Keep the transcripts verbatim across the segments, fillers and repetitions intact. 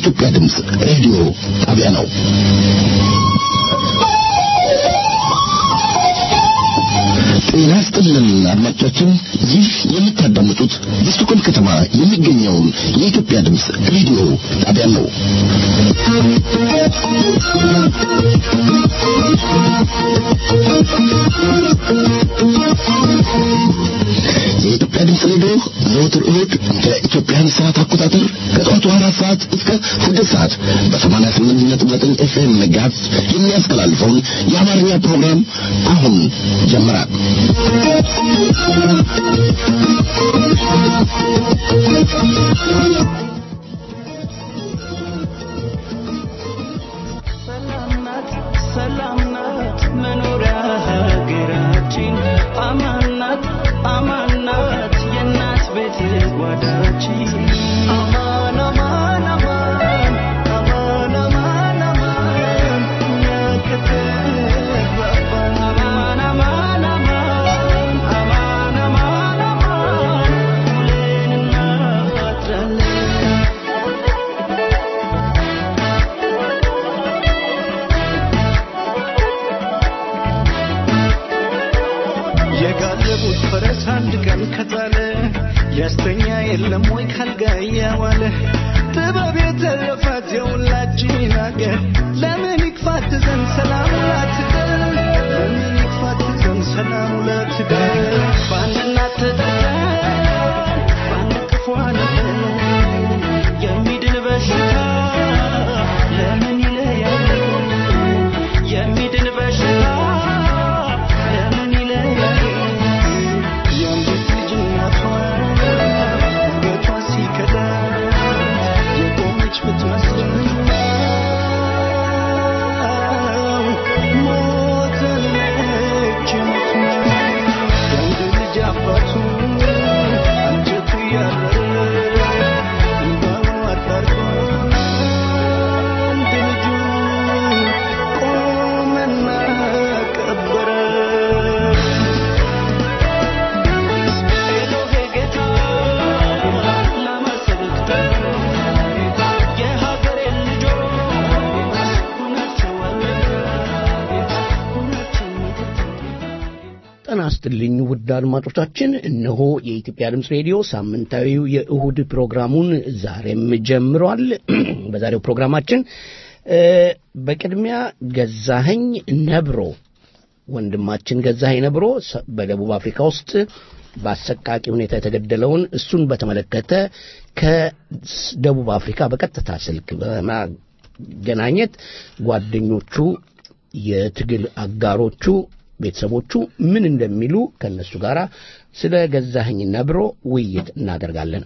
የኢትዮጵያ ድምጽ ሬዲዮ ጣቢያ ነው። ጤና ይስጥልን አድማጮቻችን፣ ይህ የምታዳምጡት በስቶኮልም ከተማ የሚገኘውን የኢትዮጵያ ድምጽ ሬዲዮ ጣቢያ ነው። የኢትዮጵያ ድምጽ ሬዲዮ ዘወትር እሁድ በኢትዮጵያ ሰዓት አቆጣጠር ከጠዋቱ አራት ሰዓት እስከ ስድስት ሰዓት በሰማንያ ስምንት ነጥብ ዘጠኝ ኤፍኤም ጋዝ የሚያስተላልፈውን የአማርኛ ፕሮግራም አሁን ጀምራል። ሰላምናት ሰላምናት መኖሪያ ሀገራችን አማናት አማናት የእናት ቤት ጓዳችን አማን አማን አማን አማን አማን አማን ያከተባባ አማን አማን አማን አማን አማን አማን ሁሌን እናድራለን። የጋለቡት ፈረስ አንድ ቀን ከጣለ ያስተኛ የለም ወይ ካልጋ ያዋለ ጥበብ የተረፋት የሁላችን አገር ለምን ይክፋት ዘንድ ሰላም ላትቀር ለምን ይክፋት ዘንድ ሰላም ላትቀር በአንድነት ተጠቅመን በአንድ ክፉ ነበር የሚድን በሽታ ለምን ይለያል የሚድን በሽታ ለምን ይለያል የአንዲት ልጅ እናቷ ገቷ ሲከዳት የቆመች ብትመስል ሞተለች የአንድ ልጅ አባቱ አንጀቱ ያረረ እንባውን አዳርጎ አንድ ልጁን ቆመና ቀበረ። ኤሎሄ ጌታ ለመሰብክተ የሀገሬ ልጆች ሁናቸዋለ ሁናቸው ጤና ይስጥልኝ ውድ አድማጮቻችን፣ እነሆ የኢትዮጵያ ድምጽ ሬዲዮ ሳምንታዊው የእሁድ ፕሮግራሙን ዛሬም ጀምሯል። በዛሬው ፕሮግራማችን እ በቅድሚያ ገዛኸኝ ነብሮ ወንድማችን ገዛኸኝ ነብሮ ሰ- በደቡብ አፍሪካ ውስጥ በአሰቃቂ ሁኔታ የተገደለውን እሱን በተመለከተ ከደቡብ አፍሪካ በቀጥታ ስልክ በማገናኘት ጓደኞቹ፣ የትግል አጋሮቹ፣ ቤተሰቦቹ ምን እንደሚሉ ከነሱ ጋር ስለ ገዛኸኝ ነብሮ ውይይት እናደርጋለን።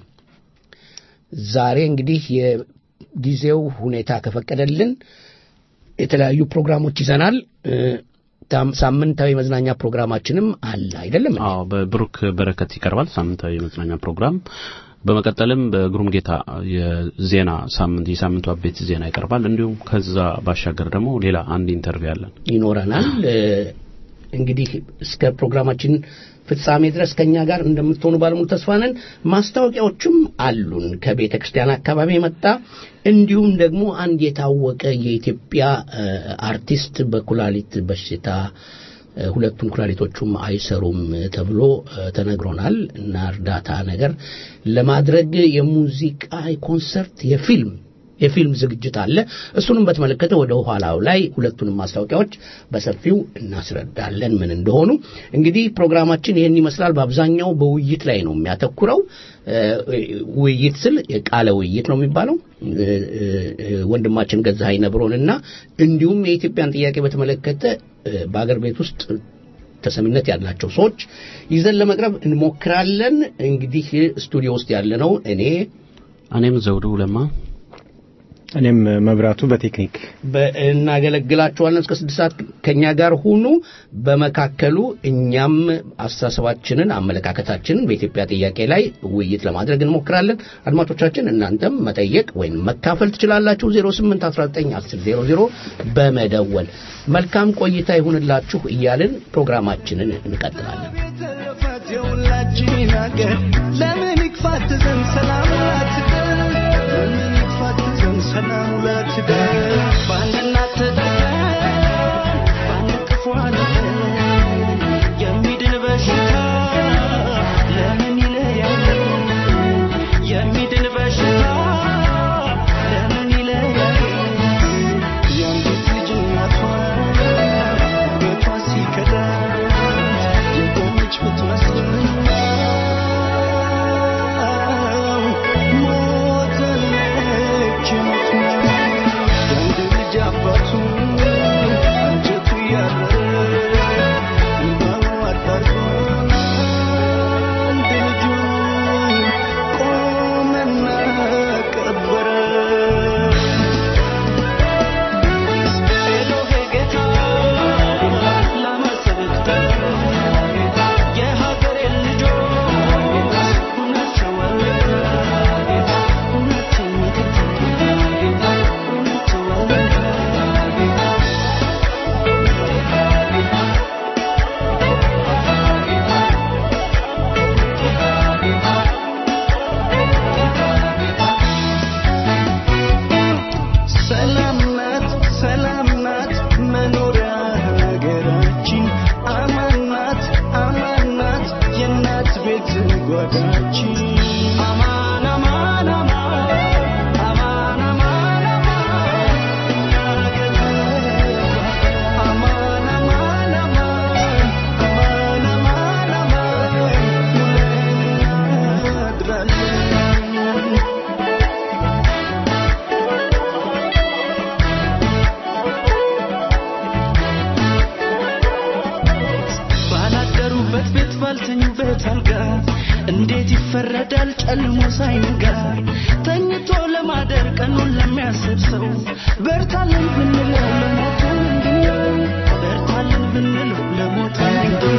ዛሬ እንግዲህ የጊዜው ሁኔታ ከፈቀደልን የተለያዩ ፕሮግራሞች ይዘናል። እ፣ ታም- ሳምንታዊ መዝናኛ ፕሮግራማችንም አለ አይደለም? አዎ በብሩክ በረከት ይቀርባል ሳምንታዊ የመዝናኛ ፕሮግራም። በመቀጠልም በግሩም ጌታ የዜና ሳምንት የሳምንቱ አቤት ዜና ይቀርባል። እንዲሁም ከዛ ባሻገር ደግሞ ሌላ አንድ ኢንተርቪው አለን ይኖረናል። እ፣ እንግዲህ እስከ ፕሮግራማችን ፍጻሜ ድረስ ከኛ ጋር እንደምትሆኑ ባለሙሉ ተስፋ ነን። ማስታወቂያዎችም አሉን ከቤተ ክርስቲያን አካባቢ የመጣ እንዲሁም ደግሞ አንድ የታወቀ የኢትዮጵያ እ፣ አርቲስት በኩላሊት በሽታ እ፣ ሁለቱም ኩላሊቶቹም አይሰሩም ተብሎ እ፣ ተነግሮናል እና እርዳታ ነገር ለማድረግ የሙዚቃ ኮንሰርት የፊልም የፊልም ዝግጅት አለ። እሱንም በተመለከተ ወደ ኋላው ላይ ሁለቱንም ማስታወቂያዎች በሰፊው እናስረዳለን ምን እንደሆኑ። እንግዲህ ፕሮግራማችን ይሄን ይመስላል። በአብዛኛው በውይይት ላይ ነው የሚያተኩረው። እ፣ ውይይት ስል የቃለ ውይይት ነው የሚባለው። እ፣ እ፣ ወንድማችን ገዛኸኝ ነብሮንና እንዲሁም የኢትዮጵያን ጥያቄ በተመለከተ እ፣ በአገር ቤት ውስጥ ተሰሚነት ያላቸው ሰዎች ይዘን ለመቅረብ እንሞክራለን። እንግዲህ ስቱዲዮ ውስጥ ያለነው እኔ እኔም ዘውዱ ለማ እኔም መብራቱ በቴክኒክ እናገለግላችኋለን። እስከ ስድስት ሰዓት ከኛ ጋር ሁኑ። በመካከሉ እኛም አስተሳሰባችንን አመለካከታችንን በኢትዮጵያ ጥያቄ ላይ ውይይት ለማድረግ እንሞክራለን። አድማጮቻችን እናንተም መጠየቅ ወይም መካፈል ትችላላችሁ። ዜሮ ስምንት አስራ ዘጠኝ አስር ዜሮ ዜሮ በመደወል መልካም ቆይታ ይሁንላችሁ እያልን ፕሮግራማችንን እንቀጥላለን። ለምን ይክፋት ዘንድ ሰላም ላትቀር ለምን ይክፋት ዘንድ ሰላም ለትዳር በአንድነት ተጠቅመን ባንቅፏ የሚድን በሽታ ለምን ይለያል የሚድን በሽታ ለምን ይለያል የአንዲት ልጅ እናቷ ቤቷ ሲከዳት የቆመች ብትመስል ሞተለች ሞት የአንድ ልጅ አባቱ አንጀቱ ያረረ እንባው አጣርቶ አንድ ልጁን ቆመና ቀበረ ኤሎሄ ጌታ ላመሰግንህ የሀገሬ ልጆች ሁናቸው አለ ሁናቸው ሁናቸው አለ ሰላም ናት ሰላም ናት መኖሪያ ሀገራችን አማን ናት አማን ናት የእናት ቤት ጓዳችን አማን አማን አማን አማን አማን አማን ሀገር አማን አማን አማን አማን አማን አማን ውለን እናድራለን ባላደሩበት ቤት ባልተኙበት አልጋ እንዴት ይፈረዳል ጨልሞ ሳይነጋ ተኝቶ ለማደር ቀኑን ለሚያስብ ሰው በርታልን ብንለው ለሞተው እንድነው በርታልን ብንለው ለሞተው እንድነው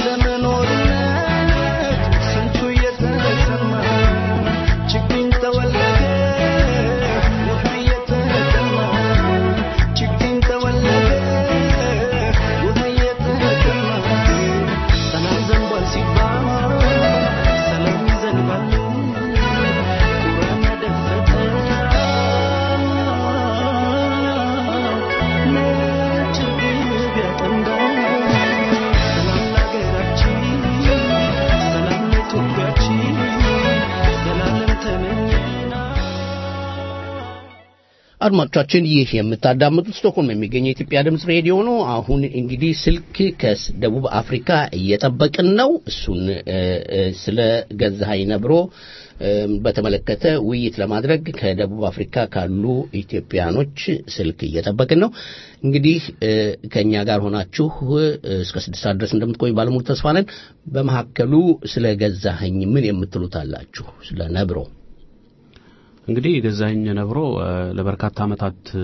ባለመኖርነት ስንቱ እየተሰማ ችግኝ ተወለደ ውሃ እየተጠማ ችግኝ ተወለደ ውሃ እየተጠማ ሰላም ዘንቧል ሲባል ሰላም ይዘንባል ቁራን ያደፈጠ ነጭ ርግብ ያጠምዳል ሰላም ለሀገራችን ሰላም ለኢትዮጵያችን ዘላለም ተመኘና አድማጮቻችን ይህ የምታዳምጡት ስቶክሆልም የሚገኘው የኢትዮጵያ ድምጽ ሬዲዮ ነው። አሁን እንግዲህ ስልክ ከደቡብ አፍሪካ እየጠበቅን ነው። እሱን እ፣ እ፣ ስለ ገዛኸኝ ነብሮ እ፣ በተመለከተ ውይይት ለማድረግ ከደቡብ አፍሪካ ካሉ ኢትዮጵያኖች ስልክ እየጠበቅን ነው። እንግዲህ እ፣ ከኛ ጋር ሆናችሁ እ፣ እስከ ስድስት ሰዓት ድረስ እንደምትቆዩ ባለሙሉ ተስፋ ነን። በመካከሉ ስለ ገዛኸኝ ምን የምትሉት አላችሁ? ስለ ነብሮ እንግዲህ ገዛኸኝ ነብሮ እ፣ ለበርካታ ዓመታት እ፣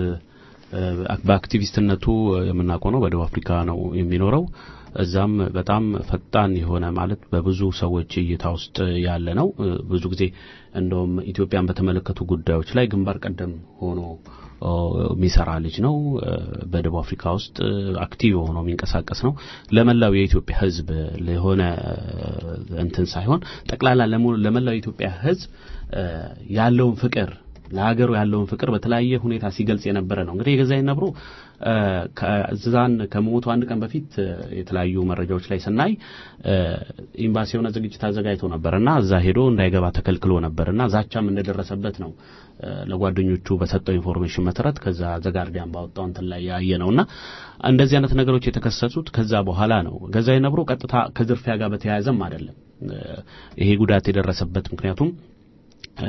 በአክቲቪስትነቱ የምናውቀው ነው። በደቡብ አፍሪካ ነው የሚኖረው። እዛም በጣም ፈጣን የሆነ ማለት በብዙ ሰዎች እይታ ውስጥ ያለ ነው። እ፣ ብዙ ጊዜ እንደውም ኢትዮጵያን በተመለከቱ ጉዳዮች ላይ ግንባር ቀደም ሆኖ ኦ፣ የሚሰራ ልጅ ነው። እ፣ በደቡብ አፍሪካ ውስጥ እ፣ አክቲቭ ሆኖ የሚንቀሳቀስ ነው። ለመላው የኢትዮጵያ ሕዝብ ለሆነ እ፣ እንትን ሳይሆን ጠቅላላ ለሙ- ለመላው የኢትዮጵያ ሕዝብ እ፣ ያለውን ፍቅር ለሀገሩ ያለውን ፍቅር በተለያየ ሁኔታ ሲገልጽ የነበረ ነው። እንግዲህ የገዛኸኝ ነብሮ እ፣ ከዛን ከሞቱ አንድ ቀን በፊት እ፣ የተለያዩ መረጃዎች ላይ ስናይ እ፣ ኤምባሲ የሆነ ዝግጅት አዘጋጅቶ ነበርና እዛ ሄዶ እንዳይገባ ተከልክሎ ነበርና ዛቻም እንደደረሰበት ነው እ፣ ለጓደኞቹ በሰጠው ኢንፎርሜሽን መሰረት ከዛ ዘጋርዲያን ባወጣው እንትን ላይ ያየ ነውና እንደዚህ አይነት ነገሮች የተከሰቱት ከዛ በኋላ ነው። ገዛኸኝ ነብሮ ቀጥታ ከዝርፊያ ጋር በተያያዘም አይደለም እ፣ ይሄ ጉዳት የደረሰበት ምክንያቱም እ፣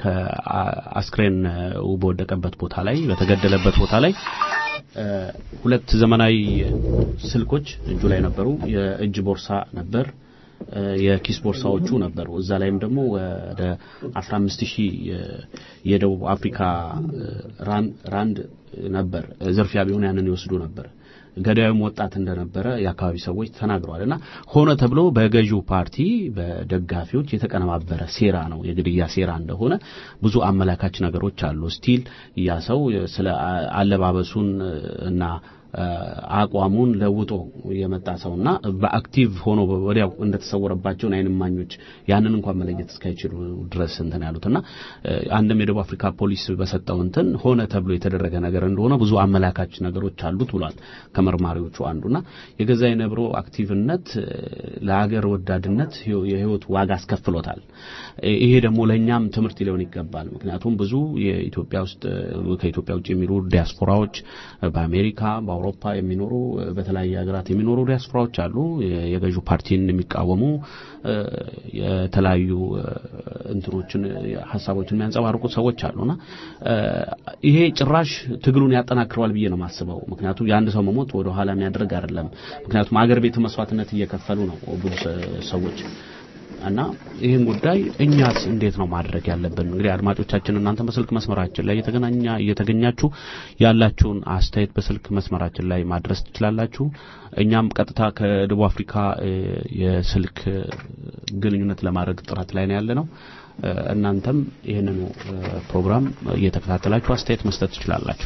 ከአስክሬን እ፣ በወደቀበት ቦታ ላይ በተገደለበት ቦታ ላይ እ፣ ሁለት ዘመናዊ ስልኮች እጁ ላይ ነበሩ። የእጅ ቦርሳ ነበር፣ እ፣ የኪስ ቦርሳዎቹ ነበሩ። እዛ ላይም ደግሞ ወደ አስራ አምስት ሺህ የ- የደቡብ አፍሪካ እ፣ ራን- ራንድ ነበር። ዝርፊያ ቢሆን ያንን ይወስዱ ነበር። ገዳዩም ወጣት እንደነበረ የአካባቢ ሰዎች ተናግረዋልና ሆነ ተብሎ በገዢው ፓርቲ በደጋፊዎች የተቀነባበረ ሴራ ነው፣ የግድያ ሴራ እንደሆነ ብዙ አመላካች ነገሮች አሉ። ስቲል ያ ሰው ስለ አለባበሱን እና አቋሙን ለውጦ የመጣ ሰውና በአክቲቭ ሆኖ ወዲያው እንደተሰወረባቸው አይንማኞች ያንን እንኳን መለየት እስካይችሉ ድረስ እንትን ያሉትና አንድም የደቡብ አፍሪካ ፖሊስ በሰጠው እንትን ሆነ ተብሎ የተደረገ ነገር እንደሆነ ብዙ አመላካች ነገሮች አሉት ብሏል ከመርማሪዎቹ አንዱና የገዛይ ነብሮ አክቲቭነት ለሀገር ወዳድነት የህይወት ዋጋ አስከፍሎታል ይሄ ደግሞ ለኛም ትምህርት ሊሆን ይገባል ምክንያቱም ብዙ የኢትዮጵያ ውስጥ ከኢትዮጵያ ውጭ የሚኖሩ ዲያስፖራዎች በአሜሪካ በአውሮፓ የሚኖሩ በተለያየ ሀገራት የሚኖሩ ዲያስፖራዎች አሉ የገዢው ፓርቲን የሚቃወሙ የተለያዩ እንትሮችን ሐሳቦችን የሚያንጸባርቁ ሰዎች አሉና ይሄ ጭራሽ ትግሉን ያጠናክረዋል ብዬ ነው ማስበው ምክንያቱም የአንድ ሰው መሞት ወደ ኋላ የሚያደርግ አይደለም ምክንያቱም ሀገር ቤት መስዋዕትነት እየከፈሉ ነው ብዙ ሰዎች እና ይሄን ጉዳይ እኛስ እንዴት ነው ማድረግ ያለብን እንግዲህ አድማጮቻችን እናንተ በስልክ መስመራችን ላይ እየተገናኛ እየተገኛችሁ ያላችሁን አስተያየት በስልክ መስመራችን ላይ ማድረስ ትችላላችሁ እኛም ቀጥታ ከደቡብ አፍሪካ የስልክ ግንኙነት ለማድረግ ጥረት ላይ ነው ያለነው እናንተም ይሄንን ፕሮግራም እየተከታተላችሁ አስተያየት መስጠት ትችላላችሁ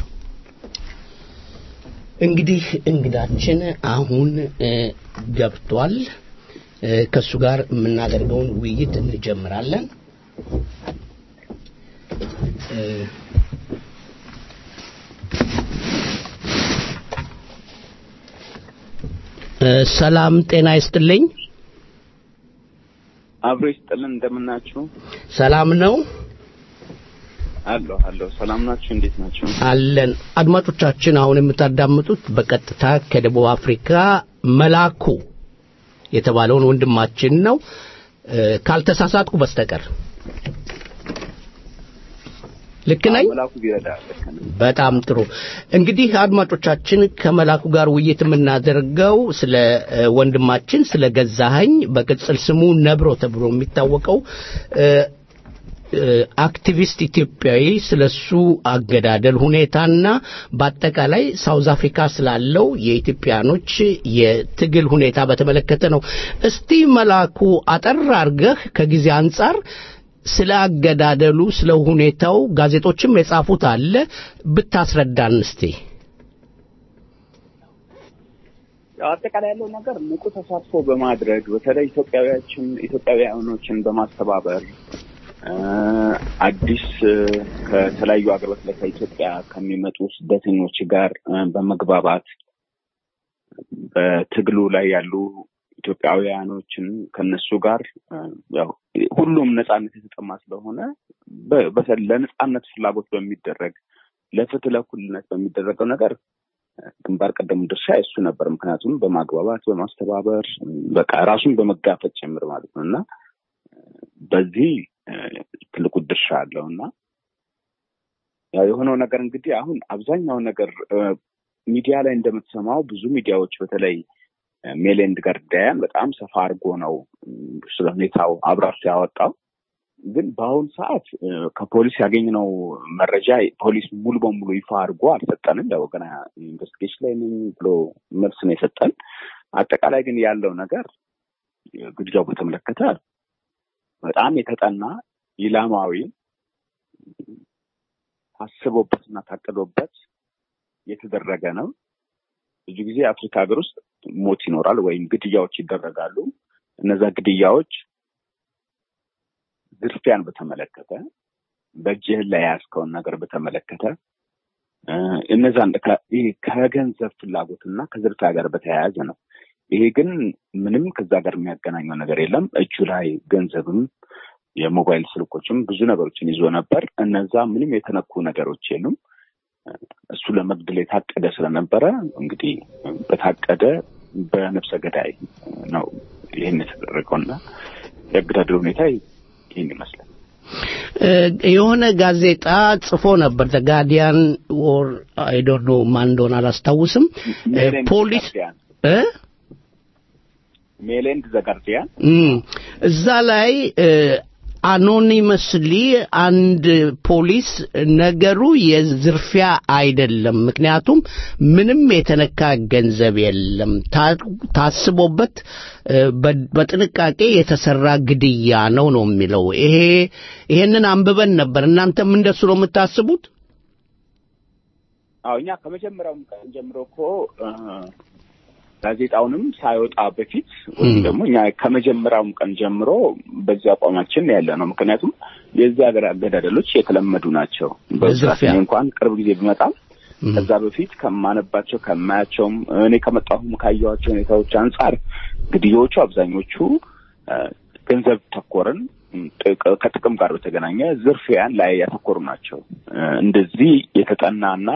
እንግዲህ እንግዳችን አሁን ገብቷል ከሱ ጋር የምናደርገውን ውይይት እንጀምራለን ሰላም ጤና ይስጥልኝ አብሮ ይስጥልን እንደምናችሁ ሰላም ነው አሎ አሎ ሰላም ናችሁ እንዴት ናችሁ አለን አድማጮቻችን አሁን የምታዳምጡት በቀጥታ ከደቡብ አፍሪካ መላኩ የተባለውን ወንድማችን ነው ካልተሳሳትኩ በስተቀር ልክ ነኝ መላኩ ቢረዳ በጣም ጥሩ እንግዲህ አድማጮቻችን ከመላኩ ጋር ውይይት የምናደርገው ስለ ወንድማችን ስለ ገዛኸኝ በቅጽል ስሙ ነብሮ ተብሎ የሚታወቀው አክቲቪስት ኢትዮጵያዊ ስለሱ አገዳደል ሁኔታና በአጠቃላይ ሳውዝ አፍሪካ ስላለው የኢትዮጵያኖች የትግል ሁኔታ በተመለከተ ነው እስቲ መላኩ አጠር አርገህ ከጊዜ አንፃር ስለ አገዳደሉ ስለ ሁኔታው ጋዜጦችም የጻፉት አለ ብታስረዳን እስቲ አጠቃላይ ያለው ነገር ንቁ ተሳትፎ በማድረግ በተለይ ኢትዮጵያውያችን ኢትዮጵያውያኖችን በማስተባበር አዲስ ከተለያዩ ሀገሮች ለኢትዮጵያ ከሚመጡ ስደተኞች ጋር በመግባባት በትግሉ ላይ ያሉ ኢትዮጵያውያኖችን ከነሱ ጋር ያው ሁሉም ነጻነት የተጠማ ስለሆነ ለነጻነት ፍላጎት በሚደረግ ለፍትህ ለእኩልነት በሚደረገው ነገር ግንባር ቀደም ድርሻ እሱ ነበር ምክንያቱም በማግባባት በማስተባበር በቃ ራሱን በመጋፈጥ ጭምር ማለት ነውና በዚህ ትልቁ ድርሻ አለውና ያው የሆነው ነገር እንግዲህ አሁን አብዛኛው ነገር ሚዲያ ላይ እንደምትሰማው ብዙ ሚዲያዎች በተለይ ሜሌንድ ጋርዲያን በጣም ሰፋ አድርጎ ነው ስለሁኔታው አብራርቶ ያወጣው ግን በአሁን ሰዓት ከፖሊስ ያገኘነው መረጃ ፖሊስ ሙሉ በሙሉ ይፋ አድርጎ አልሰጠንም ያው ገና ኢንቨስቲጌሽን ላይ ነኝ ብሎ መልስ ነው የሰጠን አጠቃላይ ግን ያለው ነገር ግድያው በተመለከተ በጣም የተጠና ኢላማዊ ታስቦበትና ታቅዶበት የተደረገ ነው ብዙ ጊዜ አፍሪካ ሀገር ውስጥ ሞት ይኖራል ወይም ግድያዎች ይደረጋሉ እነዛ ግድያዎች ዝርፊያን በተመለከተ በእጅህ ላይ ያስከውን ነገር በተመለከተ እነዛ ከገንዘብ ፍላጎትና ከዝርፊያ ጋር በተያያዘ ነው ይሄ ግን ምንም ከዛ ጋር የሚያገናኘው ነገር የለም እጁ ላይ ገንዘብም የሞባይል ስልኮችም ብዙ ነገሮችን ይዞ ነበር እነዛ ምንም የተነኩ ነገሮች የሉም እሱ ለመግደል የታቀደ ስለነበረ እንግዲህ በታቀደ በነፍሰ ገዳይ ነው ይሄን የተደረገውና የአገዳደሉ ሁኔታ ይሄን ይመስላል የሆነ ጋዜጣ ጽፎ ነበር the guardian or I don't know ማን እንደሆነ አላስታውስም ፖሊስ እ ሜሌንድ ዘጋርዲያን እዛ ላይ አኖኒመስሊ አንድ ፖሊስ ነገሩ የዝርፊያ አይደለም ምክንያቱም ምንም የተነካ ገንዘብ የለም ታስቦበት በጥንቃቄ የተሰራ ግድያ ነው ነው የሚለው ይሄ ይሄንን አንብበን ነበር እናንተም እንደሱ ነው የምታስቡት አውኛ ከመጀመሪያው ቀን ጀምሮ እኮ ጋዜጣውንም ሳይወጣ በፊት ወይም ደግሞ እኛ ከመጀመሪያው ቀን ጀምሮ በዚህ አቋማችን ያለ ነው። ምክንያቱም የዚህ ሀገር አገዳደሎች የተለመዱ ናቸው። በዛፍ እንኳን ቅርብ ጊዜ ቢመጣም ከዛ በፊት ከማነባቸው ከማያቸውም እኔ ከመጣሁም ካየኋቸው ሁኔታዎች አንፃር ግድያዎቹ አብዛኞቹ ገንዘብ ተኮርን ከጥቅም ጋር በተገናኘ ዝርፊያን ላይ ያተኮሩ ናቸው። እንደዚህ የተጠናና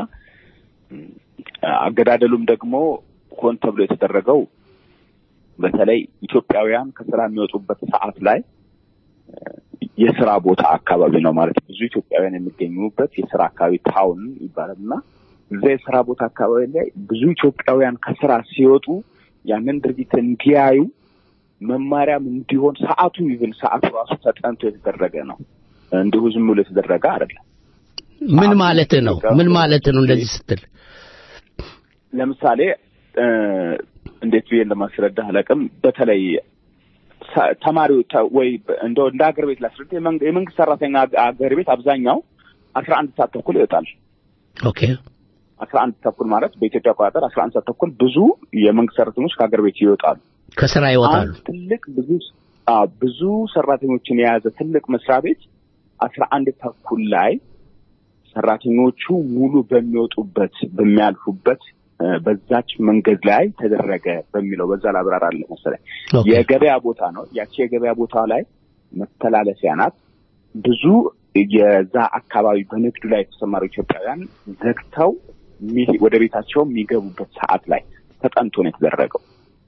አገዳደሉም ደግሞ ሆን ተብሎ የተደረገው በተለይ ኢትዮጵያውያን ከስራ የሚወጡበት ሰዓት ላይ የሥራ ቦታ አካባቢ ነው ማለት ብዙ ኢትዮጵያውያን የሚገኙበት የሥራ አካባቢ ታውን ይባላልና እዛ የሥራ ቦታ አካባቢ ላይ ብዙ ኢትዮጵያውያን ከስራ ሲወጡ ያንን ድርጊት እንዲያዩ መማሪያም እንዲሆን ሰዓቱ ይብን ሰዓቱ ራሱ ተጠንቶ የተደረገ ነው። እንዲሁ ዝም ብሎ የተደረገ አይደለም። ምን ማለት ነው? ምን ማለት ነው እንደዚህ ስትል? ለምሳሌ እንዴት ብዬ ለማስረዳህ አላውቅም። በተለይ ተማሪው ወይ እንደው እንደ ሀገር ቤት ላስረዳ የመንግስት ሰራተኛ ሀገር ቤት አብዛኛው አስራ አንድ ሰዓት ተኩል ይወጣል። ኦኬ አስራ አንድ ተኩል ማለት በኢትዮጵያ አቆጣጠር አስራ አንድ ሰዓት ተኩል ብዙ የመንግስት ሰራተኞች ከሀገር ቤት ይወጣሉ፣ ከስራ ይወጣሉ። ትልቅ ብዙ ብዙ ሰራተኞችን የያዘ ትልቅ መስሪያ ቤት አስራ አንድ ተኩል ላይ ሰራተኞቹ ሙሉ በሚወጡበት በሚያልፉበት በዛች መንገድ ላይ ተደረገ በሚለው በዛ ላብራራ አለ መሰለኝ። የገበያ ቦታ ነው። ያቺ የገበያ ቦታ ላይ መተላለፊያ ናት። ብዙ የዛ አካባቢ በንግዱ ላይ የተሰማሩ ኢትዮጵያውያን ዘግተው ወደ ቤታቸው የሚገቡበት ሰዓት ላይ ተጠንቶ ነው የተደረገው።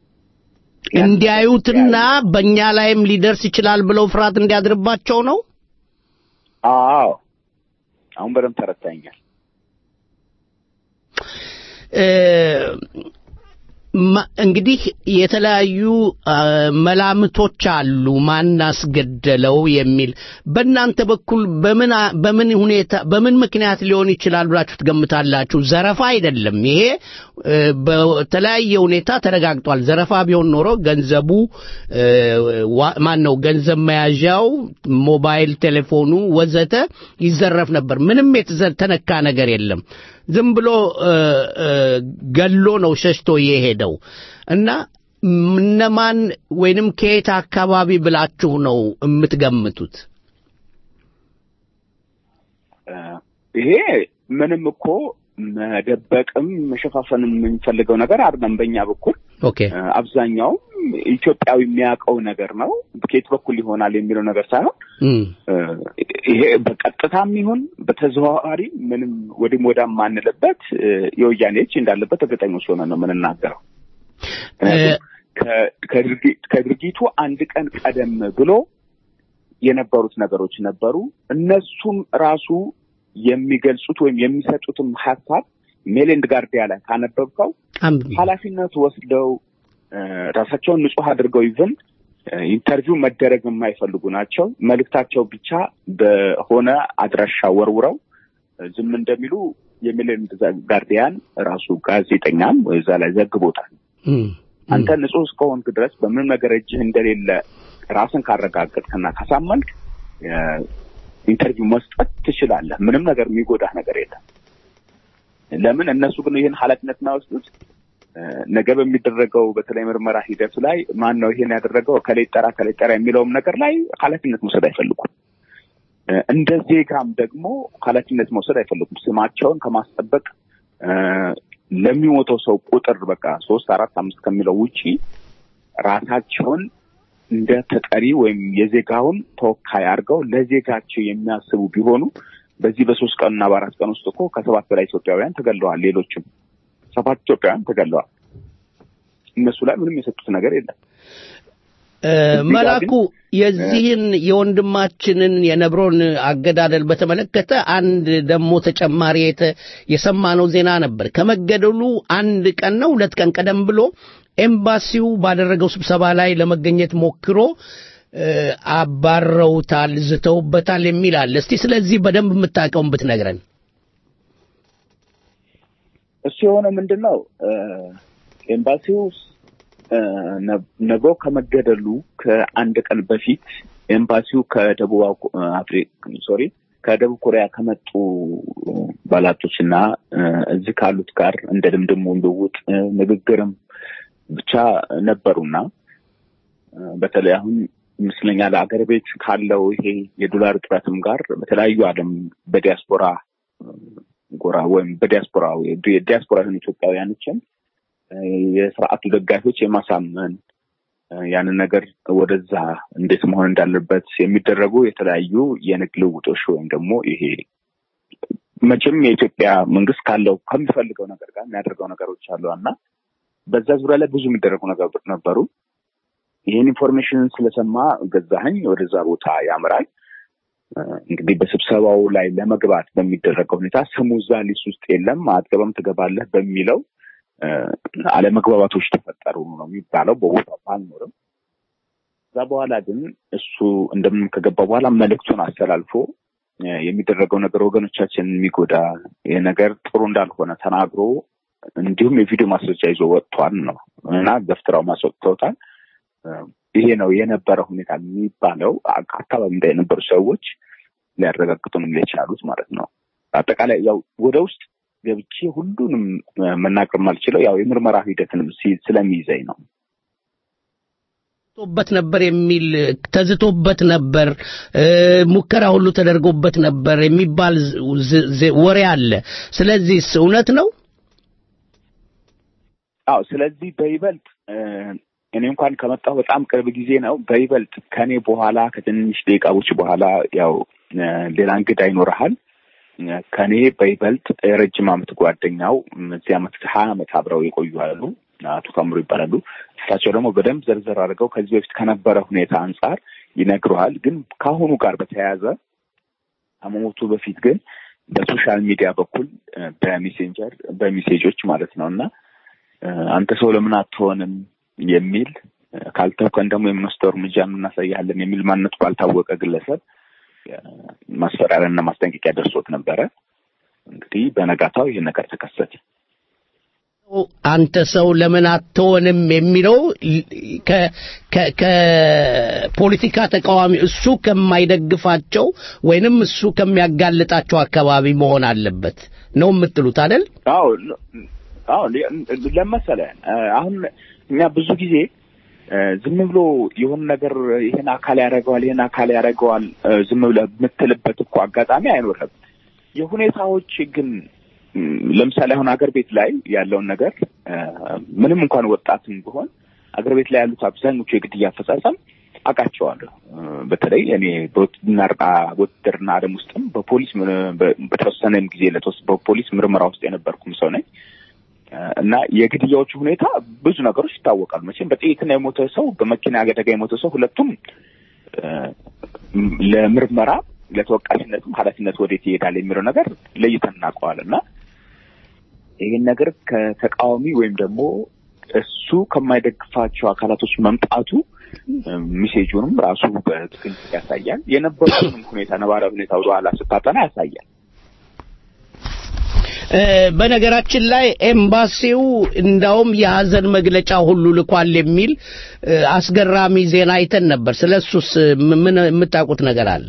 እንዲያዩትና በእኛ ላይም ሊደርስ ይችላል ብለው ፍርሃት እንዲያድርባቸው ነው። አዎ አሁን በደንብ ተረዳኛል። እንግዲህ የተለያዩ መላምቶች አሉ ማን አስገደለው የሚል። በእናንተ በኩል በምን በምን ሁኔታ በምን ምክንያት ሊሆን ይችላል ብላችሁ ትገምታላችሁ? ዘረፋ አይደለም ይሄ፣ በተለያየ ሁኔታ ተረጋግጧል። ዘረፋ ቢሆን ኖሮ ገንዘቡ ማን ነው ገንዘብ መያዣው፣ ሞባይል ቴሌፎኑ ወዘተ ይዘረፍ ነበር። ምንም የተነካ ነገር የለም። ዝም ብሎ ገሎ ነው ሸሽቶ የሄደው። እና እነማን ወይንም ከየት አካባቢ ብላችሁ ነው የምትገምቱት? ይሄ ምንም እኮ መደበቅም መሸፋፈንም የምንፈልገው ነገር አይደለም በእኛ በኩል። ኦኬ አብዛኛው ኢትዮጵያዊ የሚያውቀው ነገር ነው። ከየት በኩል ይሆናል የሚለው ነገር ሳይሆን ይሄ በቀጥታም ይሁን በተዘዋዋሪ ምንም ወዲም ወዳም ማንለበት የወያኔ እጅ እንዳለበት እርግጠኞች ሆነን ነው የምንናገረው። ከድርጊቱ አንድ ቀን ቀደም ብሎ የነበሩት ነገሮች ነበሩ። እነሱም ራሱ የሚገልጹት ወይም የሚሰጡትም ሐሳብ ሜሌንድ ጋርዲያ ላይ ካነበብከው ኃላፊነት ወስደው ራሳቸውን ንጹህ አድርገው ይዘን ኢንተርቪው መደረግ የማይፈልጉ ናቸው። መልእክታቸው ብቻ በሆነ አድራሻ ወርውረው ዝም እንደሚሉ የሜሌንድ ጋርዲያን ራሱ ጋዜጠኛም ወይዛ ላይ ዘግቦታል። አንተ ንጹህ እስከሆንክ ድረስ በምን ነገር እጅህ እንደሌለ ራስን ካረጋገጥክና ካሳመንክ ኢንተርቪው መስጠት ትችላለህ። ምንም ነገር የሚጎዳህ ነገር የለም። ለምን እነሱ ግን ይሄን ኃላፊነት ማይወስዱት? ነገ በሚደረገው በተለይ ምርመራ ሂደት ላይ ማን ነው ይሄን ያደረገው ከሌጠራ ከሌጠራ የሚለውም ነገር ላይ ኃላፊነት መውሰድ አይፈልጉም። እንደ ዜጋም ደግሞ ኃላፊነት መውሰድ አይፈልጉም። ስማቸውን ከማስጠበቅ ለሚሞተው ሰው ቁጥር በቃ ሶስት አራት አምስት ከሚለው ውጪ ራሳቸውን እንደ ተጠሪ ወይም የዜጋውን ተወካይ አድርገው ለዜጋቸው የሚያስቡ ቢሆኑ በዚህ በሶስት ቀንና በአራት ቀን ውስጥ እኮ ከሰባት በላይ ኢትዮጵያውያን ተገለዋል። ሌሎችም ሰባት ኢትዮጵያውያን ተገለዋል። እነሱ ላይ ምንም የሰጡት ነገር የለም። መላኩ የዚህን የወንድማችንን የነብሮን አገዳደል በተመለከተ አንድ ደግሞ ተጨማሪ የሰማነው ዜና ነበር። ከመገደሉ አንድ ቀን ነው ሁለት ቀን ቀደም ብሎ ኤምባሲው ባደረገው ስብሰባ ላይ ለመገኘት ሞክሮ አባረውታል፣ ዝተውበታል የሚል አለ። እስቲ ስለዚህ በደንብ የምታውቀውን ብትነግረን። እሱ የሆነ ምንድነው ኤምባሲው ነብሮ ከመገደሉ ከአንድ ቀን በፊት ኤምባሲው ከደቡብ አፍሪካ ሶሪ ከደቡብ ኮሪያ ከመጡ ባላቶችና እዚህ ካሉት ጋር እንደ ድምድሙ ልውውጥ ንግግርም ብቻ ነበሩና በተለይ አሁን ምስለኛል አገር ቤት ካለው ይሄ የዶላር ጥረትም ጋር በተለያዩ ዓለም በዲያስፖራ ጎራ ወይም በዲያስፖራ ወይ ዲያስፖራ ኢትዮጵያውያኖችን የሥርዓቱ ደጋፊዎች የማሳመን ያንን ነገር ወደዛ እንዴት መሆን እንዳለበት የሚደረጉ የተለያዩ የንግድ ልውውጦች ወይም ደግሞ ይሄ መቼም የኢትዮጵያ መንግስት ካለው ከሚፈልገው ነገር ጋር የሚያደርገው ነገሮች አሉና በዛ ዙሪያ ላይ ብዙ የሚደረጉ ነገሮች ነበሩ። ይሄን ኢንፎርሜሽን ስለሰማ ገዛኸኝ ወደዛ ቦታ ያመራል። እንግዲህ በስብሰባው ላይ ለመግባት በሚደረገው ሁኔታ ስሙ እዛ ሊስት ውስጥ የለም አትገባም ትገባለህ በሚለው አለመግባባቶች ተፈጠሩ ነው የሚባለው። በቦታው ባልኖርም እዛ በኋላ ግን እሱ እንደምን ከገባ በኋላ መልእክቱን አስተላልፎ የሚደረገው ነገር ወገኖቻችን የሚጎዳ የነገር ጥሩ እንዳልሆነ ተናግሮ እንዲሁም የቪዲዮ ማስረጃ ይዞ ወጥቷል ነው እና ገፍትራው ማስወጥተውታል። ይሄ ነው የነበረው ሁኔታ የሚባለው አካባቢ እንደነበሩ ሰዎች ሊያረጋግጡን የቻሉት ማለት ነው። አጠቃላይ ያው ወደ ውስጥ ገብቼ ሁሉንም መናገር ማልችለው ያው የምርመራ ሂደትንም ስለሚይዘኝ ነው። ተዝቶበት ነበር የሚል ተዝቶበት ነበር ሙከራ ሁሉ ተደርጎበት ነበር የሚባል ወሬ አለ። ስለዚህ እውነት ነው? አዎ ስለዚህ በይበልጥ እኔ እንኳን ከመጣሁ በጣም ቅርብ ጊዜ ነው። በይበልጥ ከኔ በኋላ ከትንሽ ደቂቃዎች በኋላ ያው ሌላ እንግዳ ይኖርሃል። ከኔ በይበልጥ የረጅም ዓመት ጓደኛው እዚህ ዓመት ሀያ ዓመት አብረው የቆዩ አሉ አቶ ታምሩ ይባላሉ። እሳቸው ደግሞ በደንብ ዘርዘር አድርገው ከዚህ በፊት ከነበረ ሁኔታ አንፃር ይነግሩሃል። ግን ከአሁኑ ጋር በተያያዘ ከመሞቱ በፊት ግን በሶሻል ሚዲያ በኩል በሜሴንጀር በሜሴጆች ማለት ነውና አንተ ሰው ለምን አትሆንም የሚል ካልተውከን ደግሞ የምንወስደው እርምጃ እናሳያለን የሚል ማንነቱ ባልታወቀ ግለሰብ ማስፈራሪያና ማስጠንቀቂያ ደርሶት ነበረ። እንግዲህ በነጋታው ይሄ ነገር ተከሰተ። አንተ ሰው ለምን አትሆንም የሚለው ከፖለቲካ ተቃዋሚ እሱ ከማይደግፋቸው ወይንም እሱ ከሚያጋልጣቸው አካባቢ መሆን አለበት ነው የምትሉት አይደል? አዎ አዎ ለምሳሌ አሁን እኛ ብዙ ጊዜ ዝም ብሎ የሆነ ነገር ይሄን አካል ያደርገዋል ይሄን አካል ያደርገዋል ዝም ብሎ የምትልበት እኮ አጋጣሚ አይኖርም። የሁኔታዎች ግን ለምሳሌ አሁን አገር ቤት ላይ ያለውን ነገር ምንም እንኳን ወጣትም ቢሆን አገር ቤት ላይ ያሉት አብዛኞቹ የግድያ አፈጻጸም አቃቸዋለሁ። በተለይ እኔ በወትድርና ወትድርና ዓለም ውስጥም በፖሊስ በተወሰነ ጊዜ ለተወሰነ በፖሊስ ምርመራ ውስጥ የነበርኩም ሰው ነኝ እና የግድያዎቹ ሁኔታ ብዙ ነገሮች ይታወቃሉ። መቼም በጥይትና የሞተ ሰው በመኪና አደጋ የሞተ ሰው ሁለቱም ለምርመራ ለተወቃሽነትም ኃላፊነት ወዴት ይሄዳል የሚለው ነገር ለይተን እናውቀዋልና ይሄን ነገር ከተቃዋሚ ወይም ደግሞ እሱ ከማይደግፋቸው አካላቶች መምጣቱ ሜሴጁንም ራሱ በትክክል ያሳያል። የነበረውን ሁኔታ ነባራዊ ሁኔታ ወደ ኋላ ስታጠና ያሳያል። በነገራችን ላይ ኤምባሲው እንዳውም የሐዘን መግለጫ ሁሉ ልኳል የሚል አስገራሚ ዜና አይተን ነበር። ስለሱስ ምን የምታውቁት ነገር አለ?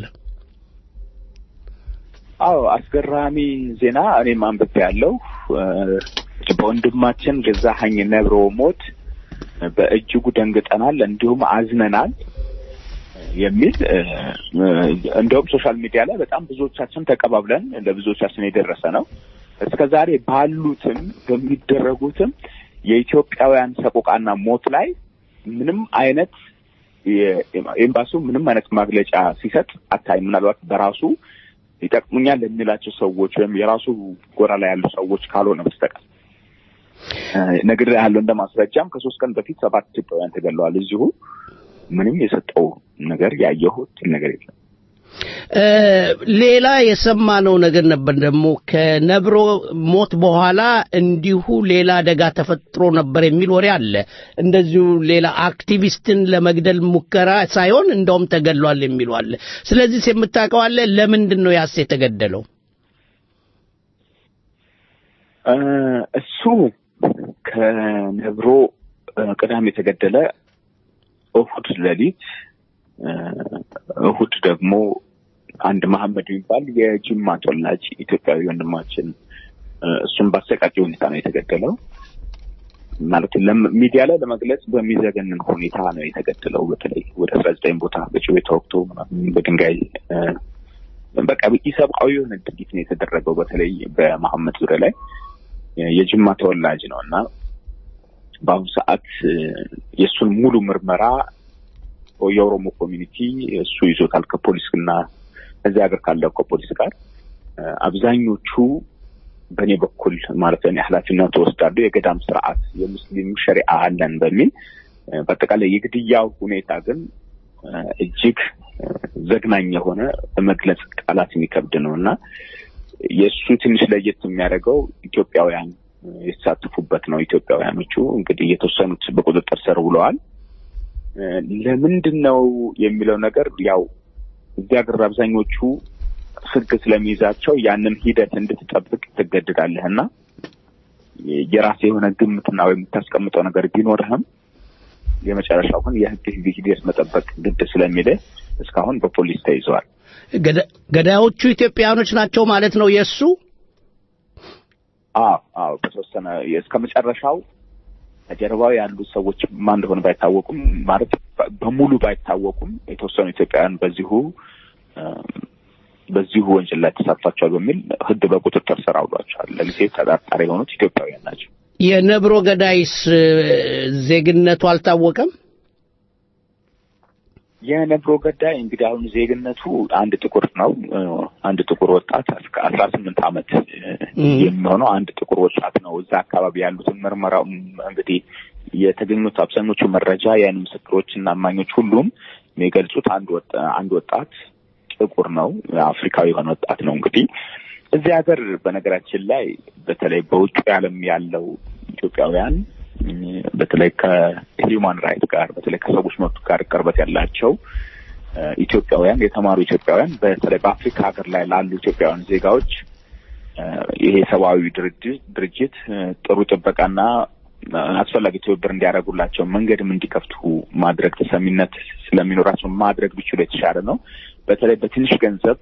አዎ አስገራሚ ዜና እኔም አንብቤያለሁ። በወንድማችን ገዛኸኝ ነብሮ ሞት በእጅጉ ደንግጠናል እንዲሁም አዝነናል የሚል እንደውም ሶሻል ሚዲያ ላይ በጣም ብዙዎቻችን ተቀባብለን ለብዙዎቻችን የደረሰ ነው። እስከዛሬ ባሉትም በሚደረጉትም የኢትዮጵያውያን ሰቆቃና ሞት ላይ ምንም አይነት ኤምባሲው ምንም አይነት መግለጫ ሲሰጥ አታይ። ምናልባት በራሱ ይጠቅሙኛል ለሚላቸው ሰዎች ወይም የራሱ ጎራ ላይ ያሉ ሰዎች ካልሆነ በስተቀር ነገር ያለው እንደማስረጃም ከሶስት ቀን በፊት ሰባት ኢትዮጵያውያን ተገለዋል። እዚሁ ምንም የሰጠው ነገር ያየሁት ነገር የለም። ሌላ የሰማነው ነገር ነበር ደግሞ ከነብሮ ሞት በኋላ እንዲሁ ሌላ አደጋ ተፈጥሮ ነበር የሚል ወሬ አለ። እንደዚሁ ሌላ አክቲቪስትን ለመግደል ሙከራ ሳይሆን እንደውም ተገድሏል የሚሉ አለ። ስለዚህ የምታውቀው አለ ለምንድን ነው ያስ የተገደለው? እሱ ከነብሮ ቅዳሜ የተገደለ እሁድ ሌሊት እሁድ ደግሞ አንድ መሐመድ የሚባል የጅማ ተወላጅ ኢትዮጵያዊ ወንድማችን እሱም በአሰቃቂ ሁኔታ ነው የተገደለው። ማለት ለሚዲያ ላይ ለመግለጽ በሚዘገንን ሁኔታ ነው የተገደለው። በተለይ ወደ አስራ ዘጠኝ ቦታ በጭቤ ተወግቶ በድንጋይ በቃ ኢሰብአዊ የሆነ ድርጊት ነው የተደረገው። በተለይ በመሐመድ ዙሪያ ላይ የጅማ ተወላጅ ነውና በአሁኑ ሰዓት የሱን ሙሉ ምርመራ የኦሮሞ ኮሚኒቲ እሱ ይዞታል ከፖሊስና እዚህ ሀገር ካለው ከፖሊስ ጋር አብዛኞቹ በኔ በኩል ማለት ነው ኃላፊነቱ ወስዳሉ። የገዳም ስርዓት የሙስሊም ሸሪዓ አለን በሚል በአጠቃላይ የግድያው ሁኔታ ግን እጅግ ዘግናኝ የሆነ መግለጽ ቃላት የሚከብድ ነውና የሱ ትንሽ ለየት የሚያደርገው ኢትዮጵያውያን የተሳተፉበት ነው። ኢትዮጵያውያኖቹ እንግዲህ የተወሰኑት በቁጥጥር ስር ውለዋል። ለምንድነው የሚለው ነገር ያው እዚህ ሀገር አብዛኞቹ ህግ ስለሚይዛቸው ያንን ሂደት እንድትጠብቅ ትገደዳለህና የራሴ የሆነ ግምትና ወይ የምታስቀምጠው ነገር ቢኖርህም የመጨረሻው ግን የህግ ሂደት መጠበቅ ግድ ስለሚል እስካሁን በፖሊስ ተይዘዋል። ገዳዮቹ ኢትዮጵያውያኖች ናቸው ማለት ነው የሱ? አዎ አዎ በተወሰነ እስከመጨረሻው ጀርባው ያሉ ሰዎች ማን እንደሆነ ባይታወቁም ማለት በሙሉ ባይታወቁም የተወሰኑ ኢትዮጵያውያን በዚሁ በዚሁ ወንጀል ላይ ተሳትፏል በሚል ህግ በቁጥጥር ስር አውሏቸዋል። ለጊዜው ተጠርጣሪ የሆኑት ኢትዮጵያውያን ናቸው። የነብሮ ገዳይስ ዜግነቱ አልታወቀም? የነብሮ ገዳይ እንግዲህ አሁን ዜግነቱ አንድ ጥቁር ነው። አንድ ጥቁር ወጣት እስከ አስራ ስምንት ዓመት የሚሆነው አንድ ጥቁር ወጣት ነው። እዛ አካባቢ ያሉትን ምርመራው እንግዲህ የተገኙት አብዛኞቹ መረጃ ያን ምስክሮችና አማኞች ሁሉም የሚገልጹት አንድ ወጣት አንድ ወጣት ጥቁር ነው። አፍሪካዊ የሆነ ወጣት ነው። እንግዲህ እዚህ ሀገር በነገራችን ላይ በተለይ በውጭ ዓለም ያለው ኢትዮጵያውያን በተለይ ከሂውማን ራይት ጋር በተለይ ከሰዎች መብት ጋር ቅርበት ያላቸው ኢትዮጵያውያን የተማሩ ኢትዮጵያውያን በተለይ በአፍሪካ ሀገር ላይ ላሉ ኢትዮጵያውያን ዜጋዎች ይሄ ሰብአዊ ድርጅት ድርጅት ጥሩ ጥበቃና አስፈላጊ ትብብር እንዲያደርጉላቸው መንገድም እንዲከፍቱ ማድረግ ተሰሚነት ስለሚኖራቸው ማድረግ ቢችሉ የተሻለ ነው። በተለይ በትንሽ ገንዘብ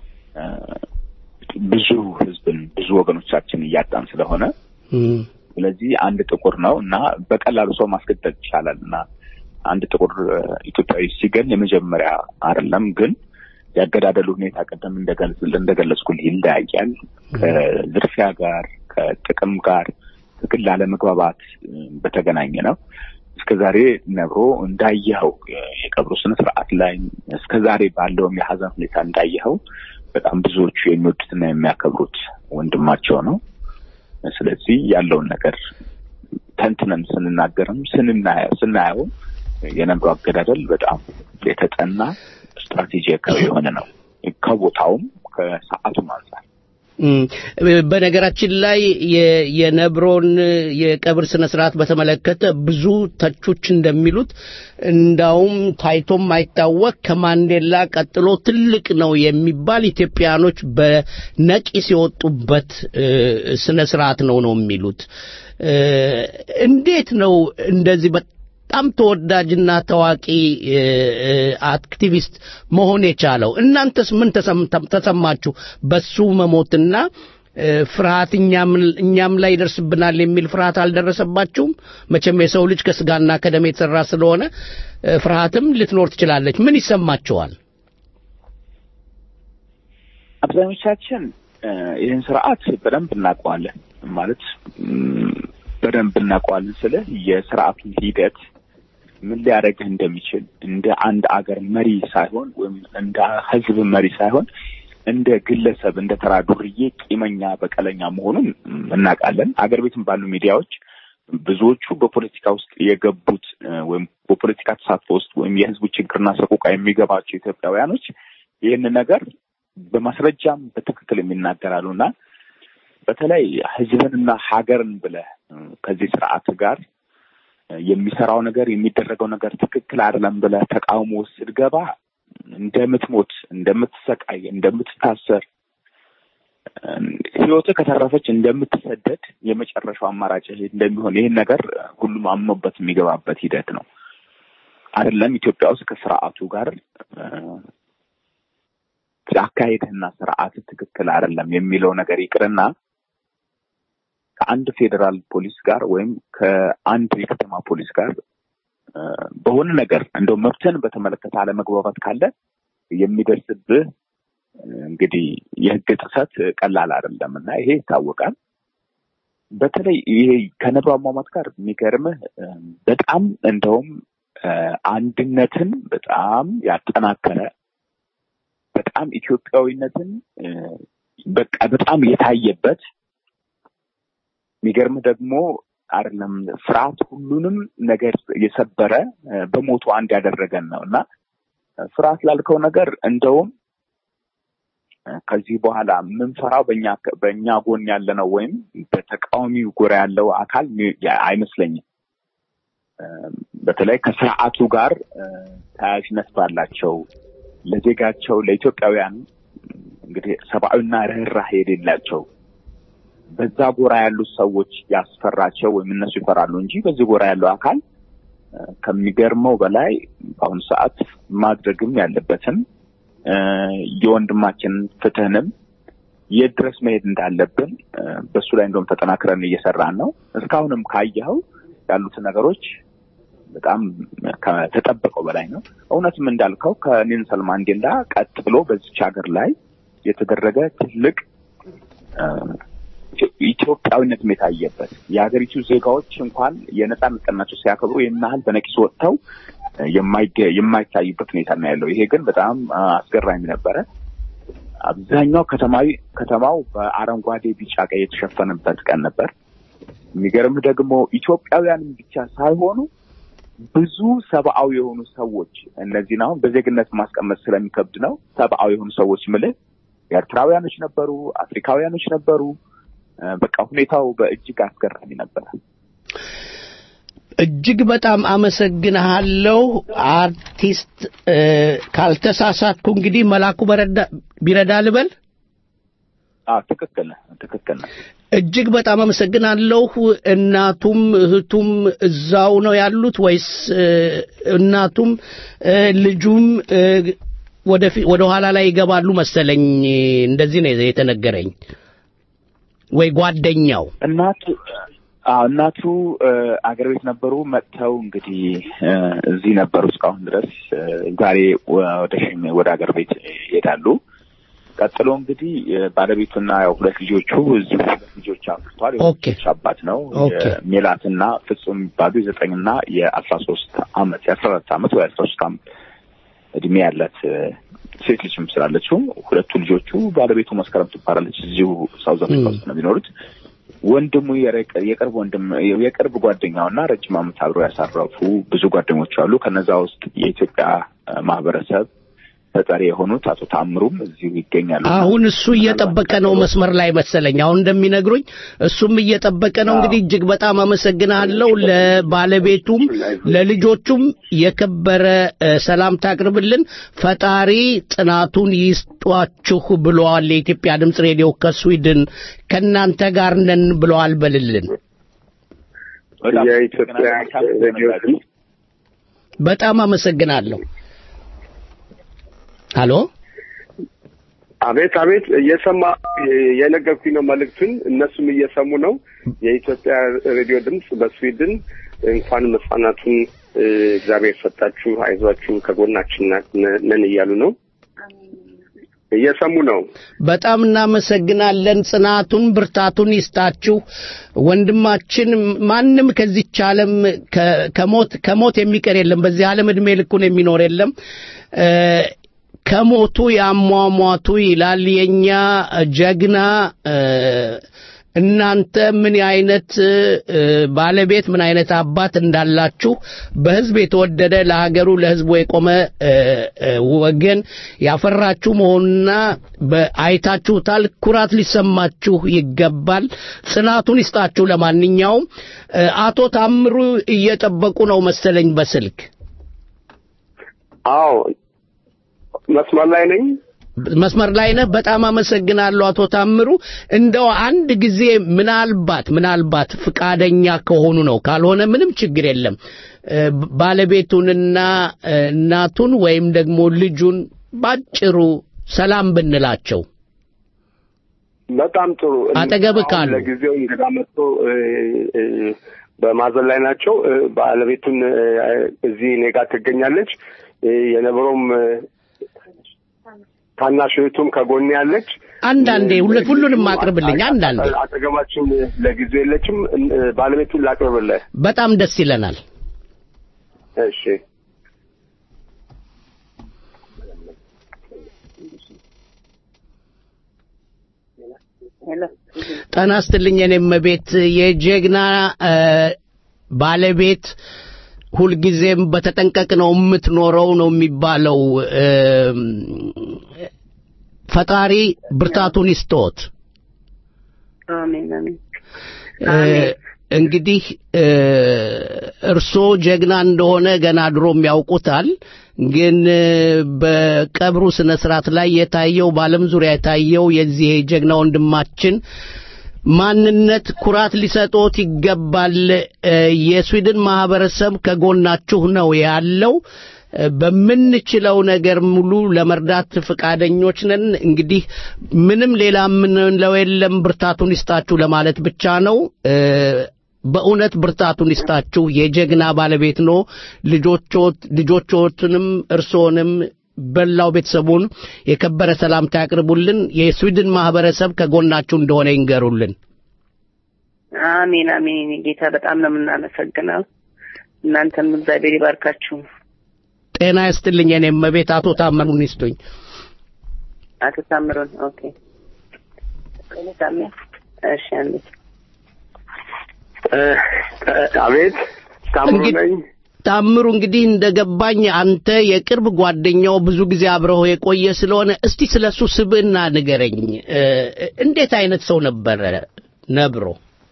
ብዙ ህዝብን ብዙ ወገኖቻችን እያጣን ስለሆነ ስለዚህ አንድ ጥቁር ነው እና በቀላሉ ሰው ማስገደል ይቻላልና አንድ ጥቁር ኢትዮጵያዊ ሲገል የመጀመሪያ አይደለም። ግን ያገዳደሉ ሁኔታ ቀደም እንደገለጽ እንደገለጽኩልህ ይለያያል። ከዝርፊያ ጋር ከጥቅም ጋር ትክክል ላለመግባባት በተገናኘ ነው። እስከዛሬ ነብሮ እንዳየኸው የቀብሩ ስነ ስርዓት ላይ እስከዛሬ ባለው የሐዘን ሁኔታ እንዳየኸው በጣም ብዙዎቹ የሚወዱትና የሚያከብሩት ወንድማቸው ነው። ስለዚህ ያለውን ነገር ተንትነን ስንናገርም ስንናየው ስናየው የነብሮ አገዳደል በጣም የተጠና ስትራቴጂካዊ የሆነ ነው ከቦታውም ከሰዓቱም አንፃር። በነገራችን ላይ የነብሮን የቀብር ስነ ስርዓት በተመለከተ ብዙ ተቾች እንደሚሉት እንዳውም ታይቶም ማይታወቅ ከማንዴላ ቀጥሎ ትልቅ ነው የሚባል ኢትዮጵያኖች በነቂስ የወጡበት ስነ ስርዓት ነው ነው የሚሉት። እንዴት ነው እንደዚህ በጣም ተወዳጅና ታዋቂ አክቲቪስት መሆን የቻለው? እናንተስ ምን ተሰማችሁ በሱ መሞትና ፍርሃት እኛም እኛም ላይ ይደርስብናል የሚል ፍርሃት አልደረሰባችሁም? መቼም የሰው ልጅ ከስጋና ከደም የተሰራ ስለሆነ ፍርሃትም ልትኖር ትችላለች። ምን ይሰማችኋል? አብዛኞቻችን ይህን ስርዓት በደንብ እናውቀዋለን። ማለት በደንብ እናውቀዋለን ስለ የስርዓቱን ሂደት ምን ሊያደርግህ እንደሚችል እንደ አንድ አገር መሪ ሳይሆን ወይም እንደ ህዝብ መሪ ሳይሆን እንደ ግለሰብ እንደ ተራዱርዬ ቂመኛ በቀለኛ መሆኑን እናውቃለን። አገር ቤትም ባሉ ሚዲያዎች ብዙዎቹ በፖለቲካ ውስጥ የገቡት ወይም በፖለቲካ ተሳትፎ ውስጥ ወይም የህዝቡ ችግርና ሰቆቃ የሚገባቸው ኢትዮጵያውያኖች ይህን ነገር በማስረጃም በትክክል የሚናገራሉና በተለይ ህዝብንና ሀገርን ብለህ ከዚህ ስርዓት ጋር የሚሰራው ነገር የሚደረገው ነገር ትክክል አይደለም ብለህ ተቃውሞ ስትገባ እንደምትሞት እንደምትሰቃይ እንደምትታሰር ህይወት ከተረፈች እንደምትሰደድ የመጨረሻው አማራጭ እንደሚሆን ይሄን ነገር ሁሉም አምኖበት የሚገባበት ሂደት ነው አይደለም። ኢትዮጵያ ውስጥ ከስርዓቱ ጋር አካሄድህና ስርዓት ትክክል አይደለም የሚለው ነገር ይቅርና ከአንድ ፌደራል ፖሊስ ጋር ወይም ከአንድ የከተማ ፖሊስ ጋር በሆነ ነገር እንደው መብትን በተመለከተ አለመግባባት ካለ የሚደርስብህ እንግዲህ የህግ ጥሰት ቀላል አይደለምና ይሄ ይታወቃል። በተለይ ይሄ ከነባ ማማት ጋር የሚገርምህ በጣም እንደውም አንድነትን በጣም ያጠናከረ በጣም ኢትዮጵያዊነትን በቃ በጣም የታየበት የሚገርምህ ደግሞ አይደለም ፍርሃት ሁሉንም ነገር የሰበረ በሞቱ አንድ ያደረገን ነውና ፍርሃት ላልከው ነገር እንደውም ከዚህ በኋላ ምን ፈራው በእኛ በእኛ ጎን ያለ ነው ወይም በተቃዋሚው ጎራ ያለው አካል አይመስለኝም። በተለይ ከስርዓቱ ጋር ታያዥነት ባላቸው ለዜጋቸው ለኢትዮጵያውያን እንግዲህ ሰብአዊና ርህራሄ የሌላቸው በዛ ጎራ ያሉ ሰዎች ያስፈራቸው ወይም እነሱ ይፈራሉ እንጂ በዚህ ጎራ ያለው አካል ከሚገርመው በላይ በአሁኑ ሰዓት ማድረግም ያለበትን የወንድማችን ፍትህንም የድረስ መሄድ እንዳለብን በሱ ላይ እንደውም ተጠናክረን እየሰራን ነው። እስካሁንም ካየኸው ያሉት ነገሮች በጣም ከተጠበቀው በላይ ነው። እውነትም እንዳልከው ከኔልሰን ማንዴላ ቀጥሎ በዚህ ሀገር ላይ የተደረገ ትልቅ ኢትዮጵያዊነት የታየበት የሀገሪቱ ዜጋዎች እንኳን የነጻነት ቀናቸው ሲያከብሩ የናህል በነቂስ ወጥተው የማይታይበት ሁኔታ ነው ያለው። ይሄ ግን በጣም አስገራሚ ነበረ። አብዛኛው ከተማዊ ከተማው በአረንጓዴ ቢጫ ቀይ የተሸፈነበት ቀን ነበር። የሚገርም ደግሞ ኢትዮጵያውያንም ብቻ ሳይሆኑ ብዙ ሰብአዊ የሆኑ ሰዎች እነዚህ ነው በዜግነት ማስቀመጥ ስለሚከብድ ነው ሰብአዊ የሆኑ ሰዎች ምለ ኤርትራውያኖች ነበሩ፣ አፍሪካውያኖች ነበሩ። በቃ ሁኔታው በእጅግ አስገራሚ ነበር። እጅግ በጣም አመሰግናለሁ አርቲስት ካልተሳሳትኩ እንግዲህ መላኩ በረዳ ቢረዳ ልበል? አዎ ትክክል ትክክል። እጅግ በጣም አመሰግናለሁ። እናቱም እህቱም እዛው ነው ያሉት ወይስ እናቱም ልጁም ወደ ወደ ኋላ ላይ ይገባሉ መሰለኝ? እንደዚህ ነው የተነገረኝ። ወይ ጓደኛው እናቱ አዎ እናቱ አገር ቤት ነበሩ። መጥተው እንግዲህ እዚህ ነበሩ እስካሁን ድረስ። ዛሬ ወደ ሸኝ ወደ አገር ቤት ይሄዳሉ። ቀጥሎ እንግዲህ ባለቤቱና ሁለት ልጆቹ እዚህ ሁለት ልጆች አፍርቷል። የልጆች አባት ነው። ሜላትና ፍጹም ባዱ የዘጠኝና የአስራ ሶስት አመት የአስራ አራት አመት ወይ አስራ ሶስት አመት እድሜ ያላት ሴት ልጅም ስላለችው ሁለቱ ልጆቹ ባለቤቱ መስከረም ትባላለች። እዚሁ ሳውዝ አፍሪካ ውስጥ ነው የሚኖሩት። ወንድሙ የቅርብ ወንድም የቅርብ ጓደኛውና ረጅም ዓመት አብረው ያሳረፉ ብዙ ጓደኞች አሉ። ከነዛ ውስጥ የኢትዮጵያ ማህበረሰብ ተጠሪ የሆኑት አቶ ታምሩም እዚሁ ይገኛሉ። አሁን እሱ እየጠበቀ ነው መስመር ላይ መሰለኝ። አሁን እንደሚነግሩኝ እሱም እየጠበቀ ነው። እንግዲህ እጅግ በጣም አመሰግናለሁ። ለባለቤቱም ለልጆቹም የከበረ ሰላምታ አቅርብልን። ፈጣሪ ጽናቱን ይስጧችሁ ብለዋል። የኢትዮጵያ ድምጽ ሬዲዮ ከስዊድን ከናንተ ጋር ነን ብለዋል በልልን። የኢትዮጵያ ሬዲዮ በጣም አመሰግናለሁ። ሄሎ አቤት አቤት እየሰማ የነገርኩኝ ነው መልእክቱን። እነሱም እየሰሙ ነው። የኢትዮጵያ ሬዲዮ ድምጽ በስዊድን እንኳን መጽናናቱን እግዚአብሔር ሰጣችሁ፣ አይዟችሁ፣ ከጎናችን ነን እያሉ ነው። እየሰሙ ነው። በጣም እናመሰግናለን። ጽናቱን ብርታቱን ይስጣችሁ ወንድማችን። ማንም ከዚህ ዓለም ከሞት ከሞት የሚቀር የለም። በዚህ ዓለም እድሜ ልኩን የሚኖር የለም። ከሞቱ ያሟሟቱ ይላል የኛ ጀግና። እናንተ ምን አይነት ባለቤት ምን አይነት አባት እንዳላችሁ በህዝብ የተወደደ ለሀገሩ ለህዝቡ የቆመ ወገን ያፈራችሁ መሆኑና በአይታችሁታል። ኩራት ሊሰማችሁ ይገባል። ጽናቱን ይስጣችሁ። ለማንኛውም አቶ ታምሩ እየጠበቁ ነው መሰለኝ በስልክ። አዎ መስመር ላይ ነኝ። መስመር ላይ ነህ? በጣም አመሰግናለሁ አቶ ታምሩ። እንደው አንድ ጊዜ ምናልባት ምናልባት ፍቃደኛ ከሆኑ ነው፣ ካልሆነ ምንም ችግር የለም። ባለቤቱንና እናቱን ወይም ደግሞ ልጁን ባጭሩ ሰላም ብንላቸው? በጣም ጥሩ። አጠገብህ ካሉ ለጊዜው እንግዳ መጥቶ በማዘን ላይ ናቸው። ባለቤቱን እዚህ እኔ ጋር ትገኛለች። የነበረውም ታናሽ እህቱም ከጎኔ ያለች። አንዳንዴ ሁለት ሁሉንም አቅርብልኝ። አንዳንዴ አጠገባችን ለጊዜው የለችም። ባለቤቱን ላቅርብልህ። በጣም ደስ ይለናል። እሺ ጤና ይስጥልኝ። እኔም ቤት የጀግና ባለቤት ሁልጊዜም በተጠንቀቅ ነው የምትኖረው ነው የሚባለው። ፈጣሪ ብርታቱን ይስጥዎት። አሜን አሜን። እንግዲህ እርሶ ጀግና እንደሆነ ገና ድሮም ያውቁታል። ግን በቀብሩ ስነ ስርዓት ላይ የታየው በዓለም ዙሪያ የታየው የዚህ ጀግና ወንድማችን ማንነት ኩራት ሊሰጦት ይገባል። የስዊድን ማህበረሰብ ከጎናችሁ ነው ያለው። በምንችለው ነገር ሙሉ ለመርዳት ፍቃደኞች ነን። እንግዲህ ምንም ሌላ ምንለው የለም። ብርታቱን ይስጣችሁ ለማለት ብቻ ነው። በእውነት ብርታቱን ይስጣችሁ። የጀግና ባለቤት ነው። ልጆቾት ልጆቾትንም እርሶንም በላው ቤተሰቡን የከበረ ሰላምታ ያቅርቡልን። የስዊድን ማህበረሰብ ከጎናችሁ እንደሆነ ይንገሩልን። አሜን አሜን። ጌታ በጣም ነው የምናመሰግነው። እናንተም እግዚአብሔር ይባርካችሁ። ጤና ይስጥልኝ። እኔም ቤት አቶ ታምሩን ይስጡኝ። አቶ ታምሩን ኦኬ። ታምሩ እሺ። አንዴ አቤት ታምሩ ነኝ። ታምሩ እንግዲህ እንደገባኝ አንተ የቅርብ ጓደኛው ብዙ ጊዜ አብረው የቆየ ስለሆነ እስቲ ስለሱ ስብዕና ንገረኝ። እንዴት አይነት ሰው ነበረ ነብሮ?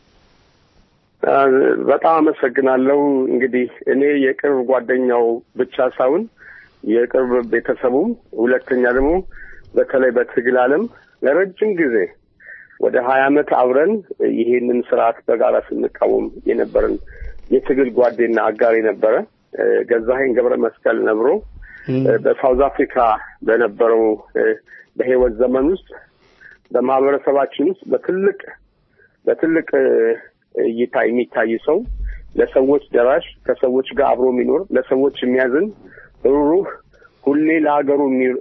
በጣም አመሰግናለሁ። እንግዲህ እኔ የቅርብ ጓደኛው ብቻ ሳይሆን የቅርብ ቤተሰቡም፣ ሁለተኛ ደግሞ በተለይ በትግል ዓለም ለረጅም ጊዜ ወደ ሀያ ዓመት አብረን ይሄንን ስርዓት በጋራ ስንቃወም የነበረን የትግል ጓዴና አጋሪ ነበረ። ገዛኸኝ ገብረ መስቀል ነብሮ በሳውዝ አፍሪካ በነበረው በህይወት ዘመን ውስጥ በማህበረሰባችን ውስጥ በትልቅ በትልቅ እይታ የሚታይ ሰው፣ ለሰዎች ደራሽ፣ ከሰዎች ጋር አብሮ የሚኖር፣ ለሰዎች የሚያዝን፣ ሩሩህ፣ ሁሌ ለሀገሩ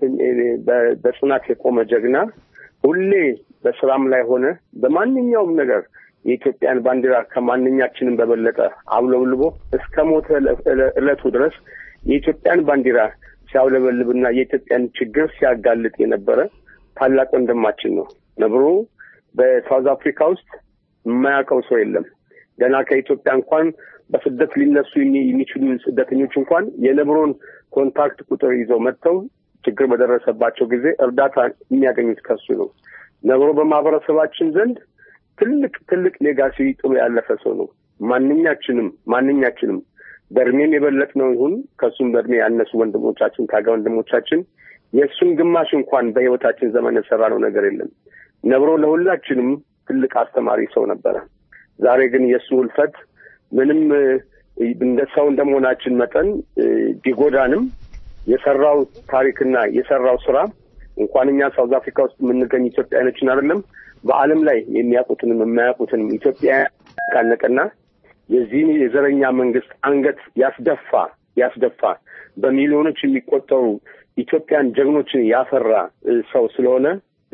በጽናት የቆመ ጀግና፣ ሁሌ በስራም ላይ ሆነ በማንኛውም ነገር የኢትዮጵያን ባንዲራ ከማንኛችንም በበለጠ አውለብልቦ እስከ ሞተ ዕለቱ ድረስ የኢትዮጵያን ባንዲራ ሲያውለበልብና የኢትዮጵያን ችግር ሲያጋልጥ የነበረ ታላቅ ወንድማችን ነው። ነብሩ በሳውዝ አፍሪካ ውስጥ የማያውቀው ሰው የለም። ገና ከኢትዮጵያ እንኳን በስደት ሊነሱ የሚችሉ ስደተኞች እንኳን የነብሮን ኮንታክት ቁጥር ይዘው መጥተው ችግር በደረሰባቸው ጊዜ እርዳታ የሚያገኙት ከሱ ነው። ነብሮ በማህበረሰባችን ዘንድ ትልቅ ትልቅ ሌጋሲ ጥሎ ያለፈ ሰው ነው። ማንኛችንም ማንኛችንም በእድሜም የበለጥነው ይሁን ከሱም በእድሜ ያነሱ ወንድሞቻችን ታጋ ወንድሞቻችን የሱን ግማሽ እንኳን በህይወታችን ዘመን የሰራነው ነገር የለም። ነብሮ ለሁላችንም ትልቅ አስተማሪ ሰው ነበረ። ዛሬ ግን የሱ ህልፈት ምንም እንደ ሰው እንደመሆናችን መጠን ቢጎዳንም የሰራው ታሪክና የሰራው ስራ እንኳን እኛ ሳውዝ አፍሪካ ውስጥ የምንገኝ ኢትዮጵያውያኖችን አይደለም በዓለም ላይ የሚያውቁትንም የማያውቁትንም ኢትዮጵያ ካነቀና የዚህ የዘረኛ መንግስት አንገት ያስደፋ ያስደፋ በሚሊዮኖች የሚቆጠሩ ኢትዮጵያን ጀግኖችን ያፈራ ሰው ስለሆነ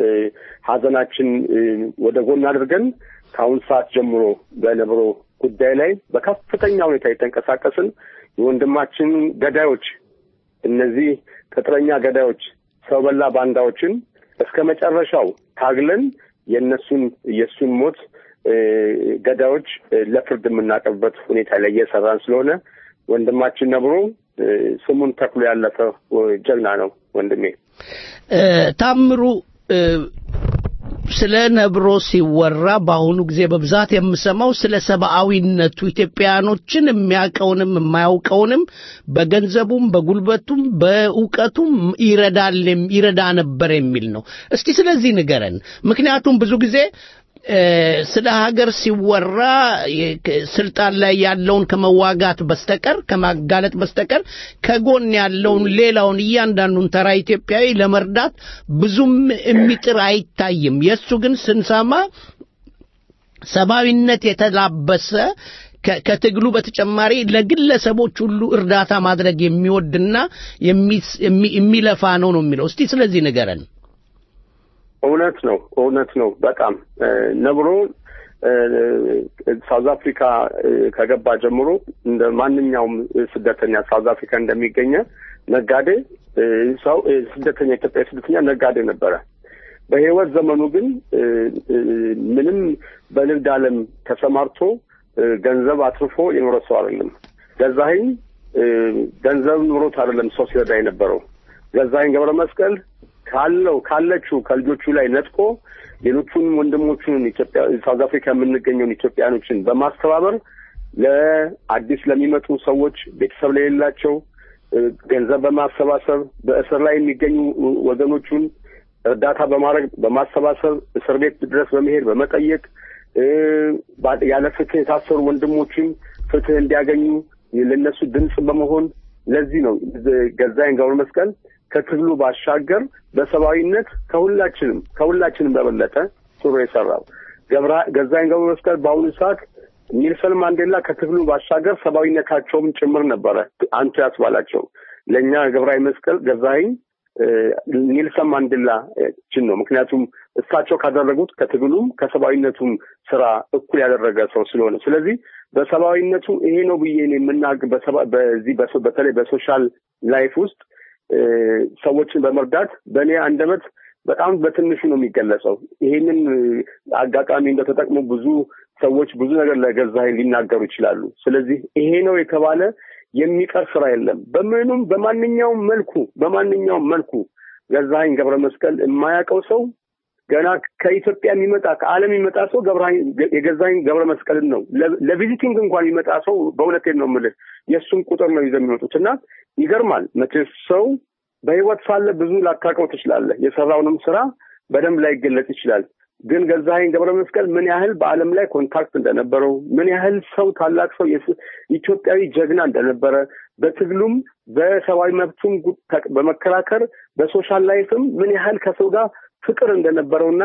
ሀዘናችን ወደ ጎን አድርገን ከአሁን ሰዓት ጀምሮ በነብሮ ጉዳይ ላይ በከፍተኛ ሁኔታ የተንቀሳቀስን የወንድማችን ገዳዮች፣ እነዚህ ቅጥረኛ ገዳዮች፣ ሰው በላ ባንዳዎችን እስከ መጨረሻው ታግለን የነሱን የሱን ሞት ገዳዮች ለፍርድ የምናቀርብበት ሁኔታ ላይ እየሰራን ስለሆነ ወንድማችን ነብሮ ስሙን ተክሎ ያለፈ ጀግና ነው። ወንድሜ ታምሩ ስለ ነብሮ ሲወራ በአሁኑ ጊዜ በብዛት የምሰማው ስለ ሰብአዊነቱ ኢትዮጵያኖችን የሚያውቀውንም የማያውቀውንም በገንዘቡም በጉልበቱም በእውቀቱም ይረዳል ይረዳ ነበር የሚል ነው። እስቲ ስለዚህ ንገረን። ምክንያቱም ብዙ ጊዜ ስለ ሀገር ሲወራ ስልጣን ላይ ያለውን ከመዋጋት በስተቀር ከማጋለጥ በስተቀር ከጎን ያለውን ሌላውን እያንዳንዱን ተራ ኢትዮጵያዊ ለመርዳት ብዙም የሚጥር አይታይም። የሱ ግን ስንሰማ ሰብአዊነት የተላበሰ ከትግሉ በተጨማሪ ለግለሰቦች ሁሉ እርዳታ ማድረግ የሚወድና የሚለፋ ነው ነው የሚለው። እስቲ ስለዚህ ንገረን። እውነት ነው እውነት ነው በጣም ነብሮ ሳውዝ አፍሪካ ከገባ ጀምሮ እንደ ማንኛውም ስደተኛ ሳውዝ አፍሪካ እንደሚገኘ ነጋዴ ሰው ስደተኛ ኢትዮጵያ ስደተኛ ነጋዴ ነበረ። በህይወት ዘመኑ ግን ምንም በንግድ ዓለም ተሰማርቶ ገንዘብ አትርፎ የኖረ ሰው አይደለም። ገዛኸኝ ገንዘብ ኑሮት አይደለም ሰው ሲረዳ የነበረው። ገዛኸኝ ገብረ መስቀል ካለው ካለችው ከልጆቹ ላይ ነጥቆ ሌሎቹን ወንድሞቹን ኢትዮጵያ ሳውዝ አፍሪካ የምንገኘውን ኢትዮጵያኖችን በማስተባበር ለአዲስ ለሚመጡ ሰዎች ቤተሰብ ለሌላቸው ገንዘብ በማሰባሰብ በእስር ላይ የሚገኙ ወገኖቹን እርዳታ በማድረግ በማሰባሰብ እስር ቤት ድረስ በመሄድ በመጠየቅ ያለ ፍትህ የታሰሩ ወንድሞችን ፍትህ እንዲያገኙ ለነሱ ድምጽ በመሆን ለዚህ ነው ገዛኸኝ ገብረ መስቀል ከትግሉ ባሻገር በሰብአዊነት ከሁላችንም ከሁላችንም በበለጠ ጥሩ የሰራው። ገዛኸኝ ገብረ መስቀል በአሁኑ ሰዓት ኔልሰን ማንዴላ ከትግሉ ባሻገር ሰብአዊነታቸውም ጭምር ነበረ አንቱ ያስባላቸው። ለኛ ገብረሃይ መስቀል ገዛኸኝ ኔልሰን ማንዴላ ችን ነው። ምክንያቱም እሳቸው ካደረጉት ከትግሉም ከሰብአዊነቱም ስራ እኩል ያደረገ ሰው ስለሆነ ስለዚህ በሰብአዊነቱ ይሄ ነው ብዬ እኔ የምናገር በዚህ በተለይ በሶሻል ላይፍ ውስጥ ሰዎችን በመርዳት በእኔ አንደበት በጣም በትንሹ ነው የሚገለጸው። ይሄንን አጋጣሚ እንደተጠቅሞ ብዙ ሰዎች ብዙ ነገር ለገዛኸኝ ሊናገሩ ይችላሉ። ስለዚህ ይሄ ነው የተባለ የሚቀር ስራ የለም። በምንም በማንኛውም መልኩ በማንኛውም መልኩ ገዛኸኝ ገብረ መስቀል የማያውቀው ሰው ገና ከኢትዮጵያ የሚመጣ ከዓለም የሚመጣ ሰው ገብረሃኝ የገዛኸኝ ገብረ መስቀልን ነው ለቪዚቲንግ እንኳን የሚመጣ ሰው በእውነቴን ነው የምልህ የእሱን ቁጥር ነው ይዘው የሚመጡትና ይገርማል። መቼስ ሰው በህይወት ሳለ ብዙ ላታውቀው ትችላለህ። የሰራውንም ስራ በደንብ ላይ ገለጽ ይችላል። ግን ገዛኸኝ ገብረ መስቀል ምን ያህል በዓለም ላይ ኮንታክት እንደነበረው ምን ያህል ሰው ታላቅ ሰው ኢትዮጵያዊ ጀግና እንደነበረ በትግሉም በሰብአዊ መብቱም በመከራከር በሶሻል ላይፍም ምን ያህል ከሰው ጋር ፍቅር እንደነበረውና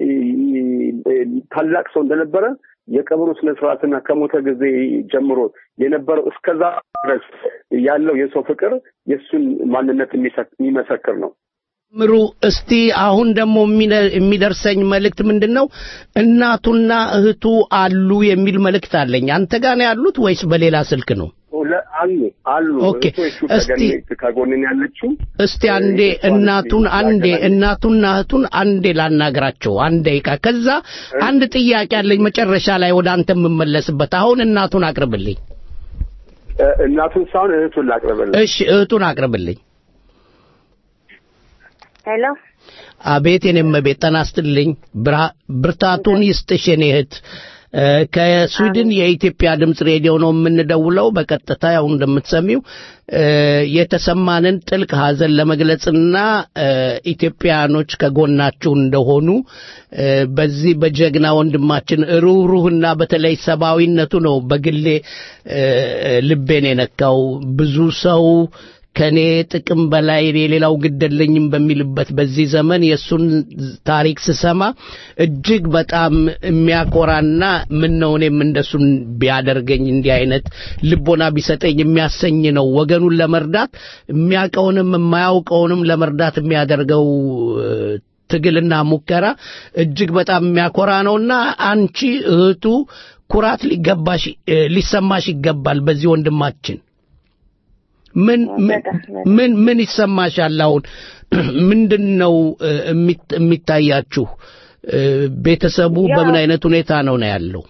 ታላቅ ሰው እንደነበረ የቀብሩ ስነ ስርዓትና ከሞተ ጊዜ ጀምሮ የነበረው እስከዛ ድረስ ያለው የሰው ፍቅር የሱን ማንነት የሚመሰክር ነው። ምሩ እስቲ አሁን ደግሞ የሚደርሰኝ መልእክት ምንድነው? እናቱና እህቱ አሉ የሚል መልእክት አለኝ። አንተ ጋር ነው ያሉት ወይስ በሌላ ስልክ ነው? አሉ አሉ ኦኬ እስቲ ከጎንን ያለችው እስቲ አንዴ እናቱን አንዴ እናቱና እህቱን አንዴ ላናግራቸው አንዴ ደቂቃ። ከዛ አንድ ጥያቄ አለኝ መጨረሻ ላይ ወደ አንተ የምመለስበት። አሁን እናቱን አቅርብልኝ። እናቱን ሳይሆን እህቱን ላቅርብልኝ። እሺ እህቱን አቅርብልኝ። ሄሎ አቤት የኔም ቤት ተናስተልኝ ብርታቱን ይስጥሽ የኔ እህት። ከስዊድን የኢትዮጵያ ድምጽ ሬዲዮ ነው የምንደውለው። በቀጥታ ያው እንደምትሰሚው የተሰማንን ጥልቅ ሐዘን ለመግለጽና ኢትዮጵያኖች ከጎናችሁ እንደሆኑ በዚህ በጀግና ወንድማችን ሩህሩህና በተለይ ሰብአዊነቱ ነው በግሌ ልቤን የነካው። ብዙ ሰው ከኔ ጥቅም በላይ ሌላው ግደለኝም በሚልበት በዚህ ዘመን የሱን ታሪክ ስሰማ እጅግ በጣም የሚያኮራና ምን ነው እኔም እንደሱን ቢያደርገኝ እንዲህ አይነት ልቦና ቢሰጠኝ የሚያሰኝ ነው። ወገኑን ለመርዳት የሚያውቀውንም የማያውቀውንም ለመርዳት የሚያደርገው ትግልና ሙከራ እጅግ በጣም የሚያኮራ ነውና አንቺ እህቱ ኩራት ሊገባሽ ሊሰማሽ ይገባል በዚህ ወንድማችን። ምን ምን ምን ይሰማሻል? አሁን ምንድነው የሚታያችሁ? ቤተሰቡ በምን አይነት ሁኔታ ነው ነው ያለው?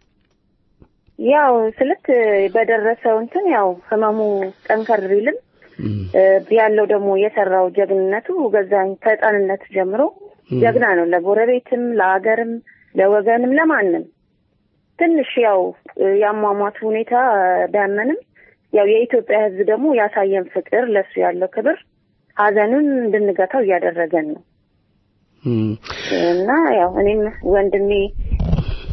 ያው ስልክ በደረሰው እንትን ያው ህመሙ ጠንከር ቢልም ያለው ደግሞ የሰራው ጀግንነቱ ገዛኸኝ ከህፃንነት ጀምሮ ጀግና ነው። ለጎረቤትም ለሀገርም ለወገንም ለማንም ትንሽ ያው ያሟሟቱ ሁኔታ ቢያመንም ያው የኢትዮጵያ ህዝብ ደግሞ ያሳየን ፍቅር ለሱ ያለው ክብር ሀዘኑን እንድንገታው እያደረገን ነው እና ያው እኔም ወንድሜ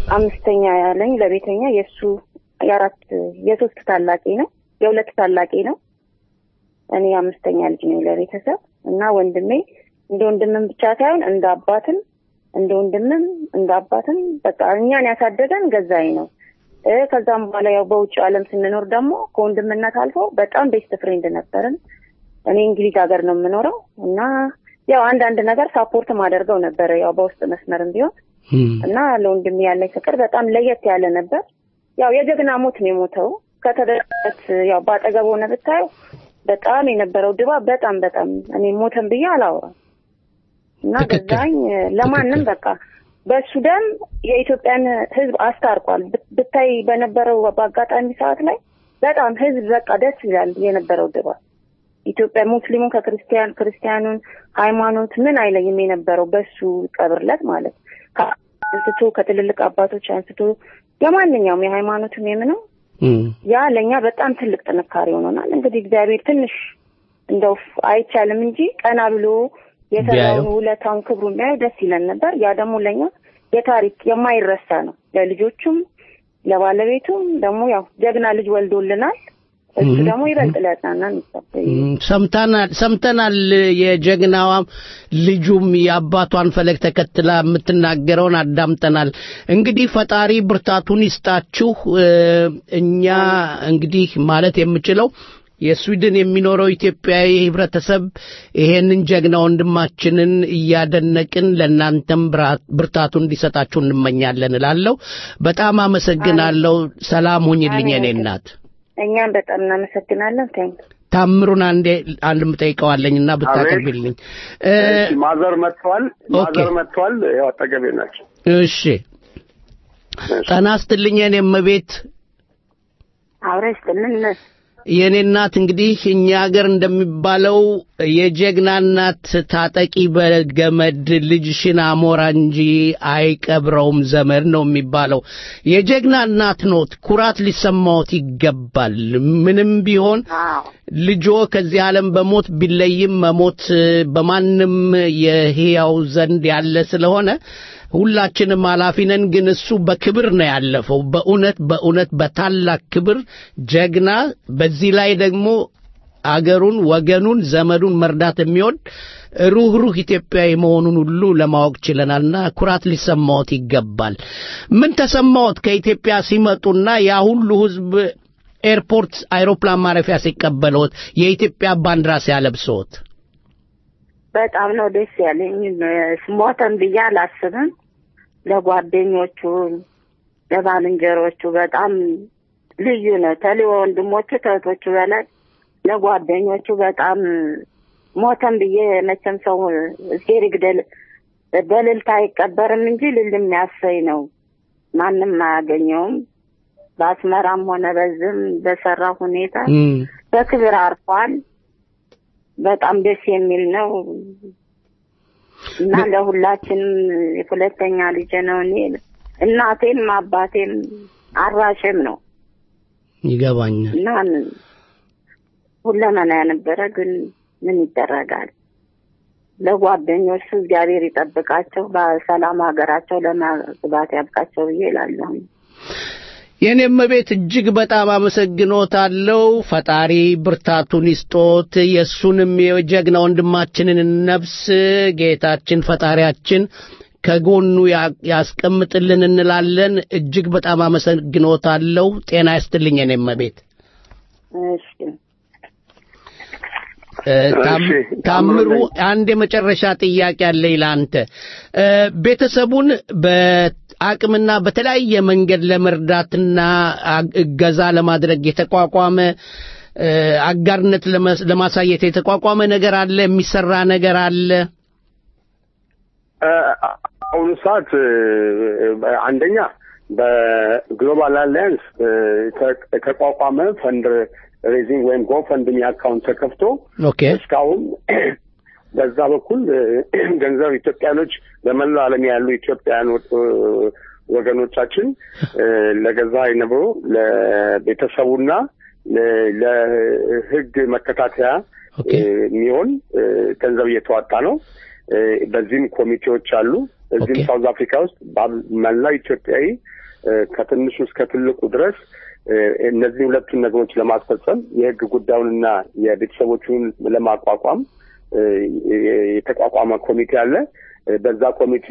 አምስተኛ ያለኝ ለቤተኛ የሱ የአራት የሶስት ታላቂ ነው የሁለት ታላቂ ነው እኔ አምስተኛ ልጅ ነኝ ለቤተሰብ እና ወንድሜ እንደ ወንድምም ብቻ ሳይሆን እንደ አባትም እንደ ወንድምም እንደ አባትም በቃ እኛን ያሳደገን ገዛኝ ነው እ ከዛም በኋላ ያው በውጭ ዓለም ስንኖር ደግሞ ከወንድምነት አልፎ በጣም ቤስት ፍሬንድ ነበርን እኔ እንግሊዝ ሀገር ነው የምኖረው እና ያው አንድ አንድ ነገር ሳፖርት ማደርገው ነበር ያው በውስጥ መስመርም ቢሆን እና ለወንድሜ ያለኝ ፍቅር በጣም ለየት ያለ ነበር ያው የጀግና ሞት ነው የሞተው ከተደረገት ያው ባጠገቡ ነው ብታዩ በጣም የነበረው ድባብ በጣም በጣም እኔ ሞተን ብዬ አላወራም እና ገዛኝ ለማንም በቃ በሱ ደም የኢትዮጵያን ህዝብ አስታርቋል ብታይ በነበረው በአጋጣሚ ሰዓት ላይ በጣም ህዝብ በቃ ደስ ይላል የነበረው ድባብ ኢትዮጵያ ሙስሊሙን ከክርስቲያን ክርስቲያኑን ሃይማኖት ምን አይለይም የነበረው በሱ ቀብርለት ማለት አንስቶ ከትልልቅ አባቶች አንስቶ የማንኛውም የሃይማኖትም የምነው ያ ለኛ በጣም ትልቅ ጥንካሬ ሆኖናል እንግዲህ እግዚአብሔር ትንሽ እንደው አይቻልም እንጂ ቀና ብሎ የተራውን ውለታውን ክብሩን ላይ ደስ ይለን ነበር ያ ደግሞ ለኛ የታሪክ የማይረሳ ነው ለልጆቹም ለባለቤቱም ደግሞ ያው ጀግና ልጅ ወልዶልናል እሱ ደግሞ ይበልጥለታልና ሰምተናል ሰምተናል የጀግናዋ ልጁም የአባቷን ፈለግ ተከትላ የምትናገረውን አዳምጠናል እንግዲህ ፈጣሪ ብርታቱን ይስጣችሁ እኛ እንግዲህ ማለት የምችለው የስዊድን የሚኖረው ኢትዮጵያዊ ህብረተሰብ ይሄንን ጀግና ወንድማችንን እያደነቅን ለናንተም ብርታቱን እንዲሰጣችሁ እንመኛለን እላለሁ በጣም አመሰግናለሁ ሰላም ሁኚልኝ የኔ እናት እኛም በጣም እናመሰግናለን ታንክ ታምሩን አንዴ አንድ ምጠይቀዋለኝና ብታቀርብልኝ እሺ ማዘር መጥቷል ማዘር መጥቷል ያው አጠገቤ ናቸው እሺ ጠናስትልኝ የኔም ቤት አውረስ ተነስ የኔ እናት እንግዲህ እኛ ሀገር እንደሚባለው የጀግና እናት ታጠቂ በገመድ ልጅሽን አሞራ እንጂ አይቀብረውም ዘመድ ነው የሚባለው የጀግና እናት ኖት ኩራት ሊሰማዎት ይገባል ምንም ቢሆን ልጆ ከዚህ ዓለም በሞት ቢለይም መሞት በማንም የህያው ዘንድ ያለ ስለሆነ ሁላችንም አላፊነን ግን እሱ በክብር ነው ያለፈው በእውነት በእውነት በታላቅ ክብር ጀግና በዚህ ላይ ደግሞ አገሩን ወገኑን ዘመዱን መርዳት የሚወድ ሩህሩህ ኢትዮጵያዊ መሆኑን ሁሉ ለማወቅ ችለናልና ኩራት ሊሰማዎት ይገባል ምን ተሰማዎት ከኢትዮጵያ ሲመጡና ያ ሁሉ ህዝብ ኤርፖርት አይሮፕላን ማረፊያ ሲቀበሉት የኢትዮጵያ ባንዲራ ሲያለብሱት በጣም ነው ደስ ያለኝ ስሞተን ብዬ አላስብም ለጓደኞቹ ለባልንጀሮቹ በጣም ልዩ ነው ተለይ ወንድሞቹ ተቶቹ በላይ ለጓደኞቹ በጣም ሞተን ብዬ መቼም ሰው እስኪ ግደል በልልታ አይቀበርም እንጂ ልልም ያሰይ ነው ማንም ማያገኘውም ባስመራም ሆነ በዝም በሰራ ሁኔታ በክብር አርፏል በጣም ደስ የሚል ነው እና ለሁላችንም የሁለተኛ ልጅ ነው እኔ እናቴም አባቴም አራሽም ነው ይገባኛል እና ሁለመና የነበረ ግን ምን ይደረጋል ለጓደኞቹ እግዚአብሔር ይጠብቃቸው በሰላም ሀገራቸው ለማግባት ያብቃቸው ይላልሁ የኔም ቤት እጅግ በጣም አመሰግኖታለሁ ፈጣሪ ብርታቱን ይስጦት የሱንም የጀግና ወንድማችንን ነፍስ ጌታችን ፈጣሪያችን ከጎኑ ያስቀምጥልን እንላለን እጅግ በጣም አመሰግኖታለሁ ጤና ይስጥልኝ የኔም ቤት እሺ ታምሩ አንድ የመጨረሻ ጥያቄ አለ ይላንተ ቤተሰቡን በአቅምና በተለያየ መንገድ ለመርዳትና እገዛ ለማድረግ የተቋቋመ አጋርነት ለማሳየት የተቋቋመ ነገር አለ የሚሰራ ነገር አለ አሁን ሰዓት አንደኛ በግሎባል አላያንስ ተቋቋመ ፈንድ ሬዚንግ ወይም ጎፈንድሚ አካውንት ተከፍቶ እስካሁን በዛ በኩል ገንዘብ ኢትዮጵያኖች በመላው ዓለም ያሉ ኢትዮጵያን ወገኖቻችን ለገዛ ይነበሩ ለቤተሰቡና ለህግ መከታተያ የሚሆን ገንዘብ እየተዋጣ ነው በዚህም ኮሚቴዎች አሉ እዚህም ሳውዝ አፍሪካ ውስጥ መላው ኢትዮጵያዊ ከትንሹ እስከ ትልቁ ድረስ እነዚህ ሁለቱን ነገሮች ለማስፈጸም የህግ ጉዳዩንና የቤተሰቦቹን ለማቋቋም የተቋቋመ ኮሚቴ አለ። በዛ ኮሚቴ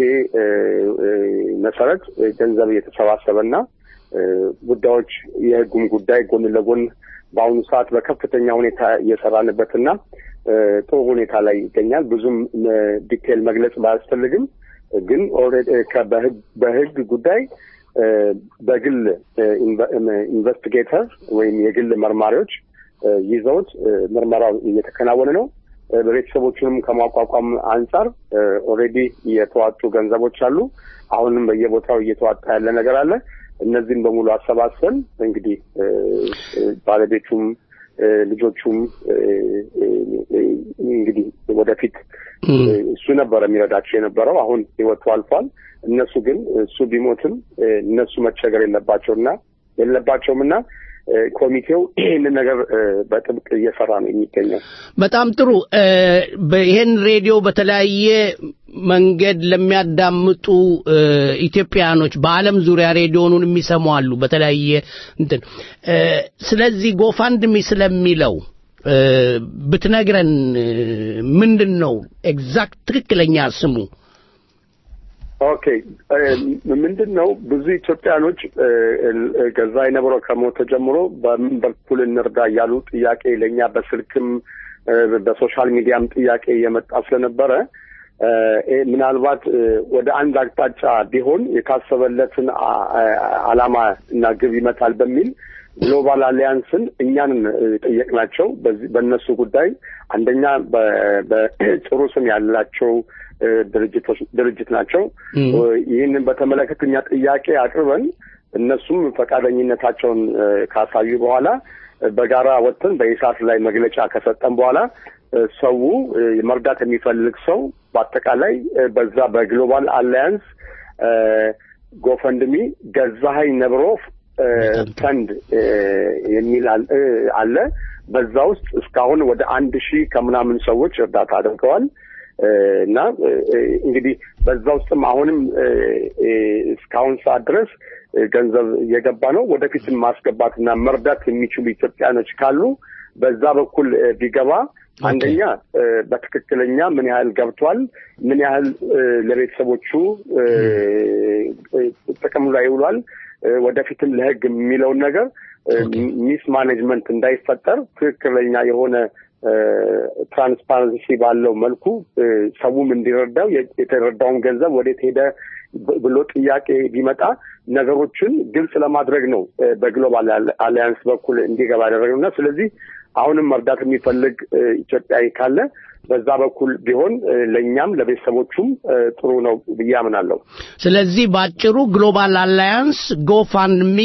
መሰረት ገንዘብ እየተሰባሰበና ጉዳዮች የህጉም ጉዳይ ጎን ለጎን በአሁኑ ሰዓት በከፍተኛ ሁኔታ እየሰራንበትና ጥሩ ሁኔታ ላይ ይገኛል። ብዙም ዲቴል መግለጽ ባያስፈልግም ግን ኦልሬዲ በህግ ጉዳይ በግል ኢንቨስቲጌተር ወይም የግል መርማሪዎች ይዘውት ምርመራው እየተከናወነ ነው። በቤተሰቦቹንም ከማቋቋም አንጻር ኦልሬዲ የተዋጡ ገንዘቦች አሉ። አሁንም በየቦታው እየተዋጣ ያለ ነገር አለ። እነዚህን በሙሉ አሰባሰን እንግዲህ ባለቤቱም ልጆቹም እንግዲህ ወደፊት እሱ ነበር የሚረዳቸው የነበረው። አሁን ህይወቱ አልፏል። እነሱ ግን እሱ ቢሞትም እነሱ መቸገር የለባቸውና የለባቸውምና ኮሚቴው ይህንን ነገር በጥብቅ እየሰራ ነው የሚገኘው። በጣም ጥሩ። ይሄን ሬዲዮ በተለያየ መንገድ ለሚያዳምጡ ኢትዮጵያኖች በአለም ዙሪያ ሬዲዮኑን የሚሰሙ አሉ በተለያየ እንትን። ስለዚህ ጎፋንድሚ ስለሚለው ብትነግረን ምንድነው ኤግዛክት ትክክለኛ ስሙ? ኦኬ ምንድነው ብዙ ኢትዮጵያኖች ገዛይ ነብሮ ከሞተ ጀምሮ በምን በኩል እንርዳ ያሉ ጥያቄ ለኛ በስልክም በሶሻል ሚዲያም ጥያቄ የመጣ ስለነበረ ምናልባት ወደ አንድ አቅጣጫ ቢሆን የታሰበለትን አላማ እና ግብ ይመታል በሚል ግሎባል አሊያንስን እኛን ጠየቅናቸው። በእነሱ ጉዳይ አንደኛ በጥሩ ስም ያላቸው ድርጅቶች ድርጅት ናቸው። ይህንን በተመለከተኛ ጥያቄ አቅርበን እነሱም ፈቃደኝነታቸውን ካሳዩ በኋላ በጋራ ወጥተን በኢሳት ላይ መግለጫ ከሰጠን በኋላ ሰው መርዳት የሚፈልግ ሰው በአጠቃላይ በዛ በግሎባል አሊያንስ ጎፈንድሚ ገዛኸኝ ነብሮ ፈንድ የሚል አለ። በዛ ውስጥ እስካሁን ወደ አንድ ሺህ ከምናምን ሰዎች እርዳታ አድርገዋል። እና እንግዲህ በዛ ውስጥም አሁንም እስካሁን ሰዓት ድረስ ገንዘብ እየገባ ነው። ወደፊትም ማስገባትና መርዳት የሚችሉ ኢትዮጵያኖች ካሉ በዛ በኩል ቢገባ አንደኛ በትክክለኛ ምን ያህል ገብቷል፣ ምን ያህል ለቤተሰቦቹ ጥቅም ላይ ይውላል፣ ወደፊትም ለህግ የሚለውን ነገር ሚስ ማኔጅመንት እንዳይፈጠር ትክክለኛ የሆነ ትራንስፓረንሲ ባለው መልኩ ሰውም እንዲረዳው የተረዳውን ገንዘብ ወዴት ሄደ ብሎ ጥያቄ ቢመጣ ነገሮችን ግልጽ ለማድረግ ነው በግሎባል አሊያንስ በኩል እንዲገባ ያደረገውና ስለዚህ አሁንም መርዳት የሚፈልግ ኢትዮጵያዊ ካለ በዛ በኩል ቢሆን ለኛም ለቤተሰቦቹም ጥሩ ነው ብዬ አምናለሁ። ስለዚህ ባጭሩ ግሎባል አሊያንስ ጎፋንድሚ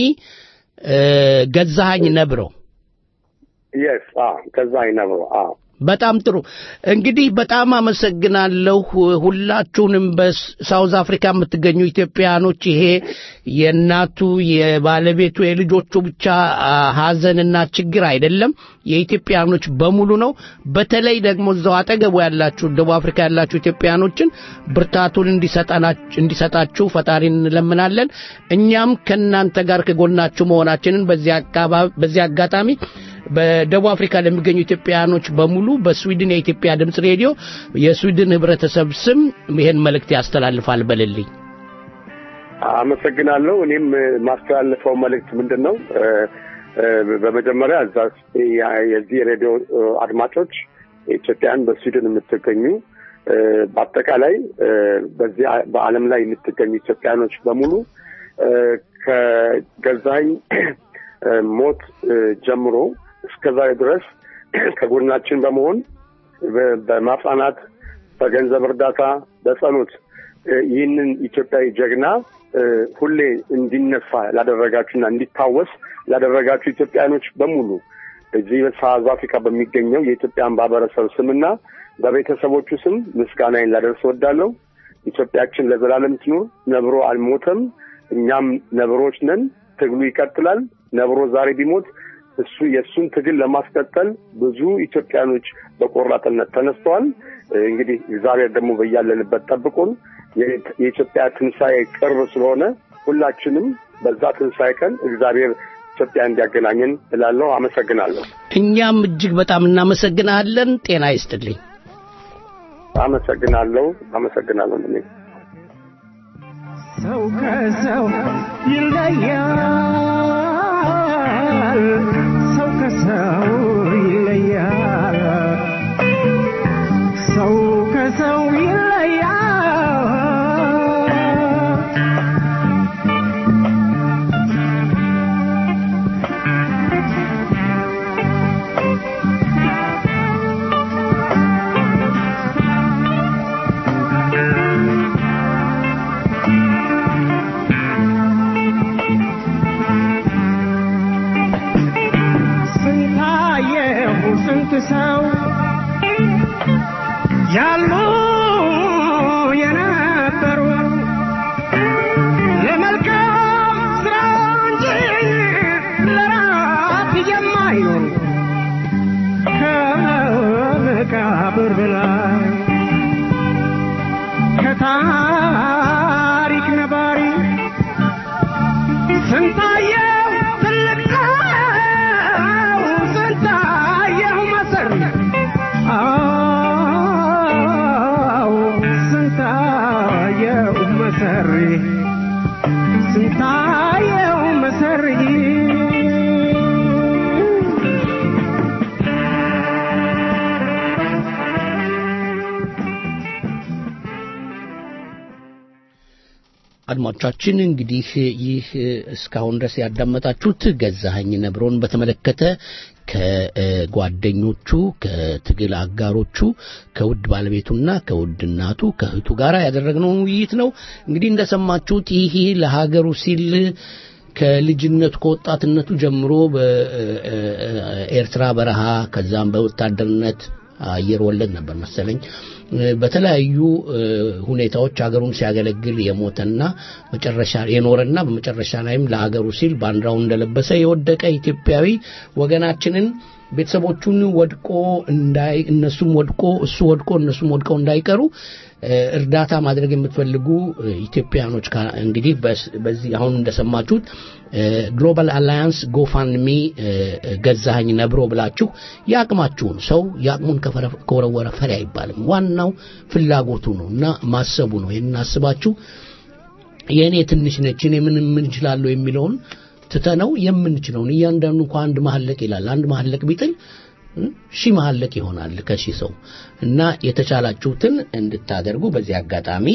ገዛኸኝ ነብሮ yes ah ገዛኸኝ ነብሮ ah በጣም ጥሩ። እንግዲህ በጣም አመሰግናለሁ ሁላችሁንም በሳውዝ አፍሪካ የምትገኙ ኢትዮጵያኖች። ይሄ የእናቱ የባለቤቱ የልጆቹ ብቻ ሀዘንና ችግር አይደለም፣ የኢትዮጵያኖች በሙሉ ነው። በተለይ ደግሞ እዛው አጠገቡ ያላችሁ ደቡብ አፍሪካ ያላችሁ ኢትዮጵያኖችን ብርታቱን እንዲሰጣናችሁ እንዲሰጣችሁ ፈጣሪን እንለምናለን። እኛም ከናንተ ጋር ከጎናችሁ መሆናችንን በዚያ አካባቢ በዚያ አጋጣሚ በደቡብ አፍሪካ ለሚገኙ ኢትዮጵያኖች በሙሉ በስዊድን የኢትዮጵያ ድምጽ ሬዲዮ የስዊድን ህብረተሰብ ስም ይሄን መልእክት ያስተላልፋል በልልኝ። አመሰግናለሁ። እኔም ማስተላለፈው መልእክት ምንድነው በመጀመሪያ እዛ የዚህ ሬዲዮ አድማጮች ኢትዮጵያን በስዊድን የምትገኙ በአጠቃላይ በዚህ በዓለም ላይ የምትገኙ ኢትዮጵያኖች በሙሉ ከገዛኸኝ ሞት ጀምሮ እስከዛ ድረስ ከጎናችን በመሆን በማጽናናት በገንዘብ እርዳታ በጸሎት ይህንን ኢትዮጵያዊ ጀግና ሁሌ እንዲነሳ ላደረጋችሁና እንዲታወስ ላደረጋችሁ ኢትዮጵያኖች በሙሉ እዚህ በሳውዝ አፍሪካ በሚገኘው የኢትዮጵያ ማህበረሰብ ስምና በቤተሰቦቹ ስም ምስጋናዬን ላደርስ እወዳለሁ። ኢትዮጵያችን ለዘላለም ትኑር። ነብሮ አልሞተም፣ እኛም ነብሮች ነን። ትግሉ ይቀጥላል። ነብሮ ዛሬ ቢሞት እሱ የሱን ትግል ለማስቀጠል ብዙ ኢትዮጵያኖች በቆራጥነት ተነስተዋል። እንግዲህ እግዚአብሔር ደግሞ በያለንበት ጠብቁን። የኢትዮጵያ ትንሣኤ ቅርብ ስለሆነ ሁላችንም በዛ ትንሣኤ ቀን እግዚአብሔር ኢትዮጵያ እንዲያገናኘን እላለሁ። አመሰግናለሁ። እኛም እጅግ በጣም እናመሰግናለን። ጤና ይስጥልኝ። አመሰግናለሁ። አመሰግናለሁ። እኔ ሰው ከሰው ይለያል፣ ሰው ከሰው ይለያል፣ ሰው ከሰው ይለያል። ሰው ያሉ የነበሩ ለመልካም ስራ እንጂ ለራት የማይኖሩ ከመቃብር በላይ ከታሪክ ነባሪ ስንታየው ትልቅ ሰው ስንታየው መሰሪ አዎ ስንታየው መሰሪ ስንታየው መሰሪ አድማጮቻችን እንግዲህ ይህ እስካሁን ድረስ ያዳመጣችሁት ገዛኸኝ ነብሮን በተመለከተ ከጓደኞቹ ከትግል አጋሮቹ ከውድ ባለቤቱና ከውድ እናቱ ከእህቱ ጋር ያደረግነው ውይይት ነው። እንግዲህ እንደሰማችሁት ይህ ለሀገሩ ሲል ከልጅነቱ ከወጣትነቱ ጀምሮ በኤርትራ በረሃ ከዛም በወታደርነት አየር ወለድ ነበር መሰለኝ በተለያዩ ሁኔታዎች ሀገሩን ሲያገለግል የሞተና መጨረሻ የኖረና በመጨረሻ ላይም ለሀገሩ ሲል ባንዲራውን እንደለበሰ የወደቀ ኢትዮጵያዊ ወገናችንን ቤተሰቦቹን ወድቆ እንዳይ እነሱም ወድቆ እሱ ወድቆ እነሱም ወድቀው እንዳይቀሩ እርዳታ ማድረግ የምትፈልጉ ኢትዮጵያኖች እንግዲህ በዚህ አሁን እንደሰማችሁት ግሎባል አላያንስ ጎፋንሚ ገዛኸኝ ነብሮ ብላችሁ ያቅማችሁን ሰው ያቅሙን ከወረወረ ፈሪ አይባልም። ዋናው ፍላጎቱ ነውና ማሰቡ ነው። የናስባችሁ የኔ ትንሽ ነች እኔ ምን ምን ይችላል የሚለውን ትተነው የምንችለውን እያንዳንዱ እንኳን አንድ ማህለቅ ይላል አንድ ማህለቅ ቢጥል ሺ ማህለቅ ይሆናል ከሺ ሰው እና የተቻላችሁትን እንድታደርጉ በዚህ አጋጣሚ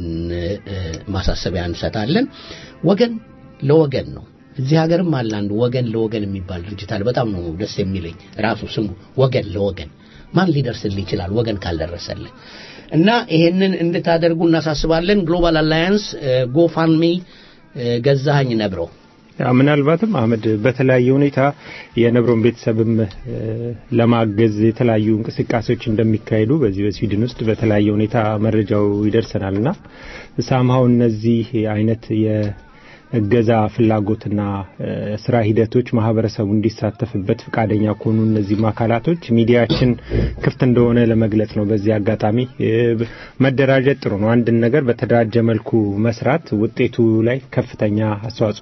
ማሳሰቢያ እንሰጣለን። ወገን ለወገን ነው። እዚህ ሀገርም አለ አንድ ወገን ለወገን የሚባል ድርጅት አለ። በጣም ነው ደስ የሚለኝ ራሱ ስሙ ወገን ለወገን። ማን ሊደርስልኝ ይችላል ወገን ካልደረሰልህ? እና ይሄንን እንድታደርጉ እናሳስባለን። ግሎባል አላያንስ ጎፋንሚ ገዛኸኝ ነብሮ ምናልባትም አህመድ በተለያየ ሁኔታ የነብሮን ቤተሰብም ለማገዝ የተለያዩ እንቅስቃሴዎች እንደሚካሄዱ በዚህ በስዊድን ውስጥ በተለያየ ሁኔታ መረጃው ይደርሰናልና ሳምሃው እነዚህ አይነት የገዛ ፍላጎትና ስራ ሂደቶች ማህበረሰቡ እንዲሳተፍበት ፍቃደኛ ከሆኑ እነዚህ ማካላቶች ሚዲያችን ክፍት እንደሆነ ለመግለጽ ነው። በዚህ አጋጣሚ መደራጀት ጥሩ ነው። አንድ ነገር በተደራጀ መልኩ መስራት ውጤቱ ላይ ከፍተኛ አስተዋጽኦ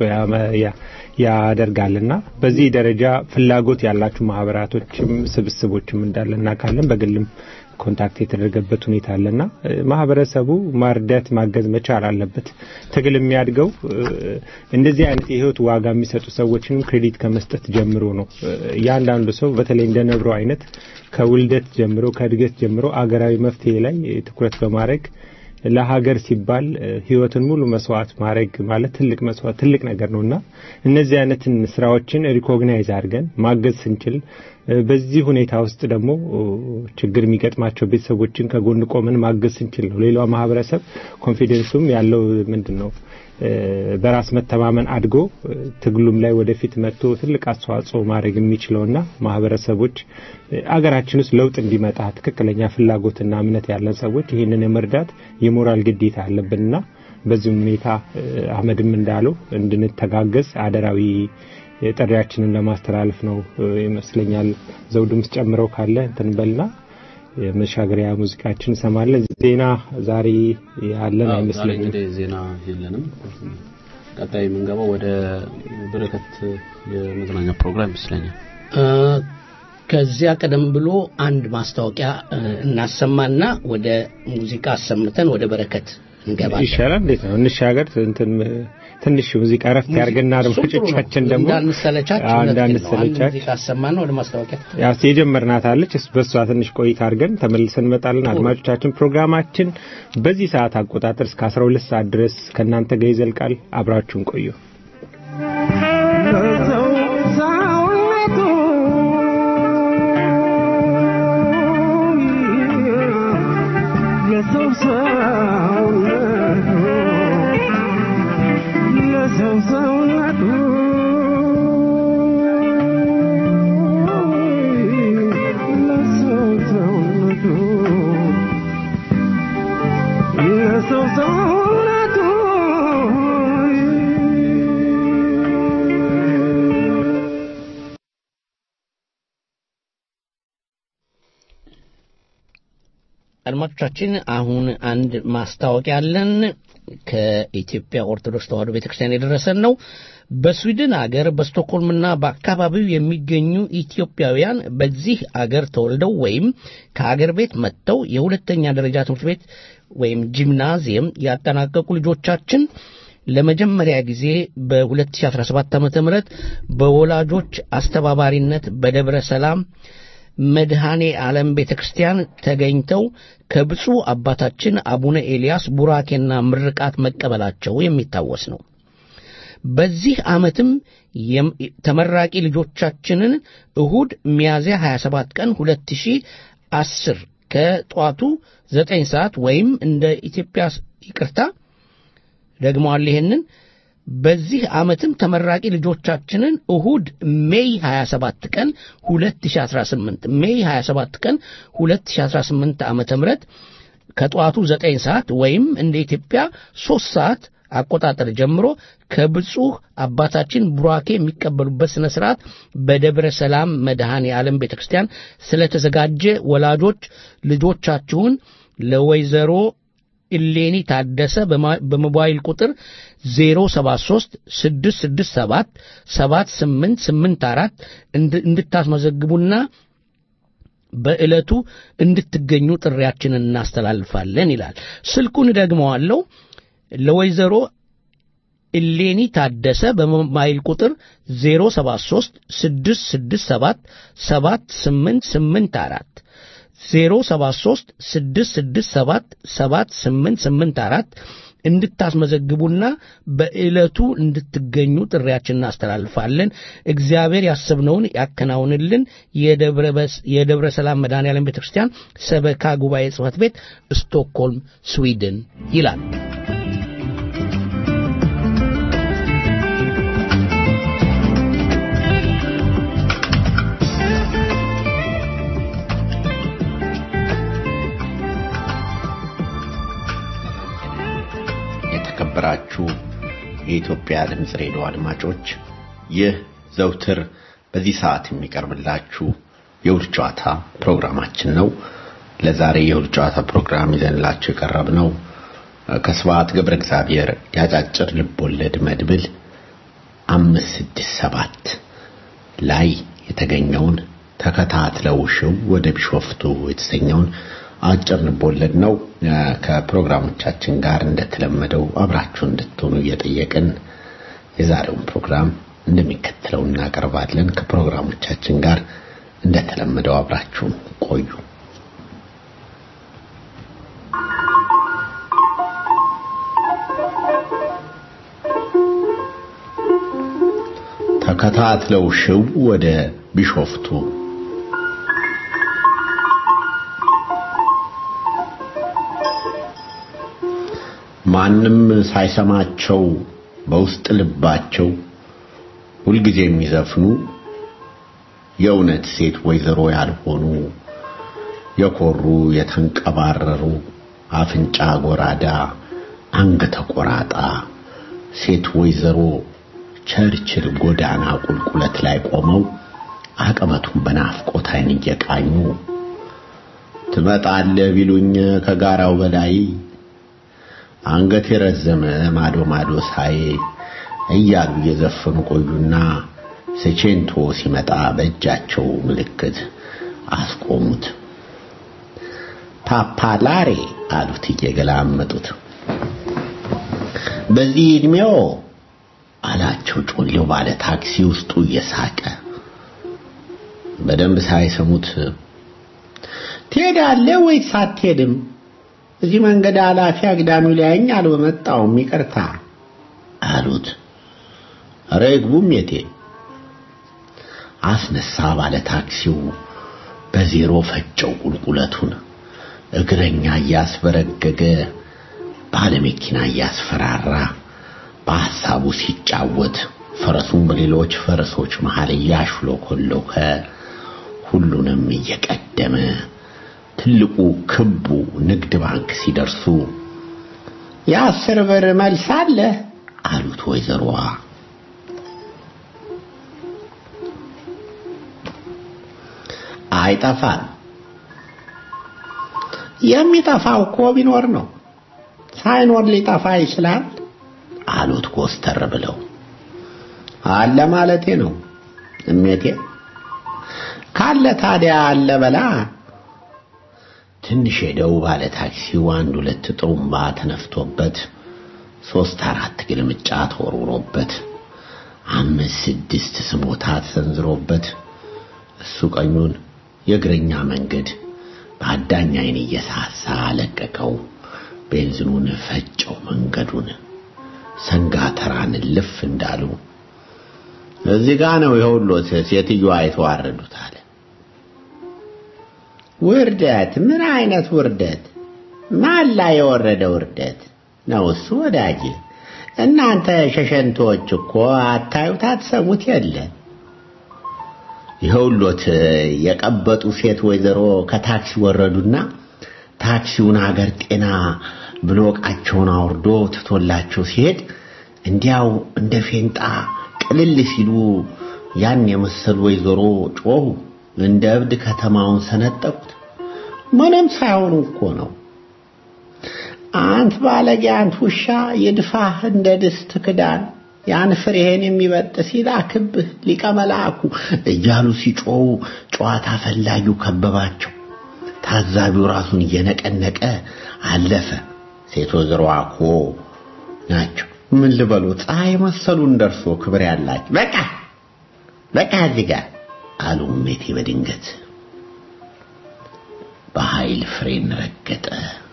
ያደርጋልና በዚህ ደረጃ ፍላጎት ያላችሁ ማህበራቶችም ስብስቦችም እንዳለና ካለን በግልም ኮንታክት የተደረገበት ሁኔታ አለና ማህበረሰቡ ማርዳት ማገዝ መቻል አለበት። ትግል የሚያድገው እንደዚህ አይነት የህይወት ዋጋ የሚሰጡ ሰዎችን ክሬዲት ከመስጠት ጀምሮ ነው። ያንዳንዱ ሰው በተለይ እንደ ነብሮ አይነት ከውልደት ጀምሮ ከእድገት ጀምሮ አገራዊ መፍትሄ ላይ ትኩረት በማድረግ ለሀገር ሲባል ህይወትን ሙሉ መስዋዕት ማድረግ ማለት ትልቅ መስዋዕት ትልቅ ነገር ነውና እነዚህ አይነትን ስራዎችን ሪኮግናይዝ አድርገን ማገዝ ስንችል በዚህ ሁኔታ ውስጥ ደግሞ ችግር የሚገጥማቸው ቤተሰቦችን ከጎን ቆመን ማገዝ ስንችል ነው ሌላው ማህበረሰብ ኮንፊደንሱም ያለው ምንድነው በራስ መተማመን አድጎ ትግሉም ላይ ወደፊት መጥቶ ትልቅ አስተዋጽኦ ማድረግ የሚችለውና ማህበረሰቦች አገራችን ውስጥ ለውጥ እንዲመጣ ትክክለኛ ፍላጎትና እምነት ያለን ሰዎች ይሄንን የመርዳት የሞራል ግዴታ አለብንና በዚህ ሁኔታ አህመድም እንዳለው እንድንተጋገዝ አደራዊ የጥሪያችንን ለማስተላለፍ ነው ይመስለኛል። ዘውዱምስ ጨምረው ካለ እንትን በልና የመሻገሪያ ሙዚቃችን ሰማለን። ዜና ዛሬ ያለን አይመስልም። እንግዲህ ዜና የለንም። ቀጣይ የምንገባው ወደ በረከት የመዝናኛ ፕሮግራም ይመስለኛል። ከዚያ ቀደም ብሎ አንድ ማስታወቂያ እናሰማና ወደ ሙዚቃ አሰምተን ወደ በረከት እንገባለን። ይሻላል። እንዴት ነው እንሻገር? እንትን ትንሽ ሙዚቃ ረፍት ያርገና አድማጮቻችን ደግሞ እንዳንሰለቻች እንዳንሰለቻች ሙዚቃ አሰማና ወደ ማስታወቂያ ያው የጀመርናት አለች። በሷ ትንሽ ቆይታ አድርገን ተመልሰን እንመጣለን። አድማጮቻችን ፕሮግራማችን በዚህ ሰዓት አቆጣጠር እስከ አስራ ሁለት ሰዓት ድረስ ከናንተ ጋር ይዘልቃል። አብራችሁን ቆዩ። አድማጮቻችን አሁን አንድ ማስታወቂያ አለን። ከኢትዮጵያ ኦርቶዶክስ ተዋሕዶ ቤተክርስቲያን የደረሰን ነው። በስዊድን ሀገር በስቶክሆልምና በአካባቢው የሚገኙ ኢትዮጵያውያን በዚህ ሀገር ተወልደው ወይም ከሀገር ቤት መጥተው የሁለተኛ ደረጃ ትምህርት ቤት ወይም ጂምናዚየም ያጠናቀቁ ልጆቻችን ለመጀመሪያ ጊዜ በ2017 ዓመተ ምህረት በወላጆች አስተባባሪነት በደብረ ሰላም መድኃኔ ዓለም ቤተክርስቲያን ተገኝተው ከብፁዕ አባታችን አቡነ ኤልያስ ቡራኬና ምርቃት መቀበላቸው የሚታወስ ነው። በዚህ ዓመትም ተመራቂ ልጆቻችንን እሁድ ሚያዝያ ሃያ ሰባት ቀን ሁለት ሺህ አስር ከጧቱ ዘጠኝ ሰዓት ወይም እንደ ኢትዮጵያ ይቅርታ ደግሞአል ይሄንን በዚህ ዓመትም ተመራቂ ልጆቻችንን እሁድ ሜይ ሃያ ሰባት ቀን ሁለት ሺህ አስራ ስምንት ሜይ ሃያ ሰባት ቀን ሁለት ሺህ አስራ ስምንት ዓመተ ምህረት ከጧቱ ዘጠኝ ሰዓት ወይም እንደ ኢትዮጵያ ሶስት ሰዓት አቆጣጠር ጀምሮ ከብፁዕ አባታችን ቡራኬ የሚቀበሉበት ስነ ስርዓት በደብረ ሰላም መድኃኔ ዓለም ቤተክርስቲያን ስለተዘጋጀ ወላጆች ልጆቻችሁን ለወይዘሮ ኢሌኒ ታደሰ በሞባይል ቁጥር ዜሮ ሰባት ሶስት ስድስት ስድስት ሰባት ሰባት ስምንት ስምንት አራት እንድታስመዘግቡና በእለቱ እንድትገኙ ጥሪያችንን እናስተላልፋለን ይላል። ስልኩን ደግመዋለሁ። ለወይዘሮ ኢሌኒ ታደሰ በሞባይል ቁጥር ዜሮ ሰባት ሶስት ስድስት ስድስት ሰባት ሰባት ስምንት ስምንት አራት ዜሮ ሰባት ሶስት ስድስት ስድስት ሰባት ሰባት ስምንት ስምንት አራት እንድታስመዘግቡና በእለቱ እንድትገኙ ጥሪያችንን እናስተላልፋለን። እግዚአብሔር ያሰብነውን ያከናውንልን። የደብረ ሰላም መድኃኔ ዓለም ቤተክርስቲያን ሰበካ ጉባኤ ጽሕፈት ቤት ስቶክሆልም ስዊድን ይላል። የተከበራችሁ የኢትዮጵያ ድምጽ ሬዲዮ አድማጮች፣ ይህ ዘውትር በዚህ ሰዓት የሚቀርብላችሁ የውል ጨዋታ ፕሮግራማችን ነው። ለዛሬ የውል ጨዋታ ፕሮግራም ይዘንላችሁ የቀረብነው ከስብሐት ገብረ እግዚአብሔር ያጫጭር ልቦለድ መድብል አምስት ስድስት ሰባት ላይ የተገኘውን ተከታትለው ሽው ወደ ቢሾፍቱ የተሰኘውን አጭር ልቦለድ ነው። ከፕሮግራሞቻችን ጋር እንደተለመደው አብራችሁ እንድትሆኑ እየጠየቅን የዛሬውን ፕሮግራም እንደሚከተለው እናቀርባለን። ከፕሮግራሞቻችን ጋር እንደተለመደው አብራችሁ ቆዩ። ተከታትለው ሽው ወደ ቢሾፍቱ ማንም ሳይሰማቸው በውስጥ ልባቸው ሁልጊዜ የሚዘፍኑ የእውነት ሴት ወይዘሮ ያልሆኑ የኮሩ የተንቀባረሩ አፍንጫ ጎራዳ አንገተ ቆራጣ ሴት ወይዘሮ ቸርችል ጎዳና ቁልቁለት ላይ ቆመው አቀበቱን በናፍቆት አይን እየቃኙ ትመጣለህ ቢሉኝ ከጋራው በላይ አንገት የረዘመ ማዶ ማዶ ሳይ እያሉ የዘፈኑ ቆዩና ሰቼንቶ ሲመጣ በእጃቸው ምልክት አስቆሙት። ፓፓላሬ አሉት እየገላመጡት። በዚህ እድሜው አላቸው ጮሌው ባለ ታክሲ ውስጡ እየሳቀ። በደንብ ሳይሰሙት ትሄዳለህ ወይስ አትሄድም? እዚህ መንገድ አላፊ አግዳሚው ላይኝ አልወመጣውም ይቅርታ አሉት። ኧረ ይግቡም የቴ አስነሳ ባለ ታክሲው በዜሮ ፈጨው ቁልቁለቱን እግረኛ ያስበረገገ ባለ መኪና ያስፈራራ በሐሳቡ ሲጫወት ፈረሱን በሌሎች ፈረሶች መሃል ያሽሎኮሎከ ሁሉንም እየቀደመ ትልቁ ክቡ ንግድ ባንክ ሲደርሱ የአስር ብር መልስ አለ አሉት ወይዘሮዋ። አይጠፋም። የሚጠፋው እኮ ቢኖር ነው ሳይኖር ሊጠፋ ይችላል አሉት ኮስተር ብለው። አለ ማለቴ ነው እሜቴ። ካለ ታዲያ አለ በላ። ትንሽ ሄደው ባለ ታክሲው አንድ ሁለት ጥሩምባ ተነፍቶበት ሶስት አራት ግልምጫ ተወርውሮበት አምስት ስድስት ስሞታ ተሰንዝሮበት እሱ ቀኙን የእግረኛ መንገድ በአዳኝ አይን እየሳሳ ለቀቀው። ቤንዚኑን ፈጨው መንገዱን ሰንጋተራን ልፍ እንዳሉ እዚህ ጋር ነው የሁሉት ሴትዮዋ የተዋረዱት አለ። ውርደት? ምን አይነት ውርደት? ማላ የወረደ ውርደት ነው እሱ ወዳጅ። እናንተ ሸሸንቶች እኮ አታዩት አትሰሙት የለ። ይሁሉት የቀበጡ ሴት ወይዘሮ ከታክሲ ወረዱና ታክሲውን ሀገር ጤና ብሎቃቸውን አውርዶ ትቶላቸው ሲሄድ እንዲያው እንደ ፌንጣ ቅልል ሲሉ ያን የመሰሉ ወይዘሮ ጮሁ። እንደ እብድ ከተማውን ሰነጠቁት። ምንም ሳይሆኑ እኮ ነው። አንት ባለጌ አንት ውሻ ይድፋህ እንደ ድስት ክዳን ያን ፍሬህን የሚበጥስ ይላክብህ ሊቀ መላእኩ እያሉ ሲጮሁ ጨዋታ ፈላጊው ከበባቸው። ታዛቢው ራሱን እየነቀነቀ አለፈ። ሴት ወይዘሮዋ እኮ ናቸው። ምን ልበሉ ፀሐይ መሰሉን ደርሶ ክብር ያላቸው። በቃ በቃ እዚህ ጋር አሉ ሜቴ በድንገት በኃይል ፍሬን ረገጠ።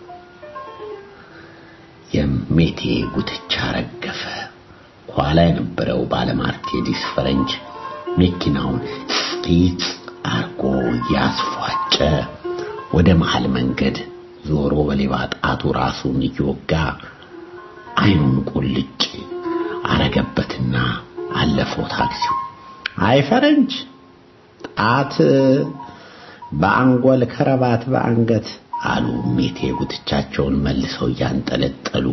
የሜቴ ጉትቻ ረገፈ። ኋላ የነበረው ባለ ማርሴዲስ ፈረንጅ መኪናውን ስቲት አርጎ ያስፏጨ ወደ መሃል መንገድ ዞሮ በሌባ ጣቱ ራሱን እየወጋ አይኑን ቁልጭ አረገበትና አለፈው ታክሲው። አይ ፈረንጅ ጣት በአንጎል ከረባት በአንገት አሉ ሜቴ ጉትቻቸውን መልሰው ያንጠለጠሉ።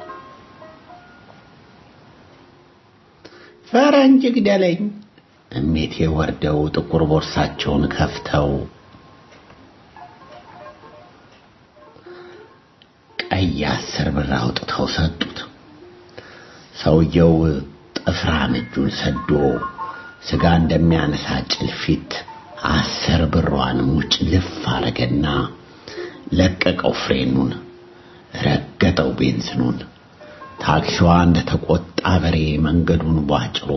ፈረንጅ ግደለኝ። ሜቴ ወርደው ጥቁር ቦርሳቸውን ከፍተው ቀይ አስር ብር አውጥተው ሰጡት። ሰውየው ጥፍራም እጁን ሰዶ ስጋ እንደሚያነሳ ጭልፊት አስር ብሯን ሙጭ ልፍ አረገና ለቀቀው። ፍሬኑን ረገጠው። ቤንዚኑን ታክሲዋ እንደተቆጣ በሬ መንገዱን ቧጭሮ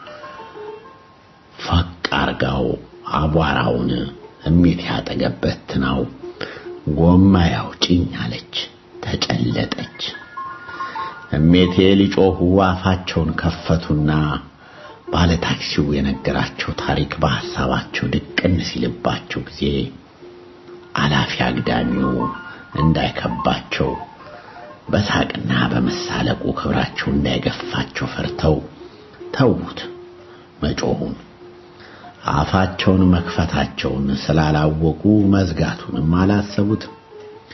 ፈቅ አርጋው አቧራውን እሜት ያጠገበት ነው። ጎማ ያውጭኝ አለች። ተጨለጠች። እሜቴ ሊጮሁ አፋቸውን ከፈቱና ባለ ታክሲው የነገራቸው ታሪክ በሐሳባቸው ድቅን ሲልባቸው ጊዜ አላፊ አግዳሚው እንዳይከባቸው በሳቅና በመሳለቁ ክብራቸው እንዳይገፋቸው ፈርተው ተውት መጮሁን። አፋቸውን መክፈታቸውን ስላላወቁ መዝጋቱንም አላሰቡት።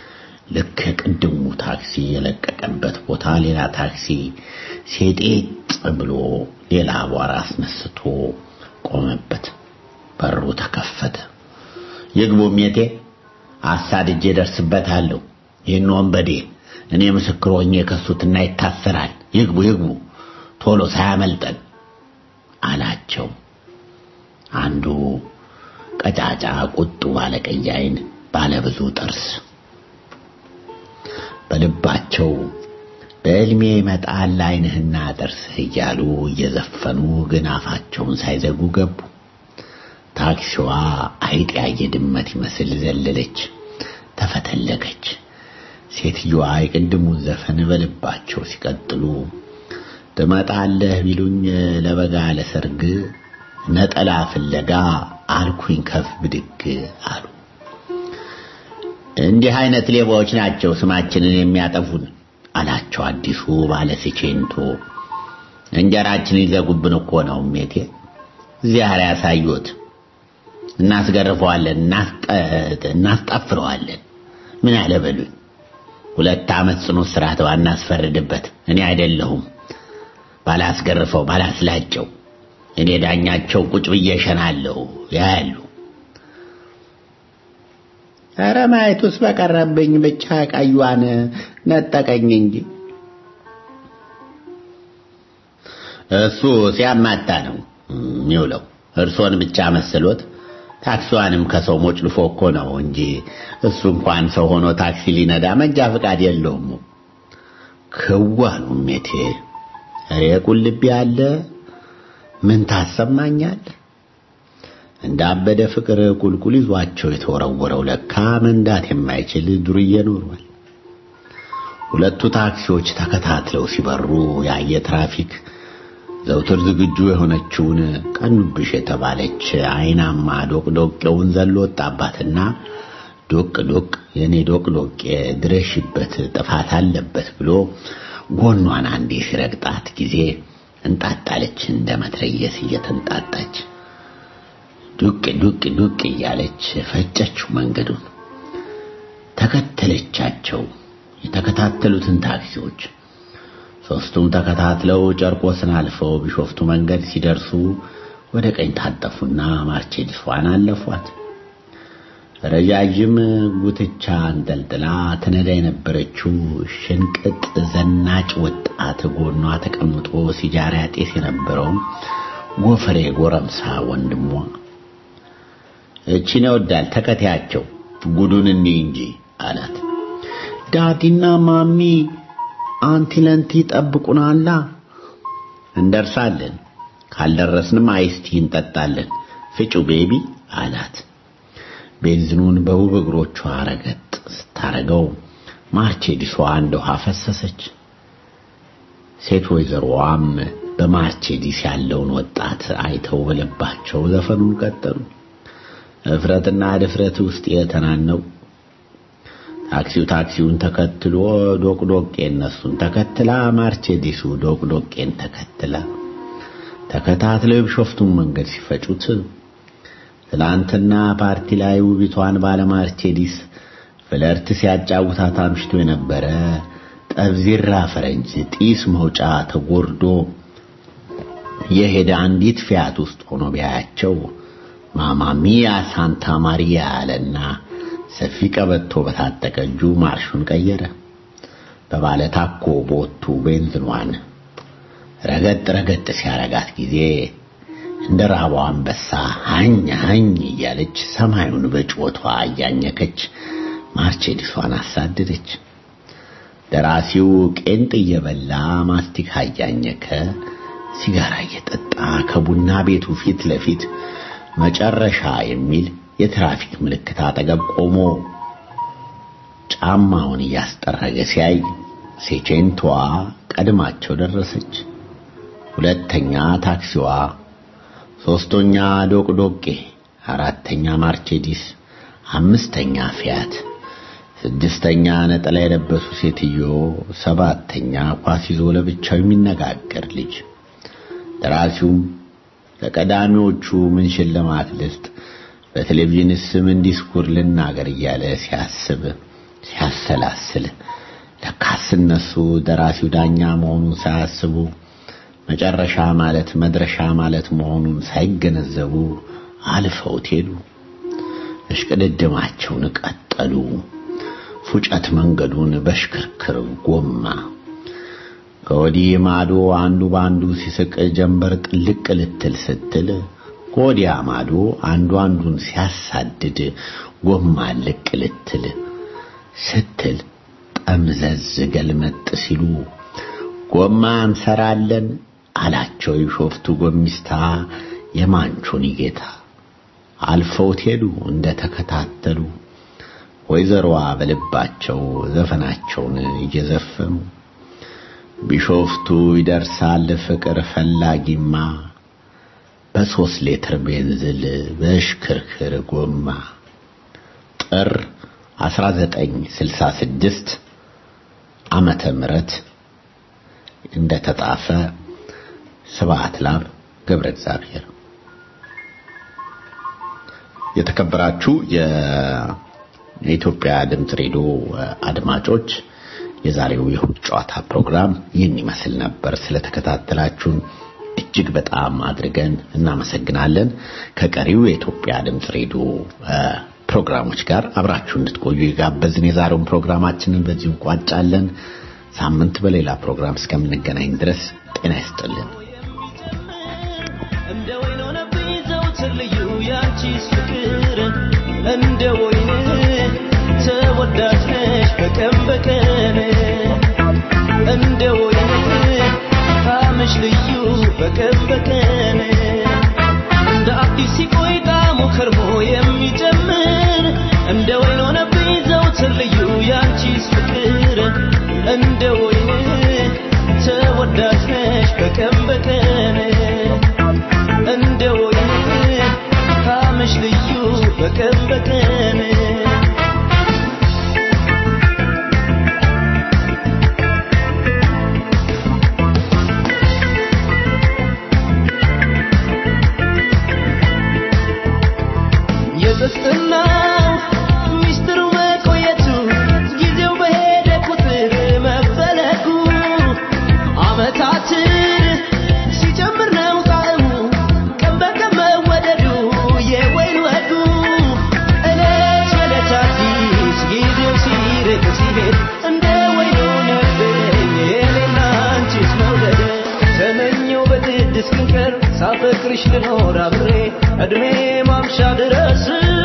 ልክ ቅድሙ ታክሲ የለቀቀበት ቦታ ሌላ ታክሲ ሴጤት ብሎ ሌላ አቧራ አስነስቶ ቆመበት። በሩ ተከፈተ። ይግቡ ሜቴ፣ አሳድጄ ደርስበታለሁ። ይህን ወንበዴ እኔ ምስክር ሆኜ ከሱትና ይታሰራል። ይግቡ ይግቡ ቶሎ ሳያመልጠን አላቸው። አንዱ ቀጫጫ ቁጡ ባለቀይ ዓይን ባለብዙ ጥርስ። በልባቸው በእልሜ ይመጣል ዓይንህና ጥርስህ እያሉ እየዘፈኑ ግን አፋቸውን ሳይዘጉ ገቡ። ታክሲዋ አይጥ ያየ ድመት ይመስል ዘለለች፣ ተፈተለከች። ሴትዮዋ የቅድሙን ዘፈን በልባቸው ሲቀጥሉ ትመጣለህ ቢሉኝ ለበጋ ለሰርግ ነጠላ ፍለጋ አልኩኝ ከፍ ብድግ አሉ። እንዲህ አይነት ሌባዎች ናቸው ስማችንን የሚያጠፉን አላቸው አዲሱ ባለሲቼንቶ። እንጀራችንን ይዘጉብን እኮ ነው ሜቴ። ዚያራ ያሳዩት እናስገርፈዋለን፣ እናስጣፍረዋለን። ምን ያለበሉኝ ሁለት ዓመት ጽኑ እስራት ባናስፈርድበት እኔ አይደለሁም ባላስገርፈው ባላስላጨው እኔ ዳኛቸው ቁጭ ብዬ ሸናለሁ ያሉ። ኧረ ማየቱስ በቀረብኝ ብቻ ቀዩዋን ነጠቀኝ እንጂ እሱ ሲያማታ ነው የሚውለው። እርሶን ብቻ መስሎት ታክሲዋንም ከሰው ሞጭልፎ እኮ ነው እንጂ እሱ እንኳን ሰው ሆኖ ታክሲ ሊነዳ መንጃ ፈቃድ የለውም። ከዋሉ ሜቴ የቁልቢ ያለ ምን ታሰማኛል? እንዳበደ ፍቅር ቁልቁል ይዟቸው የተወረወረው ለካ መንዳት የማይችል ዱርዬ ኖሯል። ሁለቱ ታክሲዎች ተከታትለው ሲበሩ ያየ ትራፊክ ዘውትር ዝግጁ የሆነችውን ቀኑብሽ የተባለች አይናማ ዶቅዶቄውን ዘሎ ወጣባትና ዶቅ ዶቅ የኔ ዶቅዶቄ ድረሽበት ጥፋት አለበት ብሎ ጎኗን አንዴ ሲረግጣት ጊዜ እንጣጣለች እንደመትረየስ እየተንጣጣች ዱቅ ዱቅ ዱቅ እያለች ፈጨችው መንገዱን። ተከተለቻቸው የተከታተሉትን ታክሲዎች። ሶስቱም ተከታትለው ጨርቆስን አልፈው ቢሾፍቱ መንገድ ሲደርሱ ወደ ቀኝ ታጠፉና ማርቼዲስዋን አለፏት። ረጃጅም ጉትቻ አንጠልጥላ ተነዳ የነበረችው ሽንቅጥ ዘናጭ ወጣት ጎኗ ተቀምጦ ሲጃራ ያጤስ የነበረው ጎፈሬ ጎረምሳ ወንድሟ እቺ ነው ዳል ተከታያቸው ጉዱን እንይ እንጂ አላት። ዳዲና ማሚ አንቲለንቲ ጠብቁናላ። እንደርሳለን፣ ካልደረስንም አይስቲ እንጠጣለን። ፍጩ ቤቢ አላት። ቤንዚኑን በውብ እግሮቿ ረገጥ ስታረገው ማርቼዲሷ እንደ ውሃ ፈሰሰች። ሴት ወይዘሮዋም በማርቼዲስ ያለውን ወጣት አይተው በልባቸው ዘፈኑን ቀጠሉ። እፍረትና ድፍረት ውስጥ የተናነው ታክሲው ታክሲውን ተከትሎ ዶቅዶቄ እነሱን ተከትላ ማርቼዲሱ ዶቅዶቄን ተከትላ ተከታትለው ቢሾፍቱን መንገድ ሲፈጩት ትላንትና ፓርቲ ላይ ውቢቷን ባለ ማርቼዲስ ፍለርት ሲያጫውታት አምሽቶ የነበረ ጠብዚራ ፈረንጅ ጢስ መውጫ ተጎርዶ የሄደ አንዲት ፊያት ውስጥ ሆኖ ቢያያቸው ማማሚያ ሳንታ ማሪያ አለና ሰፊ ቀበቶ በታጠቀ እጁ ማርሹን ቀየረ። በባለ ታኮ ቦቱ ቤንዚኗን ረገጥ ረገጥ ሲያረጋት ጊዜ እንደ ራባው አንበሳ ሀኝ ሀኝ እያለች ሰማዩን በጮቷ እያኘከች ማርቼዲሷን አሳደደች። ደራሲው ቄንጥ እየበላ ማስቲካ እያኘከ ሲጋራ እየጠጣ ከቡና ቤቱ ፊት ለፊት መጨረሻ የሚል የትራፊክ ምልክት አጠገብ ቆሞ ጫማውን እያስጠረገ ሲያይ ሴቼንቷ ቀድማቸው ደረሰች። ሁለተኛ ታክሲዋ፣ ሶስተኛ ዶቅዶቄ፣ አራተኛ ማርቼዲስ፣ አምስተኛ ፊያት፣ ስድስተኛ ነጠላ የለበሱ ሴትዮ፣ ሰባተኛ ኳስ ይዞ ለብቻው የሚነጋገር ልጅ። ደራሲውም ለቀዳሚዎቹ ምን ሽልማት ልስጥ፣ በቴሌቪዥንስ ምን ዲስኩር ልናገር እያለ ሲያስብ ሲያሰላስል ለካስ እነሱ ደራሲው ዳኛ መሆኑን ሳያስቡ መጨረሻ ማለት መድረሻ ማለት መሆኑን ሳይገነዘቡ አልፈውት ሄዱ። እሽቅድድማቸውን ቀጠሉ። ፉጨት መንገዱን በሽክርክር ጎማ ከወዲህ ማዶ አንዱ ባንዱ ሲስቅ ጀንበር ጥልቅ ልትል ስትል ከወዲያ ማዶ አንዱ አንዱን ሲያሳድድ ጎማ ልቅ ልትል ስትል ጠምዘዝ ገልመጥ ሲሉ ጎማ እንሰራለን አላቸው ይሾፍቱ ጎሚስታ የማንቾኒ ጌታ። አልፈውት ሄዱ እንደተከታተሉ ወይዘሮዋ በልባቸው ዘፈናቸውን እየዘፈኑ ቢሾፍቱ ይደርሳል ፍቅር ፈላጊማ በሶስት ሊትር ቤንዚል በሽክርክር ጎማ። ጥር አስራ ዘጠኝ ስልሳ ስድስት ዓመተ ምህረት እንደተጻፈ ስብሐት ለአብ ገብረ እግዚአብሔር። የተከበራችሁ የኢትዮጵያ ድምጽ ሬዲዮ አድማጮች የዛሬው የእሁድ ጨዋታ ፕሮግራም ይህን ይመስል ነበር። ስለተከታተላችሁን እጅግ በጣም አድርገን እናመሰግናለን። ከቀሪው የኢትዮጵያ ድምጽ ሬዲዮ ፕሮግራሞች ጋር አብራችሁ እንድትቆዩ ይጋበዝን። የዛሬውን ፕሮግራማችንን በዚሁ እንቋጫለን። ሳምንት በሌላ ፕሮግራም እስከምንገናኝ ድረስ ጤና ይስጥልን። እንደ ወይን ሆነብኝ ዘወትር ልዩ ያንቺስ ፍቅር እንደ ወይን ተወዳጅ ነሽ በቀን በቀን እንደ ወይን ጣምሽ ልዩ በቀን በቀን እንደ አዲስ ሲቆይ ጣዕሙ ከርሞ የሚጨምር እንደ ወይን ሆነብኝ ዘወትር ልዩ ያንቺስ ፍቅር እንደ ወይን ተወዳጅ ነሽ በቀን በቀን እንደ ወይን ጣምሽ ልዩ በቀን በቀን የጥፍጥናው ሚስጥሩ መቆየቱ ጊዜው በሄደ ቁጥር መፈለጉ ዓመታትን ሲጨምር ነው ጣዕሙ ቀን በቀን መወደዱ የወይን ወጉ እለት እለት አዲስ ጊዜው ሲርቅ ሲሄድ እንደ ወይኑ ነበረኝ የኔና አንቺስ መውደድ ተመኘው በግድ እስክንቀር ሳፈቅርሽ ልኖር አብሬ እድሜ ማምሻ ድረስ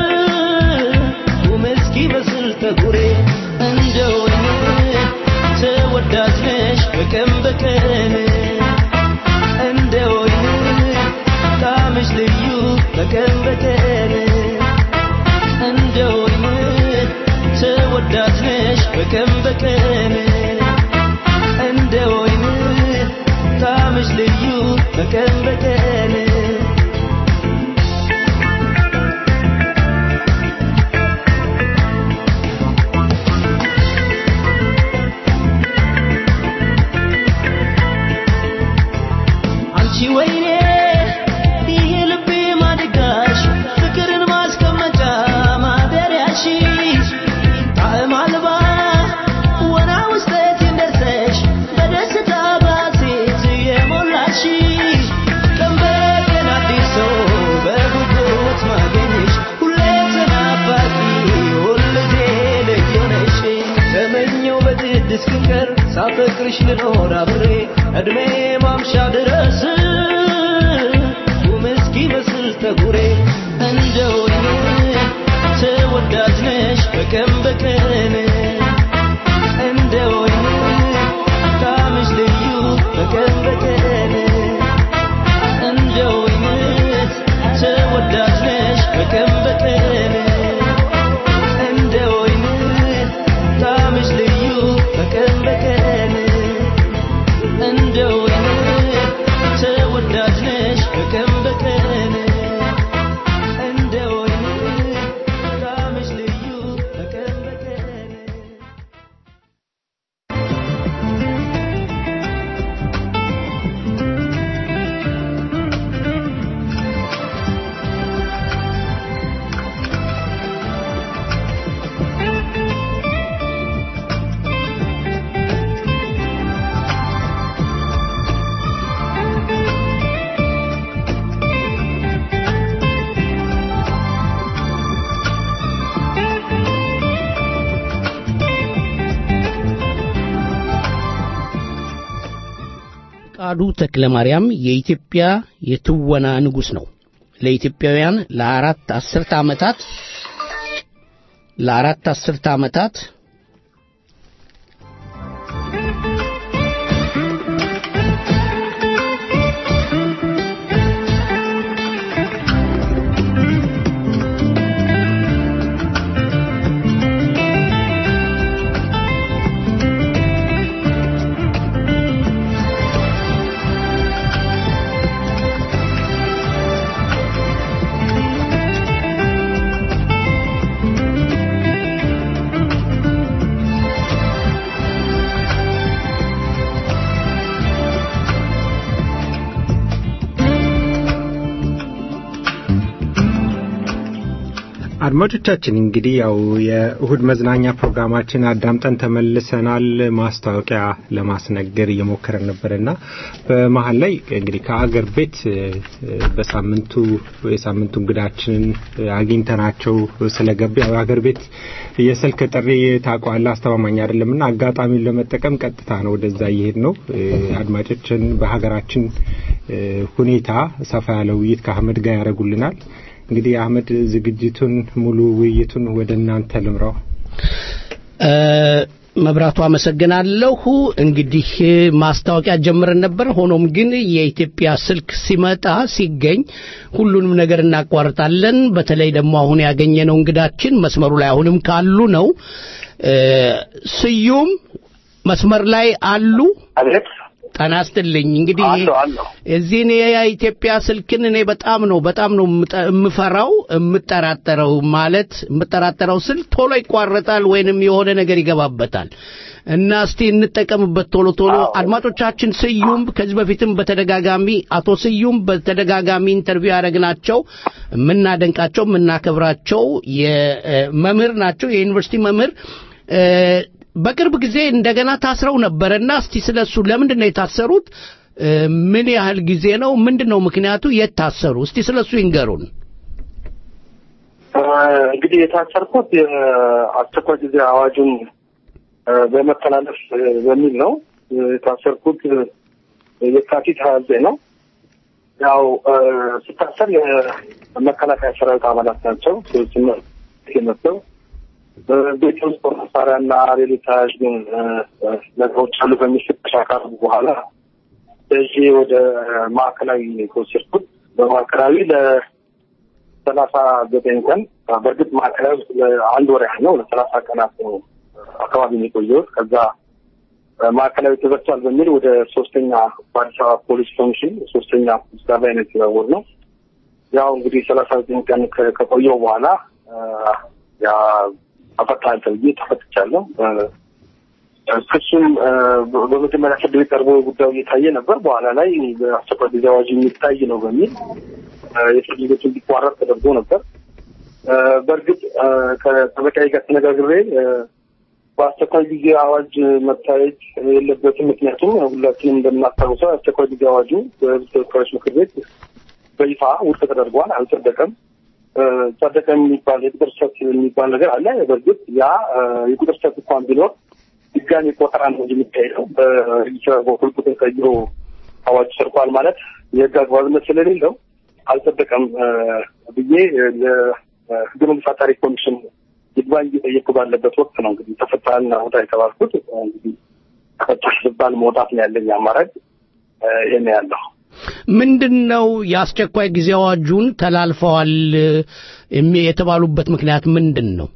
ውምስኪ መስል ተጉሬ እንደ ወይን ተወዳጅ ነሽ በቀን በቀን እንደ ወይን ጣምሽ ልዩ በቀን በቀን እንደ ወይን ተወዳጅ ነሽ በቀን በቀን እንደ ወይን ጣምሽ ልዩ በቀን በቀን አንቺ ወይኔ ይሄ ልቤ ማድጋሽ ፍቅርን ማስቀመጫ ማደሪያሽ ጣዕም አልባ ወና ውስጠት እንደርሰሽ በደስታ ባሴት የሞላሽ ቀን በቀን አዲስ ሰው በጉጉት ማገኘሽ ሁሌ ተናፋቂ ሁልጊዜ ልዩ ነሽ ተመኘው በግድ እስክንቀር ሳፈቅርሽ ልኖር አብሬ እድሜ ማምሻ ድረስ ውምስኪ መስል ተጉሬ እንደ ወይን ተወዳጅ ነሽ በቀን በቀን እንደ ወይን ጣምሽ ልዩ በቀን በቀን እንደ ወይን ተወዳጅ ነሽ በቀን በቀን እንደ ወይን ጣምሽ ልዩ በቀን በቀን እንደ ወይን ተወዳጅ ነሽ በቀን በቀን እንደ ወይን ጣምሽ ልዩ በቀን በቀን ፍቃዱ ተክለማርያም የኢትዮጵያ የትወና ንጉስ ነው። ለኢትዮጵያውያን ለአራት አስርተ ዓመታት ለአራት አስርተ ዓመታት አድማጮቻችን እንግዲህ ያው የእሁድ መዝናኛ ፕሮግራማችን አዳምጠን ተመልሰናል። ማስታወቂያ ለማስነገር እየሞከረን ነበርና በመሃል ላይ እንግዲህ ከአገር ቤት በሳምንቱ የሳምንቱ እንግዳችንን አግኝተናቸው ስለገቡ ያው አገር ቤት የስልክ ጥሪ ታቋላ አስተማማኝ አይደለምና አጋጣሚውን ለመጠቀም ቀጥታ ነው ወደዛ ይሄድ ነው። አድማጮችን በሀገራችን ሁኔታ ሰፋ ያለ ውይይት ከአህመድ ጋር ያደርጉልናል። እንግዲህ አህመድ ዝግጅቱን ሙሉ ውይይቱን ወደናንተ ልምራው። መብራቱ አመሰግናለሁ። እንግዲህ ማስታወቂያ ጀምረን ነበር። ሆኖም ግን የኢትዮጵያ ስልክ ሲመጣ ሲገኝ ሁሉንም ነገር እናቋርጣለን። በተለይ ደግሞ አሁን ያገኘነው እንግዳችን መስመሩ ላይ አሁንም ካሉ ነው። ስዩም መስመር ላይ አሉ? አቤት። ጠናስትልኝ እንግዲህ እዚህ ነው የኢትዮጵያ ስልክን እኔ በጣም ነው በጣም ነው የምፈራው የምጠራጠረው ማለት የምጠራጠረው ስልክ ቶሎ ይቋረጣል ወይንም የሆነ ነገር ይገባበታል እና እስቲ እንጠቀምበት ቶሎ ቶሎ። አድማጮቻችን ስዩም ከዚህ በፊትም በተደጋጋሚ አቶ ስዩም በተደጋጋሚ ኢንተርቪው ያደረግናቸው የምናደንቃቸው የምናከብራቸው የመምህር ናቸው፣ የዩኒቨርሲቲ መምህር በቅርብ ጊዜ እንደገና ታስረው ነበርና እስቲ ስለሱ ለምንድን ነው የታሰሩት? ምን ያህል ጊዜ ነው? ምንድነው ምክንያቱ? የታሰሩ እስቲ ስለሱ ይንገሩን። እንግዲህ የታሰርኩት የአስቸኳይ ጊዜ አዋጁን በመተላለፍ በሚል ነው የታሰርኩት። የካቲት ሃያ ዘጠኝ ነው። ያው ስታሰር የመከላከያ ሰራዊት አባላት ናቸው ሰዎችና የመጣው በቤት ውስጥ መሳሪያና ሌሎች ተያያዥ ነገሮች አሉ በሚል ፍተሻ ካደረጉ በኋላ በዚህ ወደ ማዕከላዊ የተወሰድኩት። በማዕከላዊ ለሰላሳ ዘጠኝ ቀን በእርግጥ ማዕከላዊ ለአንድ ወር ያህል ነው፣ ለሰላሳ ቀናት ነው አካባቢ የቆየሁት። ከዛ ማዕከላዊ ተዘግቷል በሚል ወደ ሶስተኛ በአዲስ አበባ ፖሊስ ኮሚሽን ሶስተኛ ስታፍ ላይ ነው የተዛወር ነው። ያው እንግዲህ ሰላሳ ዘጠኝ ቀን ከቆየሁ በኋላ ያ አፈታል ተብዬ ተፈትቻለሁ። ክሱም በመጀመሪያ ፍርድ ቤት ቀርቦ ጉዳዩ እየታየ ነበር። በኋላ ላይ በአስቸኳይ ጊዜ አዋጅ የሚታይ ነው በሚል የፍርድ ቤቱ እንዲቋረጥ ተደርጎ ነበር። በእርግጥ ከጠበቃዬ ጋር ተነጋግሬ በአስቸኳይ ጊዜ አዋጅ መታየት የለበትም። ምክንያቱም ሁላችንም እንደምናስታውሰው አስቸኳይ ጊዜ አዋጁ በሕዝብ ተወካዮች ምክር ቤት በይፋ ውድቅ ተደርጓል፣ አልጸደቀም። ጸደቀ የሚባል የቁጥር ሰት የሚባል ነገር አለ። በእርግጥ ያ የቁጥር ሰት እንኳን ቢኖር ድጋሚ ቆጠራ ነው የሚካሄደው። በኢትዮጵያ በኩል ቁጥር ቀይሮ አዋጅ ሰርቋል ማለት የህግ አግባብነት ስለሌለው አልጸደቀም ብዬ ለህግ መንግስት አጣሪ ኮሚሽን ይግባኝ እየጠየቁ ባለበት ወቅት ነው እንግዲህ ተፈታና ወጣ የተባልኩት። እንግዲህ ተፈታሽ ልባል መውጣት ነው ያለኝ አማራጭ ይሄን ያለው። ምንድነው የአስቸኳይ ጊዜ አዋጁን ተላልፈዋል የተባሉበት ምክንያት ምንድነው?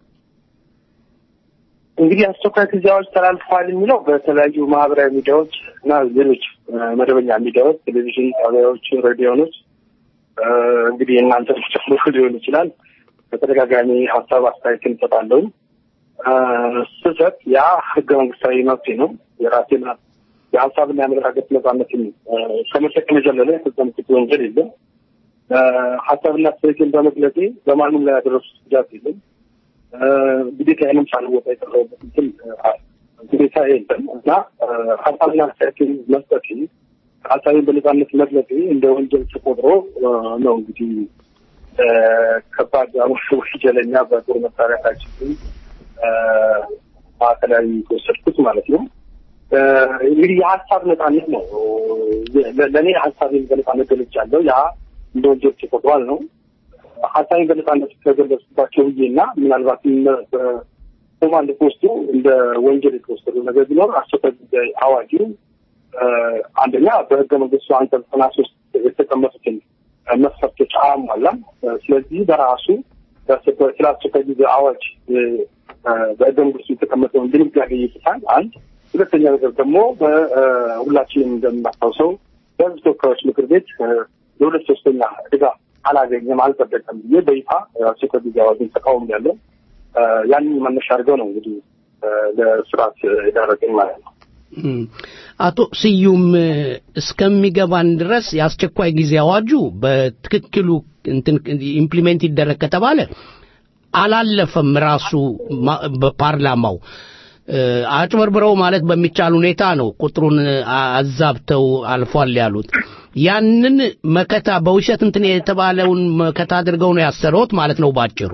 እንግዲህ አስቸኳይ ጊዜ አዋጅ ተላልፈዋል የሚለው በተለያዩ ማህበራዊ ሚዲያዎች እና ሌሎች መደበኛ ሚዲያዎች፣ ቴሌቪዥን ጣቢያዎች፣ ሬዲዮኖች እንግዲህ እናንተ ተጨምሮ ሊሆን ይችላል በተደጋጋሚ ሀሳብ አስተያየት እንሰጣለሁ። ስህተት ያ ህገ መንግስታዊ መብት ነው። የራሴን የሀሳብና የአመለካከት ነጻነትን ከመጠቀም የዘለለ የተጠመቁት ወንጀል የለም። ሀሳብና አስተያየትን በመግለጼ በማንም ላይ ያደረሱት ጉዳት የለም። ግዴታዬንም ሳልወጣ የቀረሁበት እንትን ግዴታ የለም እና ሀሳብና አስተያየትን መስጠቴ ሀሳብን በነጻነት መግለጼ እንደ ወንጀል ተቆጥሮ ነው እንግዲህ ከባድ ወንጀለኛ በጦር መሳሪያ ታጅቦ ማዕከላዊ የተወሰድኩት ማለት ነው። እንግዲህ የሀሳብ ነጻነት ነው። ለእኔ ሀሳቤን በነጻነት ገልጫለሁ። ያ እንደ ወንጀል ተቆጥሯል ነው። ሀሳቤን በነጻነት ከገለጽኩባቸው ብዬና ምናልባት ኮማንድ ፖስቱ እንደ ወንጀል የተወሰዱ ነገር ቢኖር አስቸኳይ ጊዜ አዋጁ አንደኛ በህገ መንግስቱ አንቀጽ ዘጠና ሶስት የተቀመጡትን መስፈርቶች አሟላም። ስለዚህ በራሱ ስለ አስቸኳይ ጊዜ አዋጅ በህገ መንግስቱ የተቀመጠውን ድንጋጌ ይጥሳል። አንድ ሁለተኛ ነገር ደግሞ በሁላችንም እንደምናስታውሰው በህዝብ ተወካዮች ምክር ቤት የሁለት ሶስተኛ ድጋፍ አላገኘም፣ አልጸደቀም ብዬ በይፋ አስቸኳይ ጊዜ አዋጅን ተቃውሜያለሁ። ያንን መነሻ አድርገው ነው እንግዲህ ለስርዓት የዳረገኝ ማለት ነው። አቶ ስዩም እስከሚገባን ድረስ የአስቸኳይ ጊዜ አዋጁ በትክክሉ እንትን ኢምፕሊሜንት ይደረግ ከተባለ አላለፈም። ራሱ በፓርላማው አጭበርብረው ማለት በሚቻል ሁኔታ ነው ቁጥሩን አዛብተው አልፏል ያሉት። ያንን መከታ በውሸት እንትን የተባለውን መከታ አድርገው ነው ያሰሩት ማለት ነው ባጭሩ።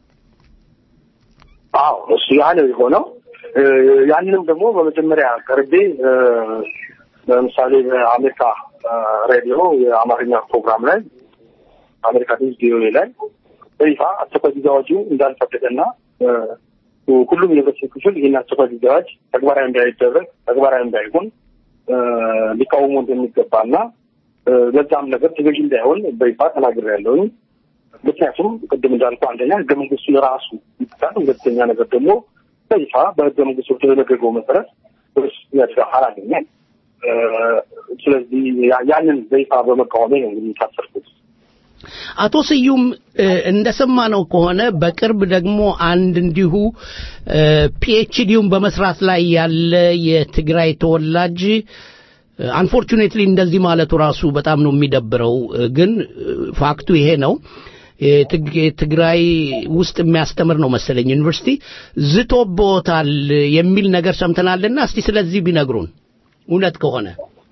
አዎ እሱ ያለው የሆነው ያንንም ደግሞ በመጀመሪያ ቀርቤ ለምሳሌ በአሜሪካ ሬዲዮ የአማርኛ ፕሮግራም ላይ አሜሪካ ዲስ ቪኦኤ ላይ በይፋ አስቸኳይ ጊዜ አዋጁ እንዳልፈቀደና ሁሉም የህብረተሰብ ክፍል ይህን አስቸኳይ ጊዜ አዋጅ ተግባራዊ እንዳይደረግ ተግባራዊ እንዳይሆን ሊቃወሙ እንደሚገባና ለዛም ነገር ተገዥ እንዳይሆን በይፋ ተናግሬያለሁ። ምክንያቱም ቅድም እንዳልኩ አንደኛ ህገ መንግስቱ ራሱ ይጥሳል፣ ሁለተኛ ነገር ደግሞ በይፋ በህገ መንግስቱ የተደነገገው መሰረት ወይስ አላገኘም። ስለዚህ ያንን በይፋ በመቃወሜ ነው እንግዲህ ታሰርኩት። አቶ ስዩም እንደሰማነው ከሆነ በቅርብ ደግሞ አንድ እንዲሁ ፒኤችዲውን በመስራት ላይ ያለ የትግራይ ተወላጅ አንፎርቹኔትሊ እንደዚህ ማለቱ ራሱ በጣም ነው የሚደብረው፣ ግን ፋክቱ ይሄ ነው። የትግራይ ውስጥ የሚያስተምር ነው መሰለኝ ዩኒቨርሲቲ ዝቶቦታል የሚል ነገር ሰምተናልና እስቲ ስለዚህ ቢነግሩን እውነት ከሆነ።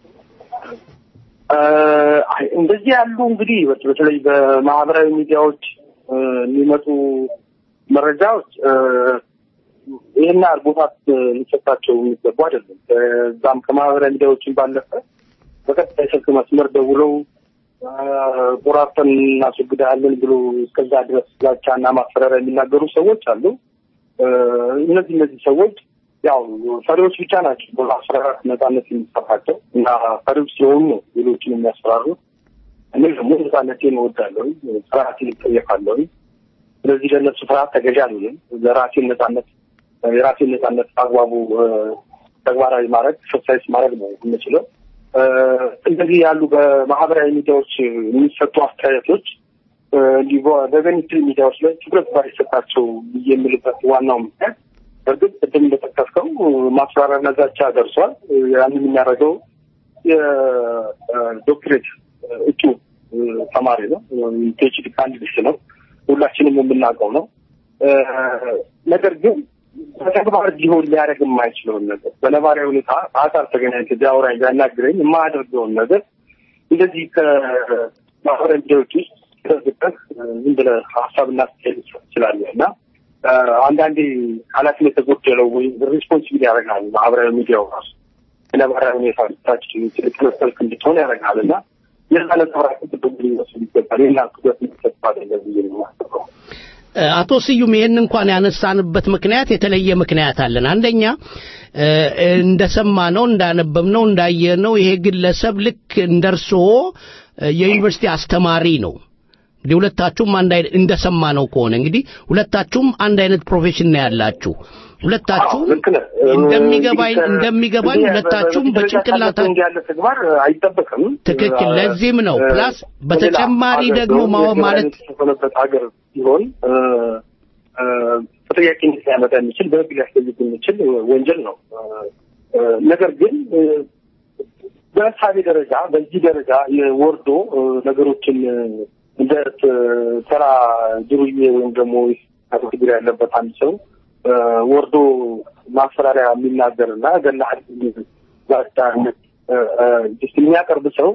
እንደዚህ ያሉ እንግዲህ በተለይ በማህበራዊ ሚዲያዎች የሚመጡ መረጃዎች ይሄና አርቦታት ሊሰጣቸው የሚገቡ አይደለም። እዛም ከማህበራዊ ሚዲያዎችን ባለፈ በቀጥታ የስልክ መስመር ደውለው ቆራርጠን እናስወግዳለን ብሎ እስከዛ ድረስ ዛቻና ማስፈራሪያ የሚናገሩ ሰዎች አሉ። እነዚህ እነዚህ ሰዎች ያው ፈሪዎች ብቻ ናቸው። በማስፈራራት ነፃነት የሚሰጣቸው እና ፈሪዎች ስለሆኑ ነው ሌሎችን የሚያስፈራሩት። እኔ ደግሞ ነፃነቴን እወዳለሁ፣ ስርዓቴን እጠየፋለሁ። ስለዚህ ለነሱ ፍርሃት ተገዥ አልሆንም። ለራሴን ነፃነት የራሴን ነፃነት አግባቡ ተግባራዊ ማድረግ ኤክሰርሳይዝ ማድረግ ነው የምችለው። እንደዚህ ያሉ በማህበራዊ ሚዲያዎች የሚሰጡ አስተያየቶች እንዲህ በገኒትሪ ሚዲያዎች ላይ ትኩረት ባይሰጣቸው የምልበት ዋናው ምክንያት በእርግጥ ቅድም እንደጠቀስከው ማስፈራሪያና ዛቻ ደርሷል። ያንን የሚያደርገው የዶክትሬት እጩ ተማሪ ነው፣ ፒኤችዲ ካንዲዴት ነው፣ ሁላችንም የምናውቀው ነው። ነገር ግን በተግባር ሊሆን ሊያደርግ የማይችለውን ነገር በነባራዊ ሁኔታ አካል ተገናኝቶ ቢያወራኝ ቢያናግረኝ የማያደርገውን ነገር እንደዚህ ከማህበራዊ ሚዲያዎች ውስጥ ተዘግተህ ዝም ብለህ ሀሳብና አስተያየት ትችላለህ እና አንዳንዴ ኃላፊነት የተጎደለው ወይም ሪስፖንሲብል ያደርጋል። ማህበራዊ ሚዲያው ራሱ ነባራዊ ሁኔታ ታችን ትልቅ እንድትሆን ያደርጋል እና የዛ ነጸብራቅ ጥብቅ ሊመስል ይገባል። ይህን ትኩረት የሚሰጥ አይደለም ብዬ ነው የማስበው። አቶ ስዩም ይሄን እንኳን ያነሳንበት ምክንያት የተለየ ምክንያት አለን። አንደኛ እንደሰማነው እንዳነበብነው እንዳየነው ይሄ ግለሰብ ልክ እንደርሶ የዩኒቨርሲቲ አስተማሪ ነው። እንግዲህ ሁለታችሁም አንድ አይነት እንደሰማነው ከሆነ እንግዲህ ሁለታችሁም አንድ አይነት ፕሮፌሽን ነው ያላችሁ። ሁለታችሁም እንደሚገባኝ እንደሚገባኝ ሁለታችሁም በጭንቅላታችሁ ያለ ተግባር አይጠበቅም። ትክክል። ለዚህም ነው ፕላስ በተጨማሪ ደግሞ ማለት ሆነበት ሀገር ሲሆን ተጠያቂነት ሊያመጣ የሚችል በህግ ሊያስጠይቅ የሚችል ወንጀል ነው። ነገር ግን በሀሳቤ ደረጃ በዚህ ደረጃ የወርዶ ነገሮችን እንደ ተራ ጅሩዬ ወይም ደግሞ ችግር ያለበት አንድ ሰው ወርዶ ማስፈራሪያ የሚናገርና ገላህ ዛቻነት የሚያቀርብ ሰው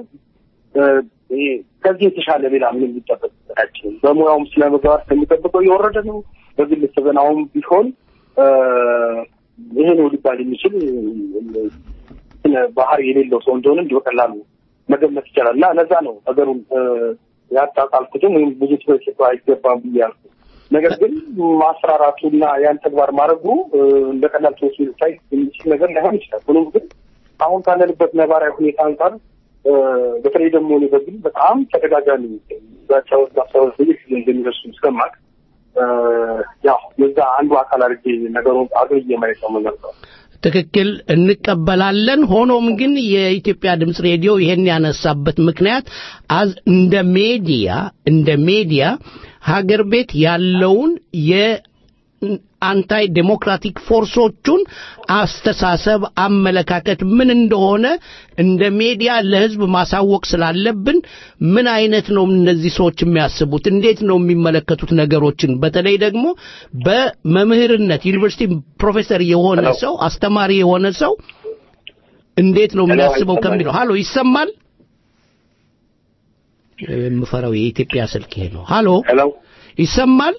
ከዚህ የተሻለ ሌላ ምን ሊጠበቅ አይችልም። በሙያውም ስለመግባር ከሚጠብቀው የወረደ ነው። በግል ሰበናውም ቢሆን ይሄ ነው ሊባል የሚችል ባህሪ የሌለው ሰው እንደሆነ እንዲሁ በቀላሉ መገመት ይቻላል እና ለዛ ነው ነገሩን ያጣጣልኩትም ወይም ብዙ ትኩረት አይገባም ብያለሁ። ነገር ግን ማስፈራራቱና ያን ተግባር ማድረጉ እንደ ቀላል ተወስዶ ሊታይ የሚችል ነገር ላይሆን ይችላል። ሆኖም ግን አሁን ካለንበት ነባራዊ ሁኔታ አንጻር በተለይ ደግሞ እኔ በግል በጣም ተደጋጋሚ ዛቻዎች ዛቻዎች በየጊዜው እንደሚደርሱ ስለማቅ ያው የዛ አንዱ አካል አድርጌ ነገሩን አግኝቼ ማየት ነው የምመርጠው። ትክክል እንቀበላለን። ሆኖም ግን የኢትዮጵያ ድምጽ ሬዲዮ ይሄን ያነሳበት ምክንያት አዝ እንደ ሚዲያ እንደ ሚዲያ ሀገር ቤት ያለውን የአንታይ ዴሞክራቲክ ፎርሶቹን አስተሳሰብ አመለካከት ምን እንደሆነ እንደ ሚዲያ ለህዝብ ማሳወቅ ስላለብን ምን አይነት ነው እነዚህ ሰዎች የሚያስቡት እንዴት ነው የሚመለከቱት ነገሮችን በተለይ ደግሞ በመምህርነት ዩኒቨርሲቲ ፕሮፌሰር የሆነ ሰው አስተማሪ የሆነ ሰው እንዴት ነው የሚያስበው ከሚለው ሃሎ ይሰማል ምፈራው የኢትዮጵያ ስልክ ይሄ ነው ሃሎ ሄሎ ይሰማል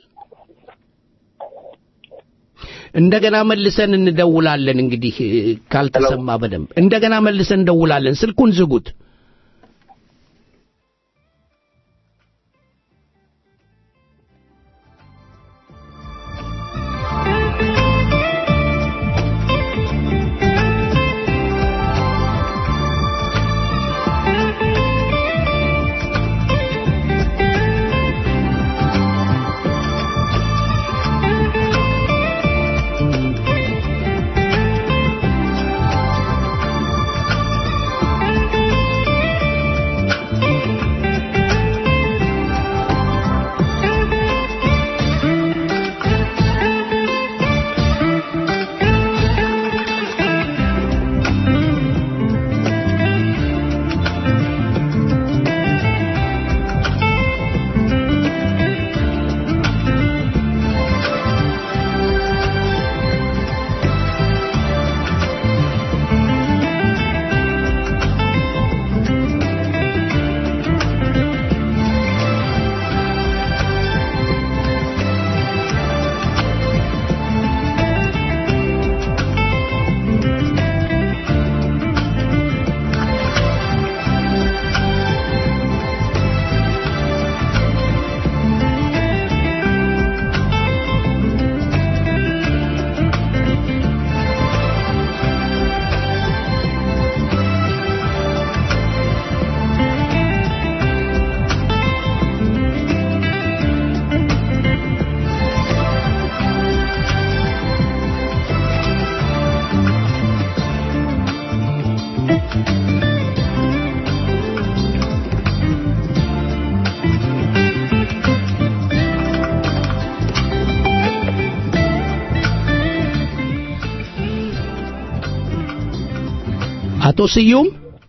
እንደገና መልሰን እንደውላለን እንግዲህ ካልተሰማ በደንብ እንደገና መልሰን እንደውላለን ስልኩን ዝጉት አቶ ስዩም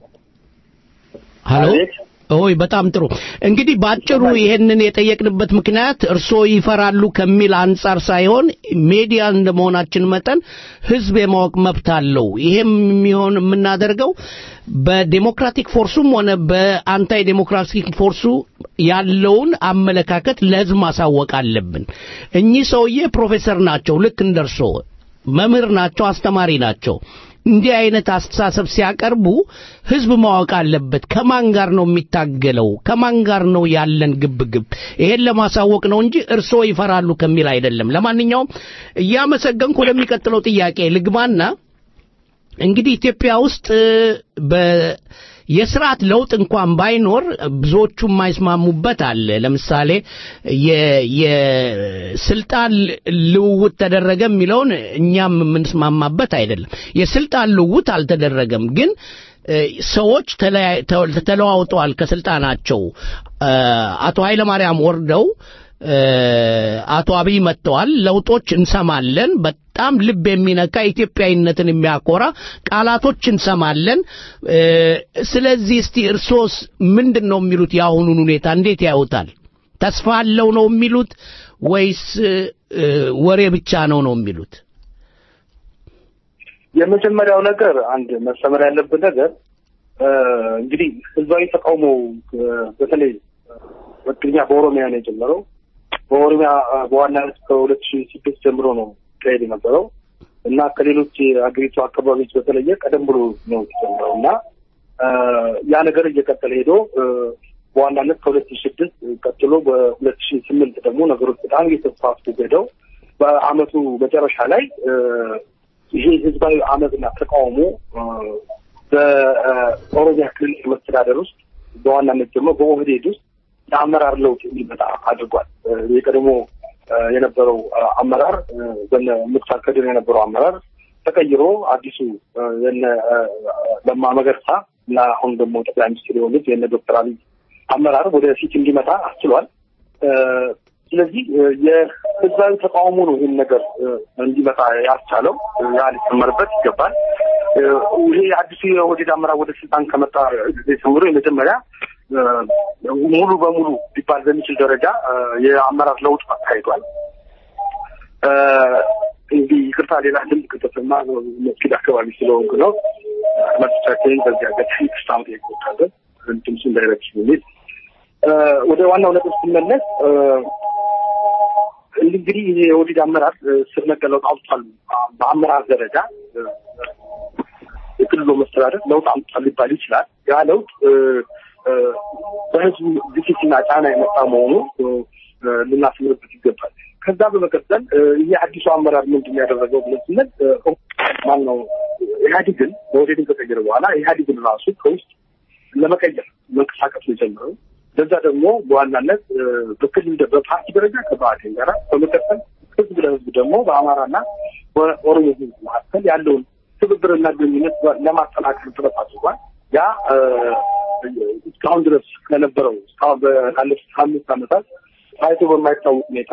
ሃሎ ኦይ በጣም ጥሩ እንግዲህ ባጭሩ ይሄንን የጠየቅንበት ምክንያት እርሶ ይፈራሉ ከሚል አንፃር ሳይሆን ሚዲያ እንደመሆናችን መጠን ህዝብ የማወቅ መብት አለው ይሄም የሚሆን የምናደርገው በዲሞክራቲክ ፎርሱም ሆነ በአንታይ ዲሞክራቲክ ፎርሱ ያለውን አመለካከት ለህዝብ ማሳወቅ አለብን እኚህ ሰውዬ ፕሮፌሰር ናቸው ልክ እንደርሶ መምህር ናቸው አስተማሪ ናቸው እንዲህ አይነት አስተሳሰብ ሲያቀርቡ ህዝብ ማወቅ አለበት ከማን ጋር ነው የሚታገለው ከማን ጋር ነው ያለን ግብግብ ይሄን ለማሳወቅ ነው እንጂ እርሶ ይፈራሉ ከሚል አይደለም ለማንኛውም ያመሰገንኩ ለሚቀጥለው ጥያቄ ልግባና እንግዲህ ኢትዮጵያ ውስጥ በ የስርዓት ለውጥ እንኳን ባይኖር ብዙዎቹ የማይስማሙበት አለ ለምሳሌ የስልጣን ልውውጥ ተደረገ የሚለውን እኛም የምንስማማበት አይደለም የስልጣን ልውውጥ አልተደረገም ግን ሰዎች ተለዋውጠዋል ከስልጣናቸው አቶ ኃይለ ማርያም ወርደው አቶ አብይ መጥተዋል ለውጦች እንሰማለን በጣም ልብ የሚነካ ኢትዮጵያዊነትን የሚያኮራ ቃላቶች እንሰማለን ስለዚህ እስቲ እርሶስ ምንድነው የሚሉት ያሁኑን ሁኔታ እንዴት ያዩታል ተስፋ አለው ነው የሚሉት ወይስ ወሬ ብቻ ነው ነው የሚሉት የመጀመሪያው ነገር አንድ መሰመር ያለበት ነገር እንግዲህ ህዝባዊ ተቃውሞ በተለይ ወጥኛ በኦሮሚያ ነው የጀመረው በኦሮሚያ በዋናነት ከሁለት ሺህ ስድስት ጀምሮ ነው ትሬድ የነበረው እና ከሌሎች አገሪቱ አካባቢዎች በተለየ ቀደም ብሎ ነው የተጀመረው እና ያ ነገር እየቀጠለ ሄዶ በዋናነት ከሁለት ሺህ ስድስት ቀጥሎ በሁለት ሺህ ስምንት ደግሞ ነገሮች በጣም እየተስፋፉ ሄደው በአመቱ መጨረሻ ላይ ይሄ ህዝባዊ አመፅና ተቃውሞ በኦሮሚያ ክልል መስተዳደር ውስጥ በዋናነት ደግሞ በኦህዴድ ውስጥ የአመራር ለውጥ እንዲመጣ አድርጓል። የቀድሞ የነበረው አመራር በነ ሙክታር ከድር የነበረው አመራር ተቀይሮ አዲሱ የነ ለማ መገርሳ እና አሁን ደግሞ ጠቅላይ ሚኒስትር የሆኑት የነ ዶክተር አብይ አመራር ወደ ፊት እንዲመጣ አስችሏል። ስለዚህ የህዝባዊ ተቃውሞ ነው ይህን ነገር እንዲመጣ ያስቻለው። ያ ሊጨመርበት ይገባል። ይሄ አዲሱ የኦህዴድ አመራር ወደ ስልጣን ከመጣ ጊዜ ጀምሮ የመጀመሪያ ሙሉ በሙሉ ሊባል በሚችል ደረጃ የአመራር ለውጥ አካሂዷል። እንግዲህ ይቅርታ ሌላ ድምፅ ከተሰማ መስጊድ አካባቢ ስለሆንኩ ነው። መጥቻችን በዚህ አጋጣሚ ክስታም ይቆጣል ድምፁ እንዳይረብሽ የሚል ወደ ዋናው ነጥብ ስንመለስ እንግዲህ ይሄ የኦህዴድ አመራር ስር ነቀል ለውጥ አውጥቷል። በአመራር ደረጃ የክልሉ መስተዳደር ለውጥ አምጥቷል ሊባል ይችላል። ያ ለውጥ በህዝቡ ግፊትና ጫና የመጣ መሆኑ ልናስምርበት ይገባል። ከዛ በመቀጠል ይሄ አዲሱ አመራር ምንድን ያደረገው ብለን ስንል ማነው ኢህአዴግን በኦህዴድን ከቀየረ በኋላ ኢህአዴግን ራሱ ከውስጥ ለመቀየር መንቀሳቀስ የጀመረው ለዛ ደግሞ በዋናነት በክልል በፓርቲ ደረጃ ከባህዴን ጋር በመቀጠል ህዝብ ለህዝብ ደግሞ በአማራና በኦሮሞ ህዝብ መካከል ያለውን ትብብርና ግንኙነት ለማጠናከር ጥረት አድርጓል። ያ እስካሁን ድረስ ከነበረው እስካሁን ባለፉት አምስት ዓመታት ታይቶ በማይታወቅ ሁኔታ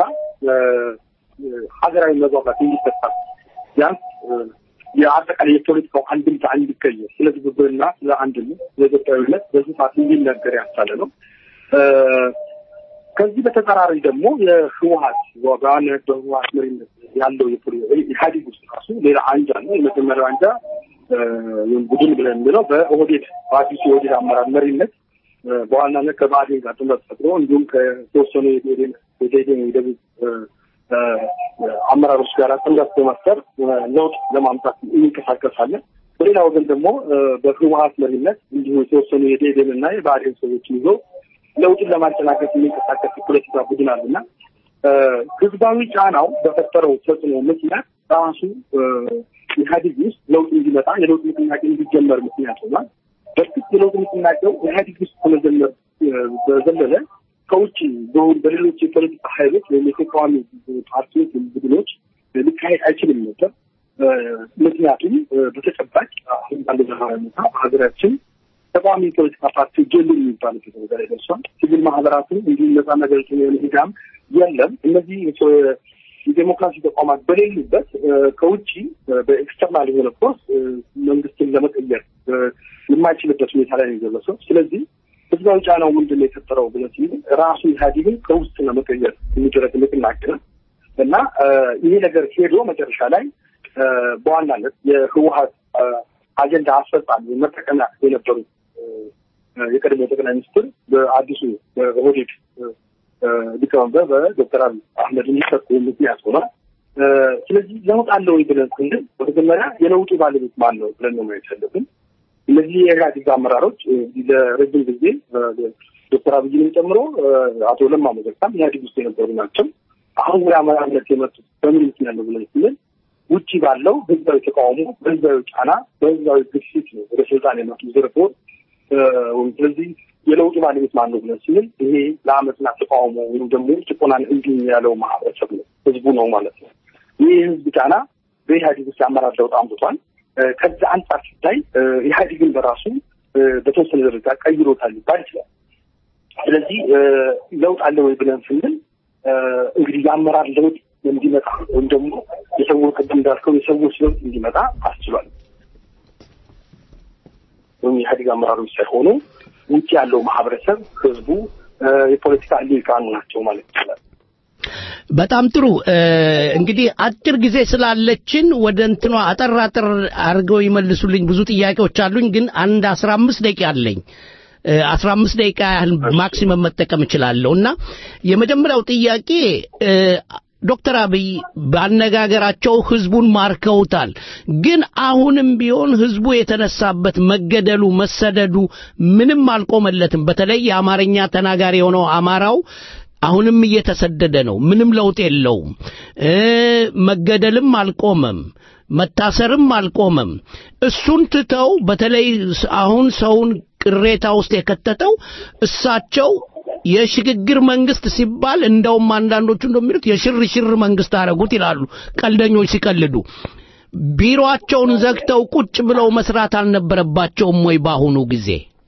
ሀገራዊ መግባባት እንዲፈጠር ቢያንስ የአጠቃላይ የፖለቲካው አንድምታ እንዲቀየር ስለ ትብብርና ስለ አንድነት ስለ ኢትዮጵያዊነት በስፋት እንዲነገር ያስቻለ ነው። ከዚህ በተጻራሪ ደግሞ የህወሓት በዋናነት በህወሓት መሪነት ያለው የኢህአዴግ ውስጥ ራሱ ሌላ አንጃ ነው። የመጀመሪያው አንጃ ቡድን ብለን የምንለው በኦህዴድ በአዲሱ የኦህዴድ አመራር መሪነት በዋናነት ከባህዴን ጋር ጥምረት ፈጥሮ እንዲሁም ከተወሰኑ የደኢህዴን የደቡብ አመራሮች ጋር ጥምረት በመፍጠር ለውጥ ለማምጣት የሚንቀሳቀሳለን። በሌላ ወገን ደግሞ በህወሓት መሪነት እንዲሁ የተወሰኑ የደኢህዴንና የባህዴን ሰዎችን ይዞ ለውጥን ለማጨናገፍ የሚንቀሳቀስ ፖለቲካ ቡድን አለና ህዝባዊ ጫናው በፈጠረው ተጽዕኖ ምክንያት ራሱ ኢህአዴግ ውስጥ ለውጥ እንዲመጣ የለውጥ ንቅናቄ እንዲጀመር ምክንያት ሆኗል። በፊት የለውጥ ንቅናቄው ኢህአዴግ ውስጥ ከመጀመር በዘለለ ከውጭ በሌሎች የፖለቲካ ኃይሎች ወይም የተቃዋሚ ፓርቲዎች ወይም ቡድኖች ሊካሄድ አይችልም ነበር። ምክንያቱም በተጨባጭ አሁን ባለው ነባራዊ ሁኔታ ሀገራችን ተቃዋሚ ፖለቲካ ፓርቲ ጀምር የሚባሉት ደረጃ ላይ ደርሷል። ሲቪል ማህበራትን እንዲሁም ነጻና ገለልተኛ የሆነ ሚዲያም የለም። እነዚህ የዴሞክራሲ ተቋማት በሌሉበት ከውጭ በኤክስተርናል የሆነ ፎርስ መንግስትን ለመቀየር የማይችልበት ሁኔታ ላይ ነው የደረሰው። ስለዚህ ህዝባዊ ጫናው ምንድን ነው የፈጠረው ብለን ስንል ራሱ ኢህአዴግን ከውስጥ ለመቀየር የሚደረግ ንቅናቄ ነው እና ይሄ ነገር ሄዶ መጨረሻ ላይ በዋናነት የህወሓት አጀንዳ አስፈጻሚ መጠቀሚያ የነበሩ የቀድሞ ጠቅላይ ሚኒስትር በአዲሱ በኦህዴድ ሊቀመንበር በዶክተር አብይ አህመድ እንዲሰጡ ምክንያት ሆኗል። ስለዚህ ለውጥ አለ ወይ ብለን ስንል በመጀመሪያ የለውጡ ባለቤት ማን ነው ብለን ነው ማየት ያለብን። እነዚህ የኢህአዴግ አመራሮች ለረጅም ጊዜ ዶክተር አብይንም ጨምሮ አቶ ለማ መገርሳም ኢህአዴግ ውስጥ የነበሩ ናቸው። አሁን ወደ አመራርነት የመጡት በምን ምክንያት ነው ብለን ስንል ውጪ ባለው ህዝባዊ ተቃውሞ፣ በህዝባዊ ጫና፣ በህዝባዊ ግፊት ነው ወደ ስልጣን የመጡ ዝርፎ። ስለዚህ የለውጡ ባለቤት ማን ነው ብለን ስንል ይሄ ለአመትና ተቃውሞ ወይም ደግሞ ጭቆናን እንዲህ ያለው ማህበረሰብ ነው፣ ህዝቡ ነው ማለት ነው። ይህ ህዝብ ጫና በኢህአዴግ ውስጥ አመራር ለውጥ አምጥቷል። ከዛ አንጻር ሲታይ ኢህአዴግን በራሱ በተወሰነ ደረጃ ቀይሮታል ሊባል ይችላል። ስለዚህ ለውጥ አለ ወይ ብለን ስንል እንግዲህ የአመራር ለውጥ እንዲመጣ ወይም ደግሞ የሰዎች ቅድም እንዳልከው የሰዎች ለውጥ እንዲመጣ አስችሏል። ወይም የኢህአዴግ አመራሮች ሳይሆኑ ውጭ ያለው ማህበረሰብ፣ ህዝቡ፣ የፖለቲካ ሊቃኑ ናቸው ማለት ይችላል። በጣም ጥሩ። እንግዲህ አጭር ጊዜ ስላለችን ወደ እንትኗ አጠር አጠር አድርገው ይመልሱልኝ። ብዙ ጥያቄዎች አሉኝ፣ ግን አንድ አስራ አምስት ደቂቃ አለኝ። አስራ አምስት ደቂቃ ያህል ማክሲመም መጠቀም እችላለሁ እና የመጀመሪያው ጥያቄ ዶክተር አብይ ባነጋገራቸው ህዝቡን ማርከውታል። ግን አሁንም ቢሆን ህዝቡ የተነሳበት መገደሉ መሰደዱ ምንም አልቆመለትም። በተለይ የአማርኛ ተናጋሪ የሆነው አማራው አሁንም እየተሰደደ ነው። ምንም ለውጥ የለውም። መገደልም አልቆመም፣ መታሰርም አልቆመም። እሱን ትተው በተለይ አሁን ሰውን ቅሬታ ውስጥ የከተተው እሳቸው የሽግግር መንግስት ሲባል እንደውም አንዳንዶቹ እንደሚሉት የሽርሽር መንግስት አረጉት ይላሉ ቀልደኞች ሲቀልዱ። ቢሮአቸውን ዘግተው ቁጭ ብለው መስራት አልነበረባቸውም ወይ በአሁኑ ጊዜ?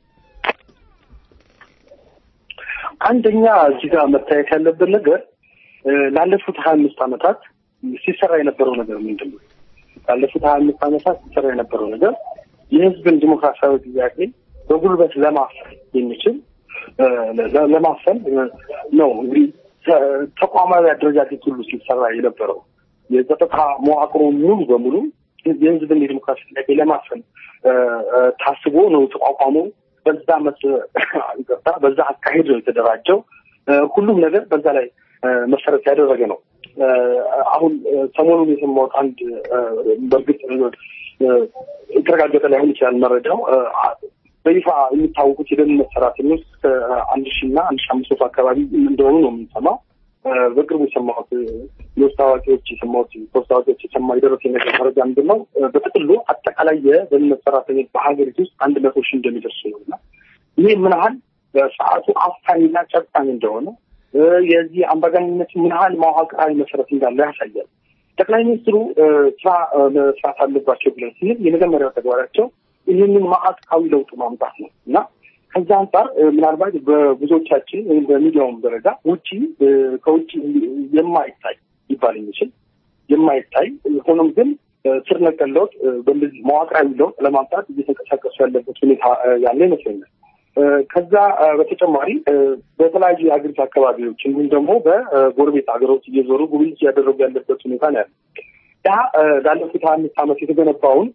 አንደኛ እዚህ ጋር መታየት ያለበት ነገር ላለፉት ሀያ አምስት ዓመታት ሲሰራ የነበረው ነገር ምንድን ነው? ላለፉት ሀያ አምስት ዓመታት ሲሰራ የነበረው ነገር የህዝብን ዲሞክራሲያዊ ጥያቄ በጉልበት ለማፈን የሚችል ለማፈን ነው። እንግዲህ ተቋማዊ አደረጃጀት ሁሉ ሲሰራ የነበረው የጸጥታ መዋቅሩን ሙሉ በሙሉ የህዝብን ዲሞክራሲ ጥያቄ ለማፈን ታስቦ ነው ተቋቋሙ። በዛ መስ ይገባ በዛ አካሄድ ነው የተደራጀው። ሁሉም ነገር በዛ ላይ መሰረት ያደረገ ነው። አሁን ሰሞኑን የሰማሁት አንድ በእርግጥ የተረጋገጠ ላይሆን ይችላል መረጃው በይፋ የሚታወቁት የደህንነት ሰራተኞች ከአንድ ሺህ እና አንድ ሺህ አምስት መቶ አካባቢ እንደሆኑ ነው የምንሰማው። በቅርቡ የሰማሁት የውስጥ አዋቂዎች የሰማሁት ሶስት አዋቂዎች የሰማ የደረሰኝ ነገር መረጃ ምንድን ነው? በጥቅሉ አጠቃላይ የደህንነት ሰራተኞች በሀገሪቱ ውስጥ አንድ መቶ ሺህ እንደሚደርሱ ነው እና ይህ ምን ያህል በሰዓቱ አፋኝና ጨካኝ እንደሆነ የዚህ አምባገነንነት ምን ያህል መዋቅራዊ መሰረት እንዳለ ያሳያል። ጠቅላይ ሚኒስትሩ ስራ መስራት አለባቸው ብለን ስንል የመጀመሪያው ተግባራቸው ይህንን ማዕከላዊ ለውጥ ማምጣት ነው እና ከዛ አንጻር ምናልባት በብዙዎቻችን ወይም በሚዲያውም ደረጃ ውጪ ከውጪ የማይታይ ይባል የሚችል የማይታይ ሆኖም ግን ስር ነቀል ለውጥ በእንደዚህ መዋቅራዊ ለውጥ ለማምጣት እየተንቀሳቀሱ ያለበት ሁኔታ ያለ ይመስለኛል። ከዛ በተጨማሪ በተለያዩ የሀገሪቱ አካባቢዎች እንዲሁም ደግሞ በጎረቤት ሀገሮች እየዞሩ ጉብኝት እያደረጉ ያለበት ሁኔታ ነው ያለ። ያ ላለፉት አምስት ዓመት የተገነባውን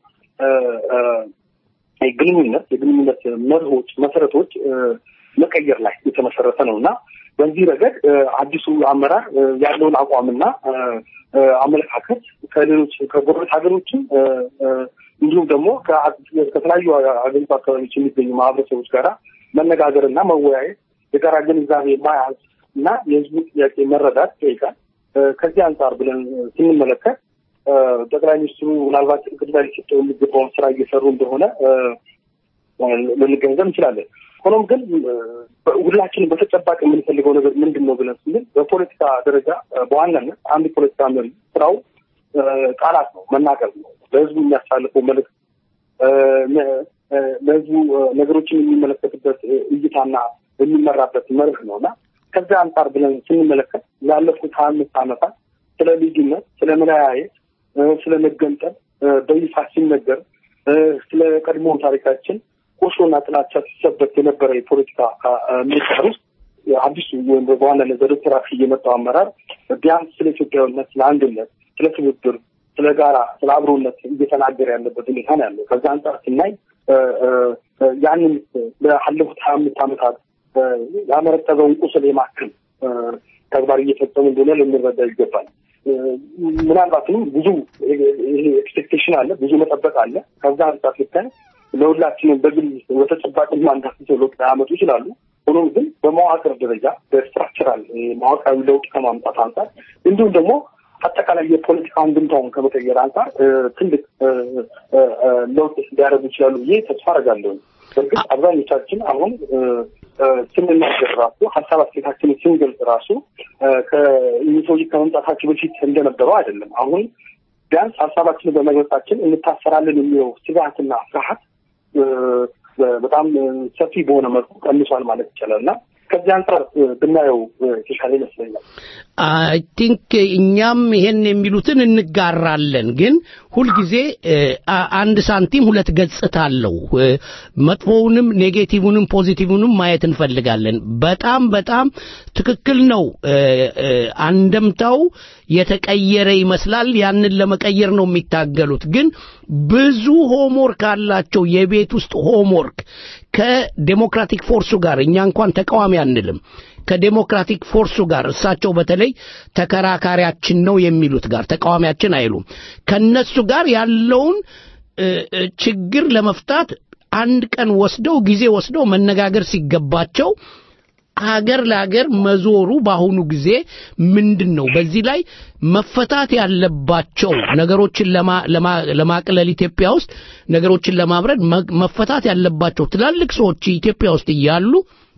ግንኙነት የግንኙነት መርሆች መሰረቶች መቀየር ላይ የተመሰረተ ነው እና በዚህ ረገድ አዲሱ አመራር ያለውን አቋምና አመለካከት ከሌሎች ከጎረቤት ሀገሮችም እንዲሁም ደግሞ ከተለያዩ ሀገሪቱ አካባቢዎች የሚገኙ ማህበረሰቦች ጋራ መነጋገርና መወያየት የጋራ ግንዛቤ ማያዝ እና የህዝቡ ጥያቄ መረዳት ይጠይቃል። ከዚህ አንጻር ብለን ስንመለከት ጠቅላይ ሚኒስትሩ ምናልባት ቅድሚያ ሊሰጠው የሚገባውን ስራ እየሰሩ እንደሆነ ልንገነዘብ እንችላለን። ሆኖም ግን ሁላችንም በተጨባጭ የምንፈልገው ነገር ምንድን ነው ብለን ስንል በፖለቲካ ደረጃ በዋናነት አንድ ፖለቲካ መሪ ስራው ቃላት ነው፣ መናገር ነው፣ ለህዝቡ የሚያሳልፈው መልዕክት፣ ለህዝቡ ነገሮችን የሚመለከትበት እይታና የሚመራበት መርህ ነው እና ከዚያ አንጻር ብለን ስንመለከት ላለፉት ሀያ አምስት ዓመታት ስለ ልዩነት፣ ስለ መለያየት፣ ስለ መገንጠል በይፋ ሲነገር ስለ ቀድሞ ታሪካችን ቆሾና ጥላቻ ሲሰበክ የነበረ የፖለቲካ ምህዳር ውስጥ አዲሱ ወይም በዋናነት በዶክተር አብይ የመጣው አመራር ቢያንስ ስለ ኢትዮጵያዊነት፣ ስለ አንድነት፣ ስለ ትብብር፣ ስለ ጋራ፣ ስለ አብሮነት እየተናገረ ያለበት ሁኔታ ነው ያለው። ከዛ አንጻር ስናይ ያንን ባለፉት ሀያ አምስት ዓመታት ያመረጠበውን ቁስል የማከም ተግባር እየፈጸሙ እንደሆነ ልንረዳ ይገባል። ምናልባትም ብዙ ኤክስፔክቴሽን አለ፣ ብዙ መጠበቅ አለ። ከዛ አንጻር ሲታይ ለሁላችንም በግል በተጨባጭ ማንዳት ለውጥ ሊያመጡ ይችላሉ። ሆኖም ግን በመዋቅር ደረጃ በስትራክቸራል መዋቅራዊ ለውጥ ከማምጣት አንጻር እንዲሁም ደግሞ አጠቃላይ የፖለቲካ አንድምታውን ከመቀየር አንጻር ትልቅ ለውጥ ሊያደርጉ ይችላሉ ብዬ ተስፋ አደርጋለሁ። በእርግጥ አብዛኞቻችን አሁን ስንናገር ራሱ ሀሳብ አስተያየታችንን ስንገልጽ ራሱ ከኢንፎጂ ከመምጣታቸው በፊት እንደነበረው አይደለም። አሁን ቢያንስ ሀሳባችንን በመግለጻችን እንታሰራለን የሚለው ስጋትና ፍርሃት በጣም ሰፊ በሆነ መልኩ ቀንሷል ማለት ይቻላል እና ከዚህ አንጻር ብናየው ተሻለ ይመስለኛል። አይ ቲንክ እኛም ይሄን የሚሉትን እንጋራለን። ግን ሁልጊዜ አንድ ሳንቲም ሁለት ገጽታ አለው። መጥፎውንም ኔጌቲቭውንም ፖዚቲቭውንም ማየት እንፈልጋለን። በጣም በጣም ትክክል ነው። አንደምታው የተቀየረ ይመስላል። ያንን ለመቀየር ነው የሚታገሉት። ግን ብዙ ሆምወርክ አላቸው። የቤት ውስጥ ሆምወርክ ከዴሞክራቲክ ፎርሱ ጋር እኛ እንኳን ተቃዋሚ አንልም። ከዴሞክራቲክ ፎርሱ ጋር እሳቸው በተለይ ተከራካሪያችን ነው የሚሉት ጋር ተቃዋሚያችን አይሉም ከነሱ ጋር ያለውን ችግር ለመፍታት አንድ ቀን ወስደው ጊዜ ወስደው መነጋገር ሲገባቸው ሀገር ለሀገር መዞሩ ባሁኑ ጊዜ ምንድነው በዚህ ላይ መፈታት ያለባቸው ነገሮችን ለማቅለል ኢትዮጵያ ውስጥ ነገሮችን ለማብረድ መፈታት ያለባቸው ትላልቅ ሰዎች ኢትዮጵያ ውስጥ እያሉ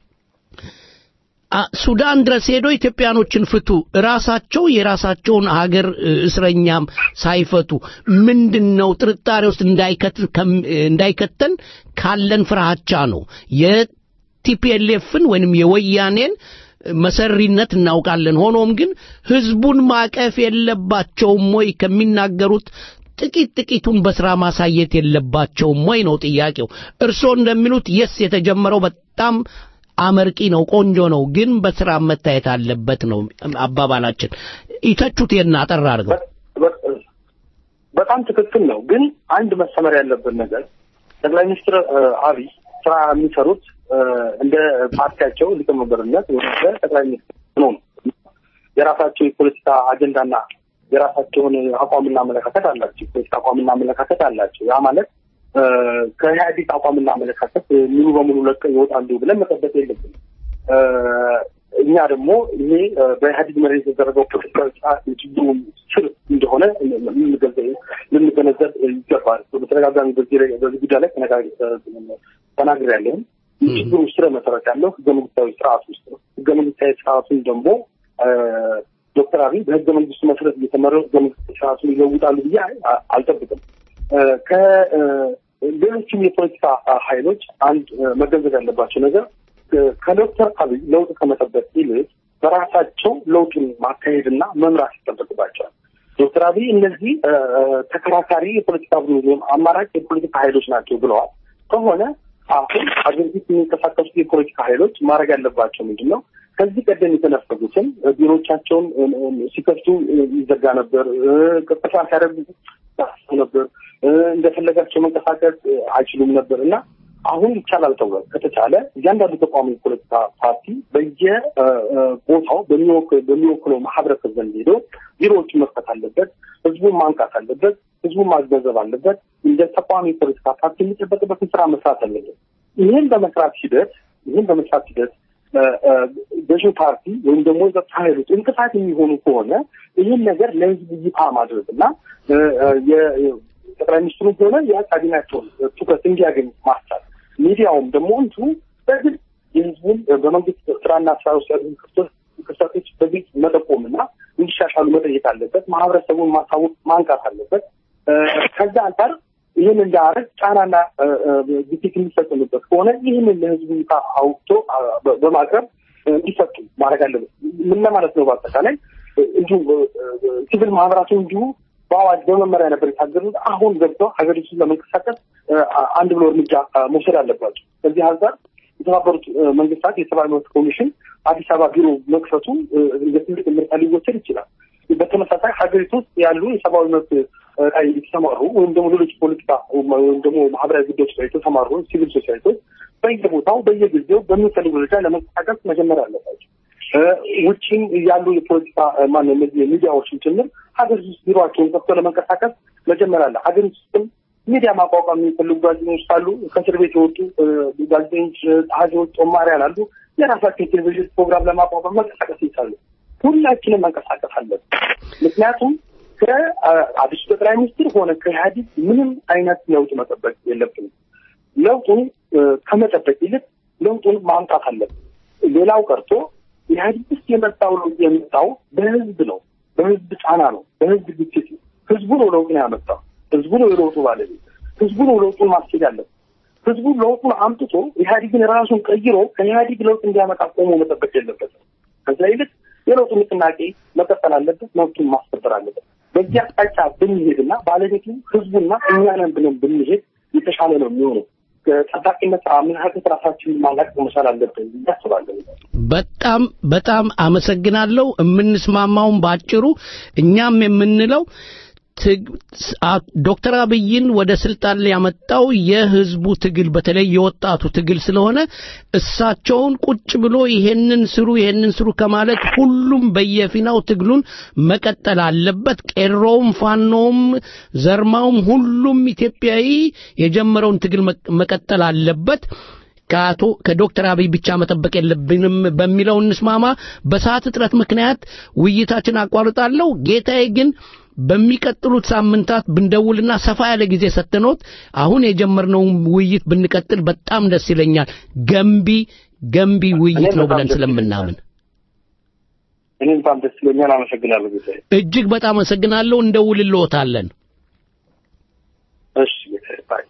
ሱዳን ድረስ ሄዶ ኢትዮጵያኖችን ፍቱ ራሳቸው የራሳቸውን ሀገር እስረኛም ሳይፈቱ ምንድነው ጥርጣሬ ውስጥ እንዳይከተን ካለን ፍራቻ ነው የቲፒኤልኤፍን ወይንም የወያኔን መሰሪነት እናውቃለን ሆኖም ግን ህዝቡን ማቀፍ የለባቸውም ወይ ከሚናገሩት ጥቂት ጥቂቱን በስራ ማሳየት የለባቸውም ወይ ነው ጥያቄው እርሶ እንደሚሉት የስ የተጀመረው በጣም አመርቂ ነው ቆንጆ ነው ግን በስራ መታየት አለበት ነው አባባላችን ይተቹት የናጠራ አድርገው በጣም ትክክል ነው ግን አንድ መሰመር ያለበት ነገር ጠቅላይ ሚኒስትር አብይ ስራ የሚሰሩት እንደ ፓርቲያቸው ሊቀመንበርነት ወደ ጠቅላይ ሚኒስትር ነው የራሳቸው የፖለቲካ አጀንዳና የራሳቸውን አቋምና አመለካከት አላቸው የፖለቲካ አቋምና አመለካከት አላቸው ያ ማለት ከኢህአዴግ አቋምና አመለካከት ሙሉ በሙሉ ለቀው ይወጣሉ ብለን መጠበቅ የለብንም እኛ ደግሞ ይሄ በኢህአዴግ መሬት የተደረገው ፖለቲካዊ ችግሩ ስር እንደሆነ ልንገነዘብ ይገባል በተደጋጋሚ በዚህ ጉዳይ ላይ ተናግሬያለሁ ችግሩ ስር መሰረት ያለው ህገ መንግስታዊ ስርዓት ውስጥ ነው ህገ መንግስታዊ ስርዓቱን ደግሞ ዶክተር አብይ በህገ መንግስቱ መሰረት እየተመረው ህገ መንግስታዊ ስርዓቱን ይለውጣሉ ብዬ አልጠብቅም ከሌሎችም የፖለቲካ ኃይሎች አንድ መገንዘብ ያለባቸው ነገር ከዶክተር አብይ ለውጥ ከመጠበቅ ይልቅ በራሳቸው ለውጡን ማካሄድና መምራት ይጠበቅባቸዋል ዶክተር አብይ እነዚህ ተከራካሪ የፖለቲካ ቡድኖች አማራጭ የፖለቲካ ኃይሎች ናቸው ብለዋል ከሆነ አሁን አገሪቱ የሚንቀሳቀሱ የፖለቲካ ኃይሎች ማድረግ ያለባቸው ምንድነው ከዚህ ቀደም የተነፈጉትን ቢሮቻቸውን ሲከፍቱ ይዘጋ ነበር ቅጥታ ሲያደርጉ ነበር እንደፈለጋቸው መንቀሳቀስ አይችሉም ነበርና አሁን ይቻላል ተብሎ ከተቻለ እያንዳንዱ ተቋሚ ፖለቲካ ፓርቲ በየቦታው በሚወክለው ማህበረሰብ ዘንድ ሄዶ ቢሮዎችን መክፈት አለበት ህዝቡን ማንቃት አለበት ህዝቡን ማስገንዘብ አለበት እንደ ተቋሚ ፖለቲካ ፓርቲ የሚጠበቅበትን ስራ መስራት አለበት ይህን በመስራት ሂደት ይህን በመስራት ሂደት በዚህ ፓርቲ ወይም ደግሞ ኃይሎች እንቅፋት የሚሆኑ ከሆነ ይህን ነገር ለህዝብ ይፋ ማድረግና የጠቅላይ ሚኒስትሩ ሆነ የካቢኔታቸው ትኩረት እንዲያገኝ ማስቻል ሚዲያውም ደግሞ እንቱ በግል የህዝቡን በመንግስት ስራና ስራ ውስጥ ያሉ ክፍተቶች በግልጽ መጠቆምና እንዲሻሻሉ መጠየቅ አለበት ማህበረሰቡን ማሳወቅ ማንቃት አለበት ከዛ አንጻር ይህን እንዳያረግ ጫናና ግፊት የሚፈጽምበት ከሆነ ይህንን ለህዝቡ ይፋ አውጥቶ በማቅረብ እንዲፈቱ ማድረግ አለበት ምን ማለት ነው በአጠቃላይ እንዲሁ ሲቪል ማህበራቱ እንዲሁ በአዋጅ በመመሪያ ነበር የታገዱት አሁን ገብተው ሀገሪቱን ለመንቀሳቀስ አንድ ብሎ እርምጃ መውሰድ አለባቸው ከዚህ አንጻር የተባበሩት መንግስታት የሰብአዊ መብት ኮሚሽን አዲስ አበባ ቢሮ መክፈቱ ለትልቅ ምርጫ ሊወሰድ ይችላል በተመሳሳይ ሀገሪቱ ውስጥ ያሉ የሰብአዊ መብት ላይ የተሰማሩ ወይም ደግሞ ሌሎች ፖለቲካ ወይም ደግሞ ማህበራዊ ጉዳዮች ላይ የተሰማሩ ሲቪል ሶሳይቲዎች በየቦታው በየጊዜው በሚፈልጉ ደረጃ ለመንቀሳቀስ መጀመሪያ አለባቸው ውጪም ያሉ የፖለቲካ ማንነት ሚዲያዎችን ጭምር ሀገር ውስጥ ቢሮአቸውን ከፍተው ለመንቀሳቀስ መጀመሪያ አለ ሀገር ውስጥም ሚዲያ ማቋቋም የሚፈልጉ ጋዜጠኞች ካሉ ከእስር ቤት የወጡ ጋዜጠኞች ጸሐፊዎች ጦማሪያን አሉ የራሳቸው ቴሌቪዥን ፕሮግራም ለማቋቋም መንቀሳቀስ ይቻላል ሁላችንም መንቀሳቀስ አለብን ምክንያቱም ከአዲሱ ጠቅላይ ሚኒስትር ሆነ ከኢህአዴግ ምንም አይነት ለውጥ መጠበቅ የለብንም ለውጡን ከመጠበቅ ይልቅ ለውጡን ማምጣት አለብን ሌላው ቀርቶ ኢህአዴግ ውስጥ የመጣው ለውጥ የመጣው በህዝብ ነው በህዝብ ጫና ነው በህዝብ ግፊት ነው ህዝቡ ነው ለውጡን ያመጣው ህዝቡ ነው የለውጡ ባለቤት ህዝቡ ነው ለውጡን ማስኬድ ያለበት ህዝቡ ለውጡን አምጥቶ ኢህአዴግን ራሱን ቀይሮ ከኢህአዴግ ለውጥ እንዲያመጣ ቆሞ መጠበቅ የለበትም ከዛ ይልቅ የለውጡ ንቅናቄ መቀጠል አለበት መብቱን ማስከበር አለበት በዚህ አቅጣጫ ብንሄድና ባለቤቱ ህዝቡና እኛ ነን ብለን ብንሄድ የተሻለ ነው የሚሆነው ከታጣቂነት አመለካከት ራሳችንን ማላቅ መቻል አለብን ያስባለሁ በጣም በጣም አመሰግናለሁ የምንስማማውን ባጭሩ እኛም የምንለው ዶክተር አብይን ወደ ስልጣን ያመጣው የህዝቡ ትግል በተለይ የወጣቱ ትግል ስለሆነ እሳቸውን ቁጭ ብሎ ይሄንን ስሩ ይሄንን ስሩ ከማለት ሁሉም በየፊናው ትግሉን መቀጠል አለበት። ቄሮም ፋኖም ዘርማውም ሁሉም ኢትዮጵያዊ የጀመረውን ትግል መቀጠል አለበት። ከአቶ ከዶክተር አብይ ብቻ መጠበቅ የለብንም በሚለው እንስማማ። በሰዓት እጥረት ምክንያት ውይይታችን አቋርጣለሁ። ጌታዬ ግን በሚቀጥሉት ሳምንታት ብንደውልና ሰፋ ያለ ጊዜ ሰጥተኖት አሁን የጀመርነው ውይይት ብንቀጥል በጣም ደስ ይለኛል። ገንቢ ገንቢ ውይይት ነው ብለን ስለምናምን እኔም በጣም ደስ ይለኛል። አመሰግናለሁ ጌታዬ። እጅግ በጣም አመሰግናለሁ። እንደውልልዎታለን። እሺ ጌታዬ ባይ።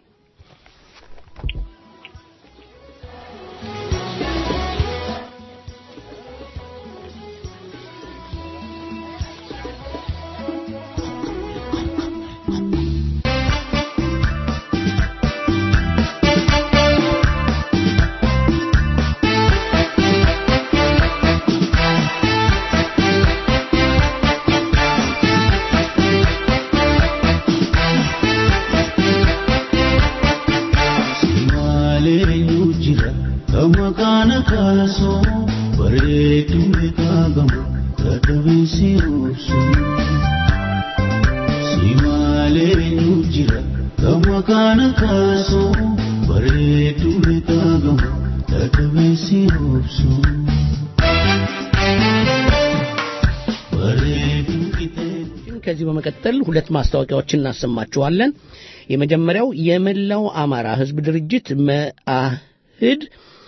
ከዚህ በመቀጠል ሁለት ማስታወቂያዎችን እናሰማችኋለን። የመጀመሪያው የመላው አማራ ህዝብ ድርጅት መአህድ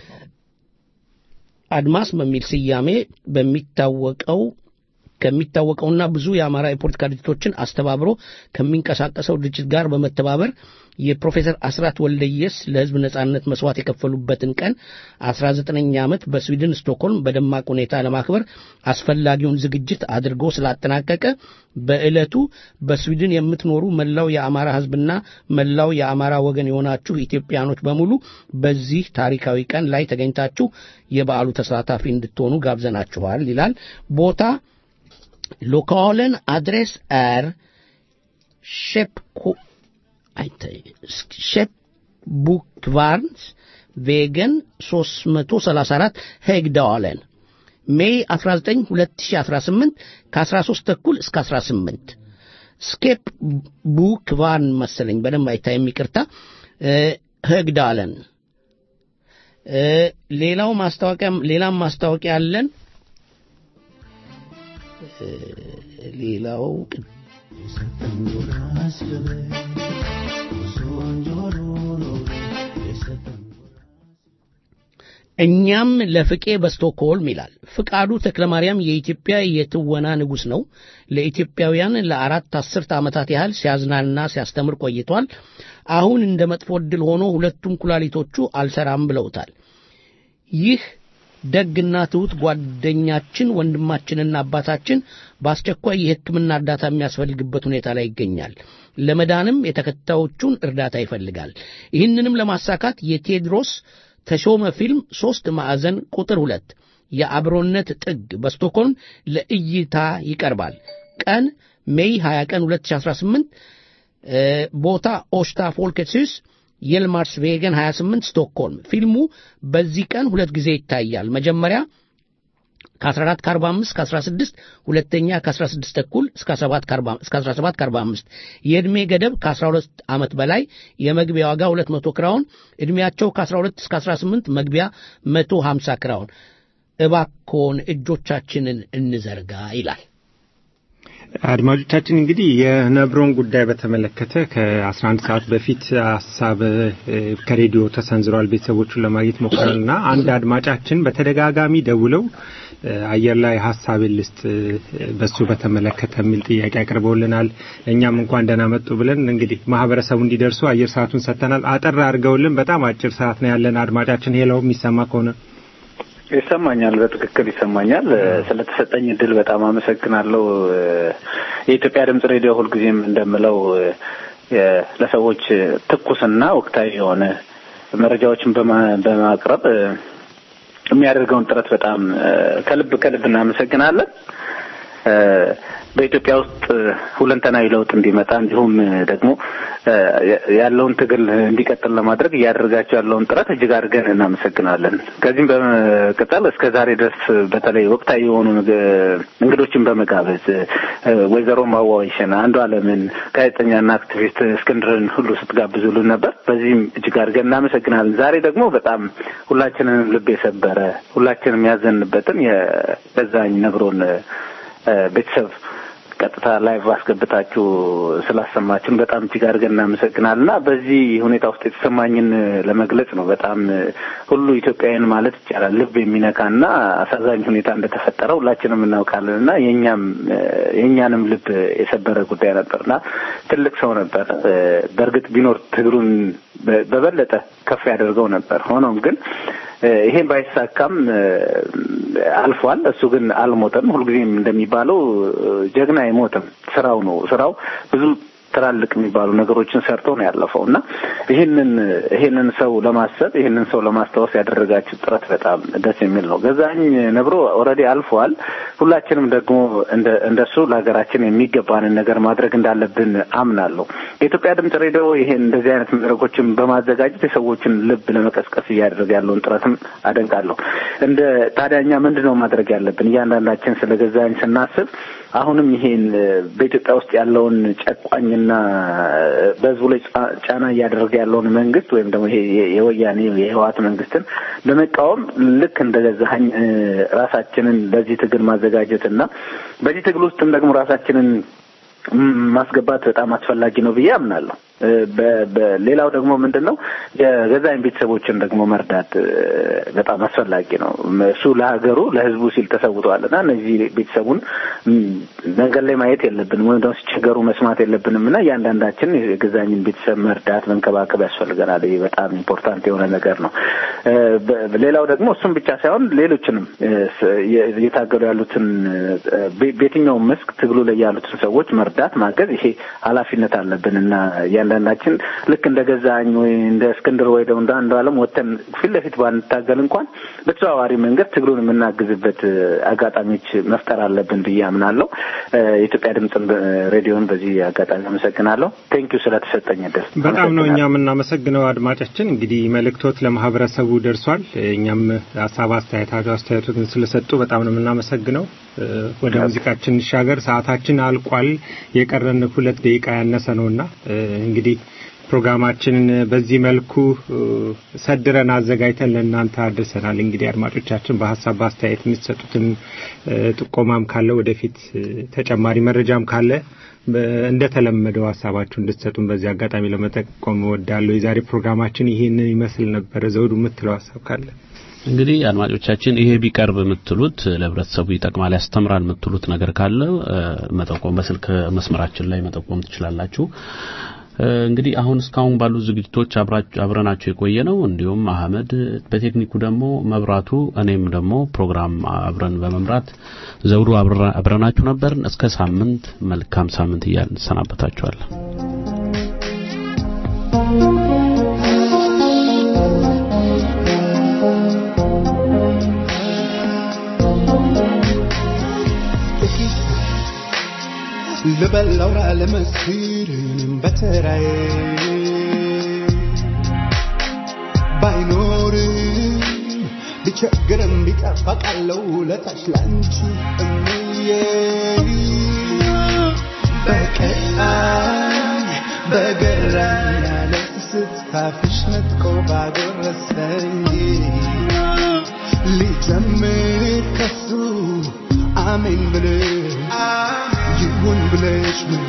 አድማስ በሚል ስያሜ በሚታወቀው ከሚታወቀውና ብዙ የአማራ የፖለቲካ ድርጅቶችን አስተባብሮ ከሚንቀሳቀሰው ድርጅት ጋር በመተባበር የፕሮፌሰር አስራት ወልደየስ ለህዝብ ነጻነት መስዋዕት የከፈሉበትን ቀን አስራ ዘጠነኛ ዓመት በስዊድን ስቶክሆልም በደማቅ ሁኔታ ለማክበር አስፈላጊውን ዝግጅት አድርጎ ስላጠናቀቀ በእለቱ በስዊድን የምትኖሩ መላው የአማራ ህዝብና መላው የአማራ ወገን የሆናችሁ ኢትዮጵያኖች በሙሉ በዚህ ታሪካዊ ቀን ላይ ተገኝታችሁ የበዓሉ ተሳታፊ እንድትሆኑ ጋብዘናችኋል ይላል። ቦታ Lokalen adress är Skeppbokvarns vägen tre tre fyra Högdalen. Maj አስራ ዘጠኝ ሁለት ሺህ አስራ ስምንት ከአስራ ሦስት ተኩል እስከ አስራ ስምንት Skeppbokvarn መሰለኝ በደንብ አይታይም ይቅርታ Högdalen። ሌላው ማስታወቂያ ሌላም ማስታወቂያ አለን። ሌላው እኛም ለፍቄ በስቶክሆልም ይላል። ፍቃዱ ተክለማርያም የኢትዮጵያ የትወና ንጉስ ነው። ለኢትዮጵያውያን ለአራት አስርት ዓመታት ያህል ሲያዝናና ሲያስተምር ቆይቷል። አሁን እንደ መጥፎ ዕድል ሆኖ ሁለቱም ኩላሊቶቹ አልሰራም ብለውታል። ይህ ደግና ትውት ጓደኛችን ወንድማችንና አባታችን በአስቸኳይ የሕክምና እርዳታ የሚያስፈልግበት ሁኔታ ላይ ይገኛል። ለመዳንም የተከታዮቹን እርዳታ ይፈልጋል። ይህንንም ለማሳካት የቴድሮስ ተሾመ ፊልም ሶስት ማዕዘን ቁጥር ሁለት የአብሮነት ጥግ በስቶክሆልም ለእይታ ይቀርባል። ቀን ሜይ ሃያ ቀን ሁለት ሺህ አስራ ስምንት ቦታ ኦሽታ ፎልኬትስ የልማርስ ቬገን ሃያ ስምንት ስቶክሆልም። ፊልሙ በዚህ ቀን ሁለት ጊዜ ይታያል። መጀመሪያ ከአስራ አራት ከአርባ አምስት እስከ አስራ ስድስት ሁለተኛ ከአስራ ስድስት ተኩል እስከ አስራ ሰባት ከአርባ አምስት የዕድሜ ገደብ ከአስራ ሁለት ዓመት በላይ የመግቢያ ዋጋ ሁለት መቶ ክራውን ዕድሜያቸው ከአስራ ሁለት እስከ አስራ ስምንት መግቢያ መቶ ሀምሳ ክራውን። እባክዎን እጆቻችንን እንዘርጋ ይላል። አድማጮቻችን እንግዲህ የነብሮን ጉዳይ በተመለከተ ከአስራ አንድ ሰዓት በፊት ሐሳብ ከሬዲዮ ተሰንዝሯል። ቤተሰቦቹን ለማግኘት ሞክረናልና አንድ አድማጫችን በተደጋጋሚ ደውለው አየር ላይ ሐሳብ ልስጥ በሱ በተመለከተ የሚል ጥያቄ አቅርበውልናል። እኛም እንኳን ደህና መጡ ብለን እንግዲህ ማህበረሰቡ እንዲደርሱ አየር ሰዓቱን ሰጥተናል። አጠር አድርገውልን በጣም አጭር ሰዓት ነው ያለን። አድማጫችን ሄለው የሚሰማ ከሆነ ይሰማኛል። በትክክል ይሰማኛል። ስለተሰጠኝ እድል በጣም አመሰግናለሁ። የኢትዮጵያ ድምጽ ሬዲዮ ሁልጊዜም እንደምለው ለሰዎች ትኩስና ወቅታዊ የሆነ መረጃዎችን በማቅረብ የሚያደርገውን ጥረት በጣም ከልብ ከልብ እናመሰግናለን። በኢትዮጵያ ውስጥ ሁለንተናዊ ለውጥ እንዲመጣ እንዲሁም ደግሞ ያለውን ትግል እንዲቀጥል ለማድረግ ያደረጋቸው ያለውን ጥረት እጅግ አድርገን እናመሰግናለን። ከዚህም በመቀጠል እስከ ዛሬ ድረስ በተለይ ወቅታዊ የሆኑ እንግዶችን በመጋበዝ ወይዘሮ ማዋይሽና አንዱ ዓለምን ጋዜጠኛና አክቲቪስት እስክንድርን ሁሉ ስትጋብዙልን ነበር። በዚህም እጅግ አድርገን እናመሰግናለን። ዛሬ ደግሞ በጣም ሁላችንንም ልብ የሰበረ ሁላችንም ያዘንበትን የገዛኝ ነብሮን ቤተሰብ ቀጥታ ላይቭ አስገብታችሁ ስላሰማችሁን በጣም እጅግ አድርገን እናመሰግናለንና በዚህ ሁኔታ ውስጥ የተሰማኝን ለመግለጽ ነው። በጣም ሁሉ ኢትዮጵያውያን ማለት ይቻላል ልብ የሚነካና አሳዛኝ ሁኔታ እንደተፈጠረ ሁላችንም እናውቃለንና የኛም የኛንም ልብ የሰበረ ጉዳይ ነበርና ትልቅ ሰው ነበር። በእርግጥ ቢኖር ትግሩን በበለጠ ከፍ ያደርገው ነበር። ሆኖም ግን ይሄ ባይሳካም አልፏል። እሱ ግን አልሞተም። ሁልጊዜም እንደሚባለው ጀግና አይሞትም። ስራው ነው ስራው ብዙ ትላልቅ የሚባሉ ነገሮችን ሰርቶ ነው ያለፈውና ይሄንን ይሄንን ሰው ለማሰብ ይሄንን ሰው ለማስታወስ ያደረጋችሁ ጥረት በጣም ደስ የሚል ነው። ገዛኝ ነብሮ ኦሬዲ አልፏል። ሁላችንም ደግሞ እንደ እንደሱ ለሀገራችን የሚገባንን ነገር ማድረግ እንዳለብን አምናለሁ። የኢትዮጵያ ድምጽ ሬዲዮ ይሄን እንደዚህ አይነት መድረኮችን በማዘጋጀት የሰዎችን ልብ ለመቀስቀስ እያደረገ ያለውን ጥረትም አደንቃለሁ። እንደ ታዲያኛ ምንድነው ማድረግ ያለብን? እያንዳንዳችን ስለገዛኝ ስናስብ አሁንም ይሄን በኢትዮጵያ ውስጥ ያለውን ጨቋኝና በህዝቡ ላይ ጫና እያደረገ ያለውን መንግስት ወይም ደግሞ ይሄ የወያኔ የህወሓት መንግስትን ለመቃወም ልክ እንደገዛኝ ራሳችንን ለዚህ ትግል ማዘጋጀትና በዚህ ትግል ውስጥም ደግሞ ራሳችንን ማስገባት በጣም አስፈላጊ ነው ብዬ አምናለሁ። በሌላው ደግሞ ምንድነው የገዛኝ ቤተሰቦችን ደግሞ መርዳት በጣም አስፈላጊ ነው። እሱ ለሀገሩ ለህዝቡ ሲል ተሰውቷልና እነዚህ ቤተሰቡን መንገድ ላይ ማየት የለብንም ወይም ደግሞ ሲቸገሩ መስማት የለብንምና ያንዳንዳችን የገዛኝን ቤተሰብ መርዳት መንከባከብ ያስፈልገናል። ይሄ በጣም ኢምፖርታንት የሆነ ነገር ነው። ሌላው ደግሞ እሱም ብቻ ሳይሆን ሌሎችንም የታገሉ ያሉትን በየትኛው መስክ ትግሉ ላይ ያሉትን ሰዎች መርዳት ማገዝ ይሄ ኃላፊነት አለብንና ያንዳንዳችን ልክ እንደገዛኝ ወይ እንደ እስክንድር ወይ ደግሞ አንዱ ዓለም ወተን ፊት ለፊት ባንታገል እንኳን በተዘዋዋሪ መንገድ ትግሉን የምናግዝበት አጋጣሚዎች መፍጠር አለብን ብዬ አምናለሁ። የኢትዮጵያ ድምጽ ሬዲዮን በዚህ አጋጣሚ አመሰግናለሁ። ቴንኪው ስለተሰጠኝ እድል። በጣም ነው እኛም እናመሰግነው። አድማጫችን እንግዲህ መልእክቶት ለማህበረሰቡ ደርሷል። እኛም ሀሳብ አስተያየታቸው አስተያየቶትን ስለሰጡ በጣም ነው እናመሰግነው። ወደ ሙዚቃችን እንሻገር። ሰዓታችን አልቋል። የቀረን ሁለት ደቂቃ ያነሰ ነውና እንግዲህ ፕሮግራማችንን በዚህ መልኩ ሰድረን አዘጋጅተን ለእናንተ አድርሰናል። እንግዲህ አድማጮቻችን በሐሳብ አስተያየት የምትሰጡትን ጥቆማም ካለ ወደፊት ተጨማሪ መረጃም ካለ እንደተለመደው ሐሳባችሁን እንድትሰጡን በዚህ አጋጣሚ ለመጠቆም እወዳለሁ። የዛሬ ፕሮግራማችን ይሄንን ይመስል ነበር። ዘውዱ የምትለው ሐሳብ ካለ? እንግዲህ አድማጮቻችን ይሄ ቢቀርብ የምትሉት ለህብረተሰቡ ይጠቅማል ያስተምራል የምትሉት ነገር ካለ መጠቆም በስልክ መስመራችን ላይ መጠቆም ትችላላችሁ። እንግዲህ አሁን እስካሁን ባሉ ዝግጅቶች አብረናችሁ የቆየነው እንዲሁም አህመድ በቴክኒኩ ደግሞ መብራቱ እኔም ደግሞ ፕሮግራም አብረን በመምራት ዘውዱ አብረናችሁ ነበር። እስከ ሳምንት መልካም ሳምንት እያልን ሰናበታችኋለን። ልበላው ለመስክር በተራዬ ባይኖር ቢቸግርም ቢጠፋ ቃለው ለታች ላንቺ እምዬ በቀጣይ በገራኝ ያለ ስትፋፍሽ ነጥቆ ባጎረሰኝ ሊጀምር ከሱ አሜን ብለሽ ይሁን ብለሽ ምን